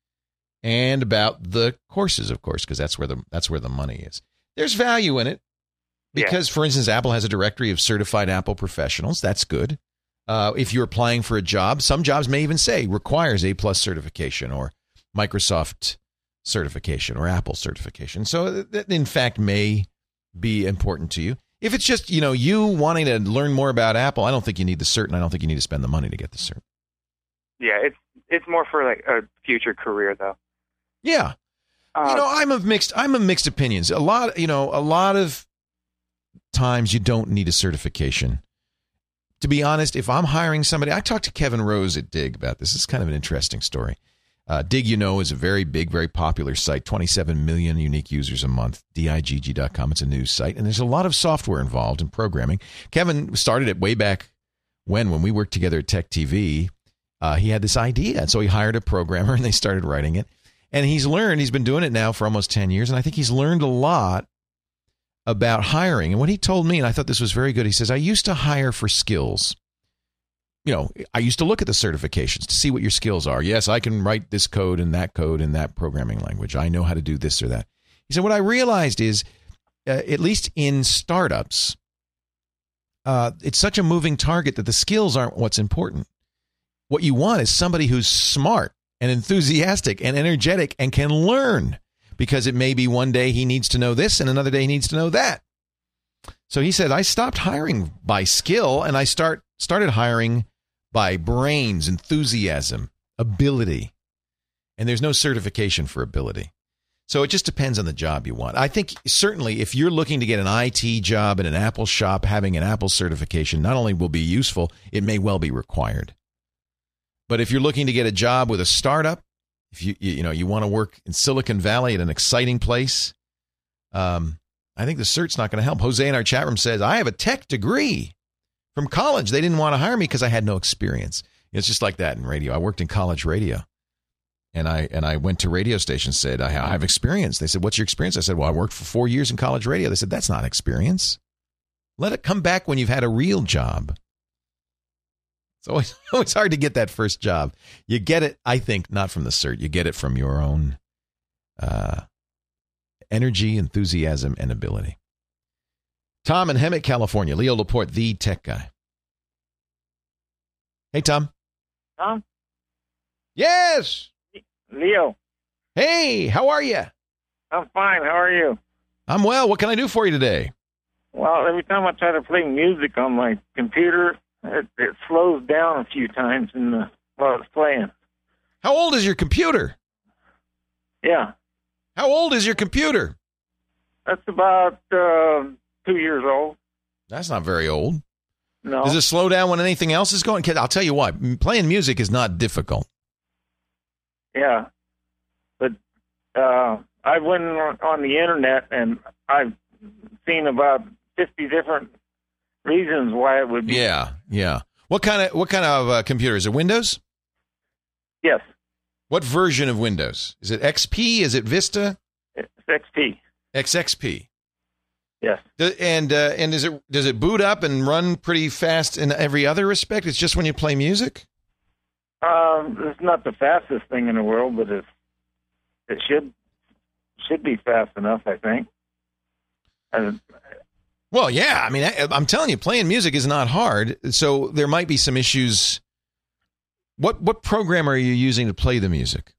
[SPEAKER 3] and about the courses, of course, because that's where the that's where the money is. There's value in it because, yeah. for instance, Apple has a directory of certified Apple professionals. That's good. Uh, if you're applying for a job, some jobs may even say requires A plus certification or Microsoft certification or Apple certification. So that, in fact, may be important to you. If it's just, you know, you wanting to learn more about Apple, I don't think you need the cert, and I don't think you need to spend the money to get the cert.
[SPEAKER 13] Yeah, it's it's more for like a future career, though.
[SPEAKER 3] Yeah, uh, you know, I'm of mixed. I'm of mixed opinions. A lot, you know, a lot of times you don't need a certification. To be honest, if I'm hiring somebody, I talked to Kevin Rose at Dig about this. It's kind of an interesting story. Uh, Dig, you know, is a very big, very popular site, twenty-seven million unique users a month, D I G G dot com. It's a news site, and there's a lot of software involved in programming. Kevin started it way back when, when we worked together at Tech T V. Uh, he had this idea, and so he hired a programmer, and they started writing it. And he's learned, he's been doing it now for almost ten years, and I think he's learned a lot about hiring. And what he told me, and I thought this was very good, he says, I used to hire for skills. You know, I used to look at the certifications to see what your skills are. Yes, I can write this code and that code in that programming language. I know how to do this or that. He said, what I realized is, uh, at least in startups, uh, it's such a moving target that the skills aren't what's important. What you want is somebody who's smart and enthusiastic and energetic and can learn, because it may be one day he needs to know this and another day he needs to know that. So he said, I stopped hiring by skill and I start started hiring by brains, enthusiasm, ability. And there's no certification for ability. So it just depends on the job you want. I think certainly if you're looking to get an I T job in an Apple shop, having an Apple certification not only will be useful, it may well be required. But if you're looking to get a job with a startup, if you you, you know you want to work in Silicon Valley at an exciting place, um, I think the cert's not going to help. Jose in our chat room says, I have a tech degree from college. They didn't want to hire me because I had no experience. It's just like that in radio. I worked in college radio. And I and I went to radio stations, said, I have experience. They said, what's your experience? I said, well, I worked for four years in college radio. They said, that's not experience. Let it come back when you've had a real job. It's always, always hard to get that first job. You get it, I think, not from the cert. You get it from your own uh, energy, enthusiasm, and ability. Tom in Hemet, California. Leo Laporte, the tech guy. Hey, Tom.
[SPEAKER 14] Tom?
[SPEAKER 3] Yes.
[SPEAKER 14] Leo.
[SPEAKER 3] Hey, how are you?
[SPEAKER 14] I'm fine. How are you?
[SPEAKER 3] I'm well. What can I do for you today?
[SPEAKER 14] Well, every time I try to play music on my computer, it, it slows down a few times in the, while it's playing.
[SPEAKER 3] How old is your computer?
[SPEAKER 14] Yeah.
[SPEAKER 3] How old is your computer?
[SPEAKER 14] That's about uh, two years old.
[SPEAKER 3] That's not very old.
[SPEAKER 14] No.
[SPEAKER 3] Does it slow down when anything else is going? I'll tell you what, playing music is not difficult.
[SPEAKER 14] Yeah. But uh, I went on, on the internet and I've seen about fifty different reasons why it would be.
[SPEAKER 3] Yeah, yeah. What kind of what kind of uh, computer is it? Windows?
[SPEAKER 14] Yes.
[SPEAKER 3] What version of Windows? Is it X P? Is it Vista?
[SPEAKER 14] It's X P.
[SPEAKER 3] X X P.
[SPEAKER 14] Yes.
[SPEAKER 3] Do, and uh, and is it does it boot up and run pretty fast in every other respect? It's just when you play music?
[SPEAKER 14] Um, it's not the fastest thing in the world, but it's, it should should be fast enough, I think. And,
[SPEAKER 3] well, yeah. I mean, I, I'm telling you, playing music is not hard. So there might be some issues. What what program are you using to play the music?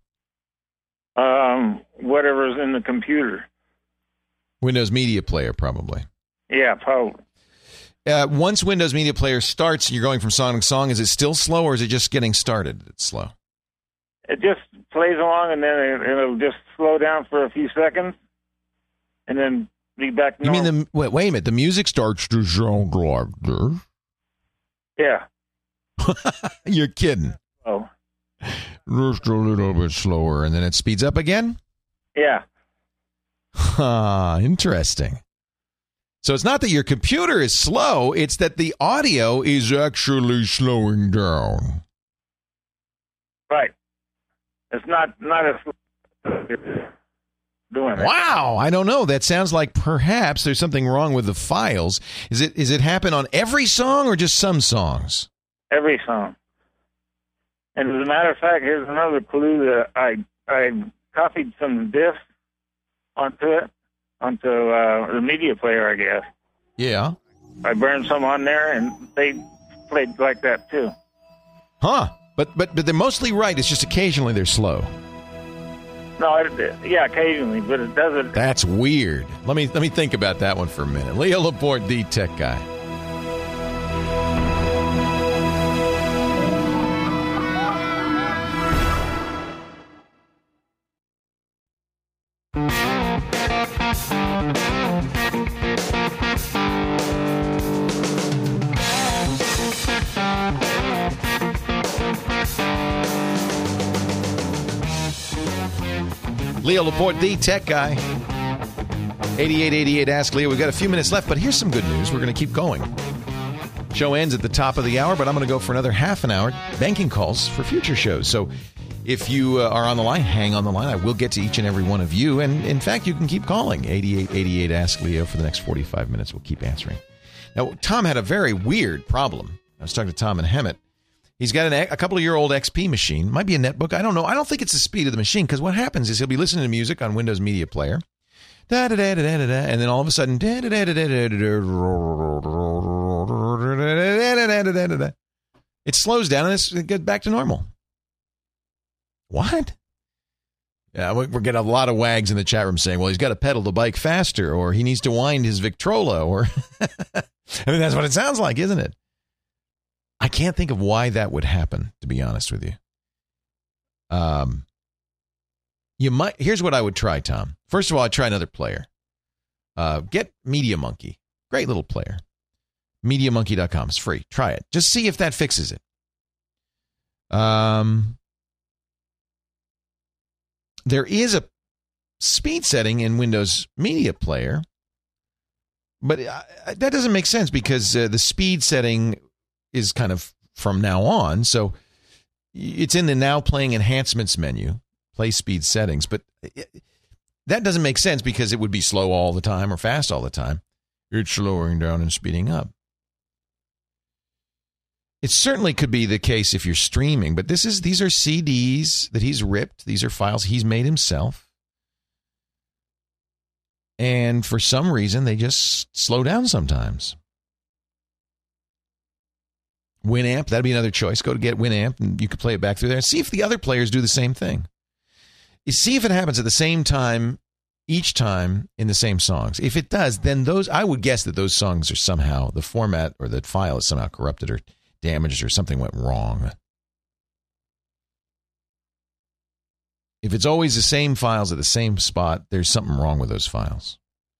[SPEAKER 14] Um, whatever's in the computer.
[SPEAKER 3] Windows Media Player, probably.
[SPEAKER 14] Yeah, probably.
[SPEAKER 3] Uh, once Windows Media Player starts, you're going from song to song. Is it still slow, or is it just getting started? It's slow.
[SPEAKER 14] It just plays along, and then it, it'll just slow down for a few seconds, and then be back normal.
[SPEAKER 3] You mean the wait? Wait a minute. The music starts to sound like this.
[SPEAKER 14] Yeah.
[SPEAKER 3] You're kidding.
[SPEAKER 14] Oh.
[SPEAKER 3] Just a little bit slower, and then it speeds up again.
[SPEAKER 14] Yeah.
[SPEAKER 3] Huh, interesting. So it's not that your computer is slow, it's that the audio is actually slowing down.
[SPEAKER 14] Right. It's not not as doing it.
[SPEAKER 3] Wow, I don't know. That sounds like perhaps there's something wrong with the files. Is it is it happen on every song or just some songs?
[SPEAKER 14] Every song. And as a matter of fact, here's another clue that I I copied some diffs onto it, onto uh, the media player, I guess.
[SPEAKER 3] Yeah.
[SPEAKER 14] I burned some on there, and they played like that too.
[SPEAKER 3] Huh? But but but they're mostly right. It's just occasionally they're slow.
[SPEAKER 14] No, it, yeah, occasionally, but it doesn't.
[SPEAKER 3] That's weird. Let me let me think about that one for a minute. Leo Laporte, the tech guy. Leo Laporte, the tech guy. eighty-eight eighty-eight Ask Leo. We've got a few minutes left, but here's some good news. We're going to keep going. Show ends at the top of the hour, but I'm going to go for another half an hour banking calls for future shows. So If you uh, are on the line, hang on the line. I will get to each and every one of you. And in fact, you can keep calling eighty-eight eighty-eight Ask Leo for the next forty-five minutes. We'll keep answering. Now, Tom had a very weird problem. I was talking to Tom in Hemet. He's got an, a couple of year old X P machine. Might be a netbook. I don't know. I don't think it's the speed of the machine, because what happens is he'll be listening to music on Windows Media Player. Da, da, da, da, da, da, and then all of a sudden, da, da, da, da, da, da, da, da, it slows down and it gets back to normal. What? Yeah, we're getting a lot of wags in the chat room saying, well, he's got to pedal the bike faster, or he needs to wind his Victrola, or I mean, that's what it sounds like, isn't it? I can't think of why that would happen, to be honest with you. Um, you might. Here's what I would try, Tom. First of all, I'd try another player. Uh, get Media Monkey. Great little player. media monkey dot com. It's free. Try it. Just see if that fixes it. Um, there is a speed setting in Windows Media Player, but uh, that doesn't make sense, because uh, the speed setting is kind of from now on. So it's in the Now Playing Enhancements menu, play speed settings. But it, that doesn't make sense, because it would be slow all the time or fast all the time. It's slowing down and speeding up. It certainly could be the case if you're streaming, but this is these are C Ds that he's ripped. These are files he's made himself. And for some reason, they just slow down sometimes. Winamp, that'd be another choice. Go to get Winamp, and you can play it back through there. See if the other players do the same thing. You see if it happens at the same time, each time in the same songs. If it does, then those, I would guess that those songs are somehow, the format or the file is somehow corrupted or damaged, or something went wrong. If it's always the same files at the same spot, there's something wrong with those files.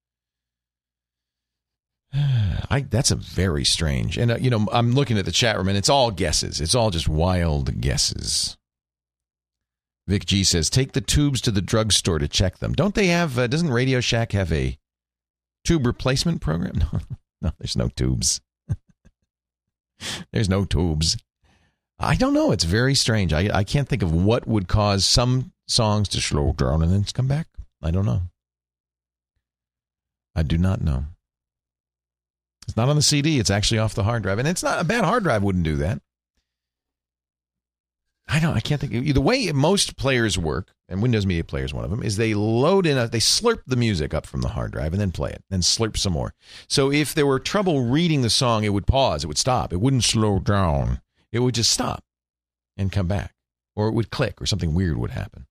[SPEAKER 3] I, that's a very strange. And, uh, you know, I'm looking at the chat room, and it's all guesses. It's all just wild guesses. Vic G says, take the tubes to the drugstore to check them. Don't they have, uh, doesn't Radio Shack have a tube replacement program? No, no, there's no tubes. There's no tubes. I don't know. It's very strange. I, I can't think of what would cause some songs to slow down and then come back. I don't know. I do not know. It's not on the C D. It's actually off the hard drive. And it's not a bad hard drive wouldn't do that. I don't, I can't think of, the way most players work, and Windows Media Player is one of them, is they load in, a, they slurp the music up from the hard drive and then play it, then slurp some more. So if there were trouble reading the song, it would pause, it would stop. It wouldn't slow down. It would just stop and come back. Or it would click, or something weird would happen.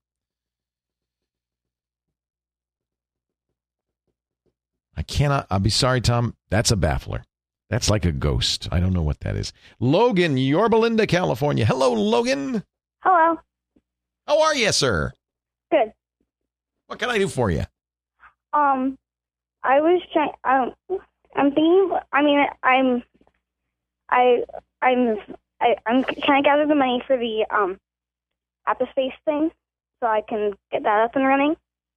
[SPEAKER 3] I cannot, I'll be sorry, Tom, that's a baffler. That's like a ghost. I don't know what that is. Logan, Yorba Linda, California. Hello, Logan.
[SPEAKER 8] Hello.
[SPEAKER 3] How are you, sir?
[SPEAKER 8] Good.
[SPEAKER 3] What can I do for you?
[SPEAKER 8] Um, I was trying. Um, I'm thinking. I mean, I'm. I. I'm. I, I'm trying to gather the money for the um, Apospace thing, so I can get that up and running.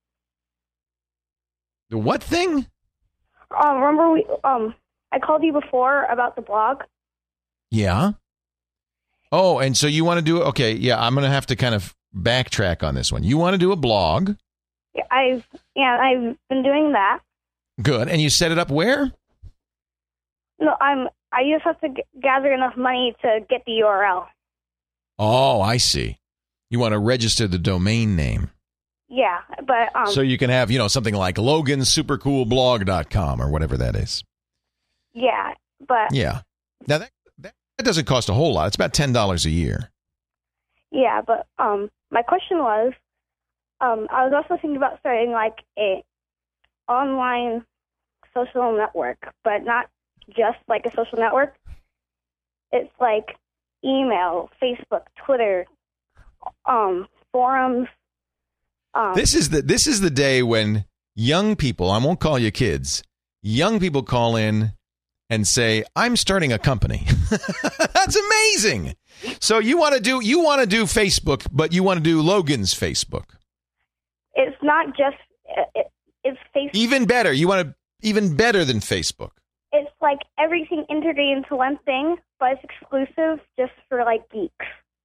[SPEAKER 3] The what thing?
[SPEAKER 8] Um, remember we um. I called you before about the blog.
[SPEAKER 3] Yeah. Oh, and so you want to do it? Okay, yeah, I'm going to have to kind of backtrack on this one. You want to do a blog?
[SPEAKER 8] Yeah, I've yeah, I've been doing that.
[SPEAKER 3] Good. And you set it up where?
[SPEAKER 8] No, I'm. I just have to g- gather enough money to get the U R L.
[SPEAKER 3] Oh, I see. You want to register the domain name.
[SPEAKER 8] Yeah, but um.
[SPEAKER 3] So you can have, you know, something like logan super cool blog dot com or whatever that is.
[SPEAKER 8] Yeah, but
[SPEAKER 3] yeah. Now that, that that doesn't cost a whole lot. It's about ten dollars a year.
[SPEAKER 8] Yeah, but um, my question was, um, I was also thinking about starting like a online social network, but not just like a social network. It's like email, Facebook, Twitter, um, forums. Um,
[SPEAKER 3] this is the this is the day when young people, I won't call you kids, young people call in and say, I'm starting a company. That's amazing. So you want to do you want to do Facebook, but you want to do Logan's Facebook.
[SPEAKER 8] It's not just it, it's Facebook.
[SPEAKER 3] Even better. You want to even better than Facebook.
[SPEAKER 8] It's like everything integrated into one thing, but it's exclusive just for like geeks.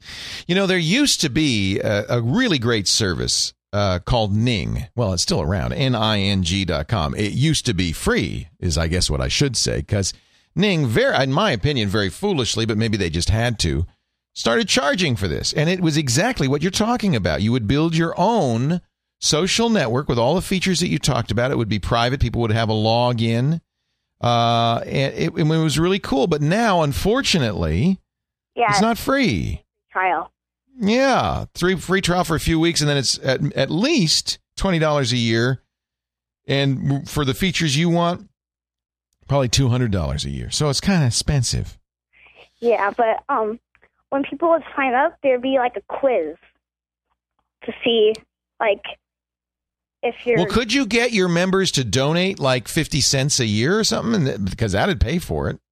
[SPEAKER 3] You know, there used to be a, a really great service uh, called Ning. Well, it's still around, N I N G dot com. It used to be free, is I guess what I should say, because Ning, very, in my opinion, very foolishly, but maybe they just had to, started charging for this. And it was exactly what you're talking about. You would build your own social network with all the features that you talked about. It would be private. People would have a login. Uh, and it, it was really cool. But now, unfortunately,
[SPEAKER 8] Yeah.
[SPEAKER 3] it's not free.
[SPEAKER 8] Trial.
[SPEAKER 3] Yeah. Three free trial for a few weeks, and then it's at, at least twenty dollars a year. And for the features you want, probably two hundred dollars a year. So it's kind of expensive.
[SPEAKER 8] Yeah, but um, when people would sign up, there'd be like a quiz to see, like, if you're...
[SPEAKER 3] Well, could you get your members to donate like fifty cents a year or something? And because that'd pay for it.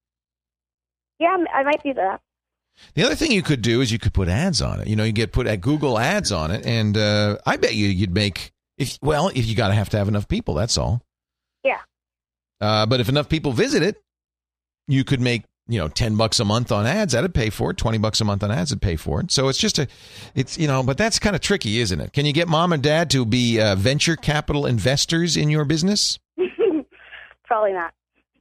[SPEAKER 8] Yeah, I might do that.
[SPEAKER 3] The other thing you could do is you could put ads on it. You know, you get put at Google ads on it, and uh, I bet you you'd make if well, if you got to have to have enough people. That's all.
[SPEAKER 8] Yeah.
[SPEAKER 3] Uh, but if enough people visit it, you could make you know ten bucks a month on ads. That'd pay for it. Twenty bucks a month on ads would pay for it. So it's just a, it's you know, but that's kind of tricky, isn't it? Can you get mom and dad to be uh, venture capital investors in your business?
[SPEAKER 8] Probably not.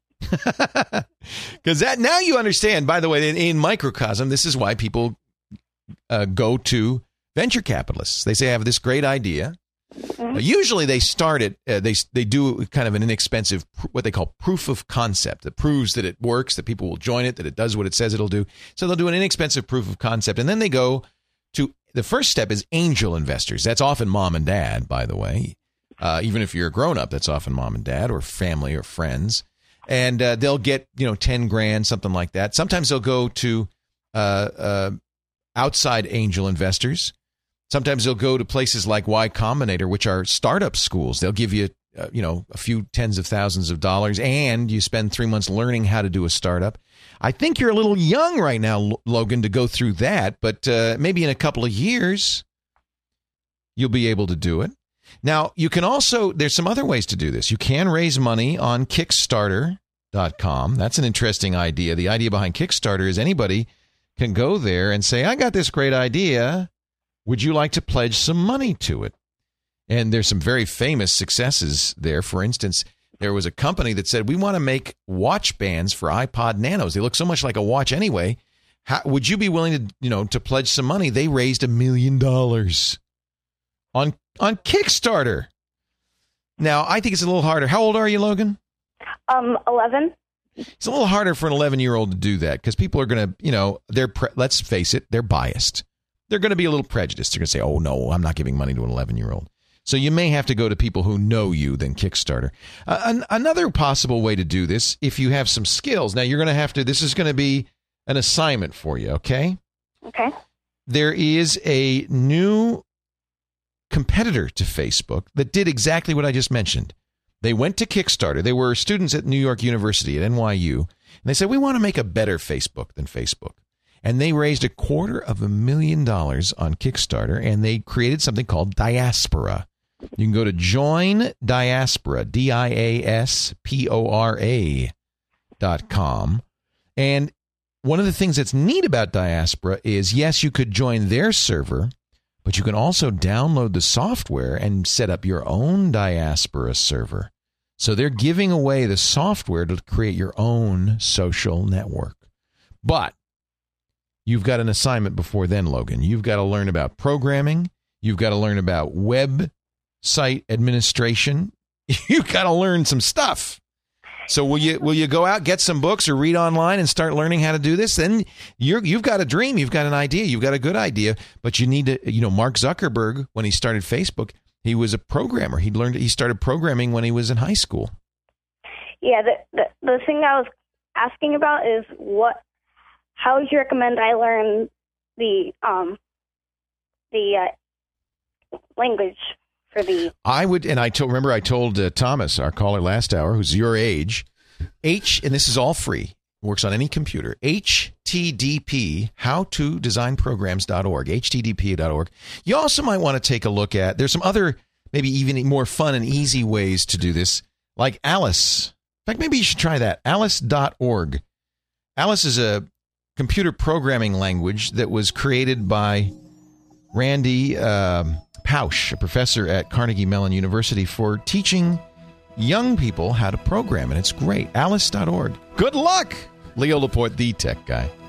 [SPEAKER 3] Because that now you understand, by the way, in, in microcosm, this is why people uh, go to venture capitalists. They say, I have this great idea.
[SPEAKER 8] Mm-hmm.
[SPEAKER 3] Uh, usually they start it, uh, they, they do kind of an inexpensive, what they call proof of concept that proves that it works, that people will join it, that it does what it says it'll do. So they'll do an inexpensive proof of concept. And then they go to, the first step is angel investors. That's often mom and dad, by the way. Uh, even if you're a grown up, that's often mom and dad or family or friends. And uh, they'll get, you know, ten grand, something like that. Sometimes they'll go to uh, uh, outside angel investors. Sometimes they'll go to places like Y Combinator, which are startup schools. They'll give you, uh, you know, a few tens of thousands of dollars, and you spend three months learning how to do a startup. I think you're a little young right now, Logan, to go through that, but uh, maybe in a couple of years, you'll be able to do it. Now, you can also, there's some other ways to do this. You can raise money on Kickstarter dot com. That's an interesting idea. The idea behind Kickstarter is anybody can go there and say, I got this great idea. Would you like to pledge some money to it? And there's some very famous successes there. For instance, there was a company that said, we want to make watch bands for iPod Nanos. They look so much like a watch anyway. How, would you be willing to, you know, to pledge some money? They raised a million dollars on on Kickstarter. Now, I think it's a little harder. How old are you, Logan?
[SPEAKER 8] Um, eleven.
[SPEAKER 3] It's a little harder for an eleven-year-old to do that because people are going to, you know, they're pre- let's face it, they're biased. They're going to be a little prejudiced. They're going to say, oh, no, I'm not giving money to an eleven-year-old. So you may have to go to people who know you than Kickstarter. Uh, an- another possible way to do this, if you have some skills. Now, you're going to have to, this is going to be an assignment for you, okay?
[SPEAKER 8] Okay.
[SPEAKER 3] There is a new competitor to Facebook that did exactly what I just mentioned. They went to Kickstarter. They were students at New York University at N Y U. And they said, we want to make a better Facebook than Facebook. And they raised a quarter of a million dollars on Kickstarter, and they created something called Diaspora. You can go to Join Diaspora, D I A S P O R A dot com. And one of the things that's neat about Diaspora is, yes, you could join their server, but you can also download the software and set up your own Diaspora server. So they're giving away the software to create your own social network. But you've got an assignment before then, Logan. You've got to learn about programming. You've got to learn about website administration. You've got to learn some stuff. So will you will you go out, get some books, or read online and start learning how to do this? Then you're you've got a dream, you've got an idea, you've got a good idea, but you need to, you know, Mark Zuckerberg, when he started Facebook, he was a programmer. He learned he started programming when he was in high school.
[SPEAKER 8] Yeah, the the, the thing I was asking about is what how would you recommend I learn the um the uh, language for the
[SPEAKER 3] I would, and I told, remember I told uh, Thomas, our caller last hour, who's your age, H, and this is all free, works on any computer, H T D P, how to design programs dot org, H T D P dot org. You also might want to take a look at, there's some other, maybe even more fun and easy ways to do this, like Alice. In fact, maybe you should try that, alice dot org. Alice is a computer programming language that was created by Randy uh, Pausch, a professor at Carnegie Mellon University, for teaching young people how to program, and it's great. alice dot org. Good luck, Leo Laporte, the tech guy.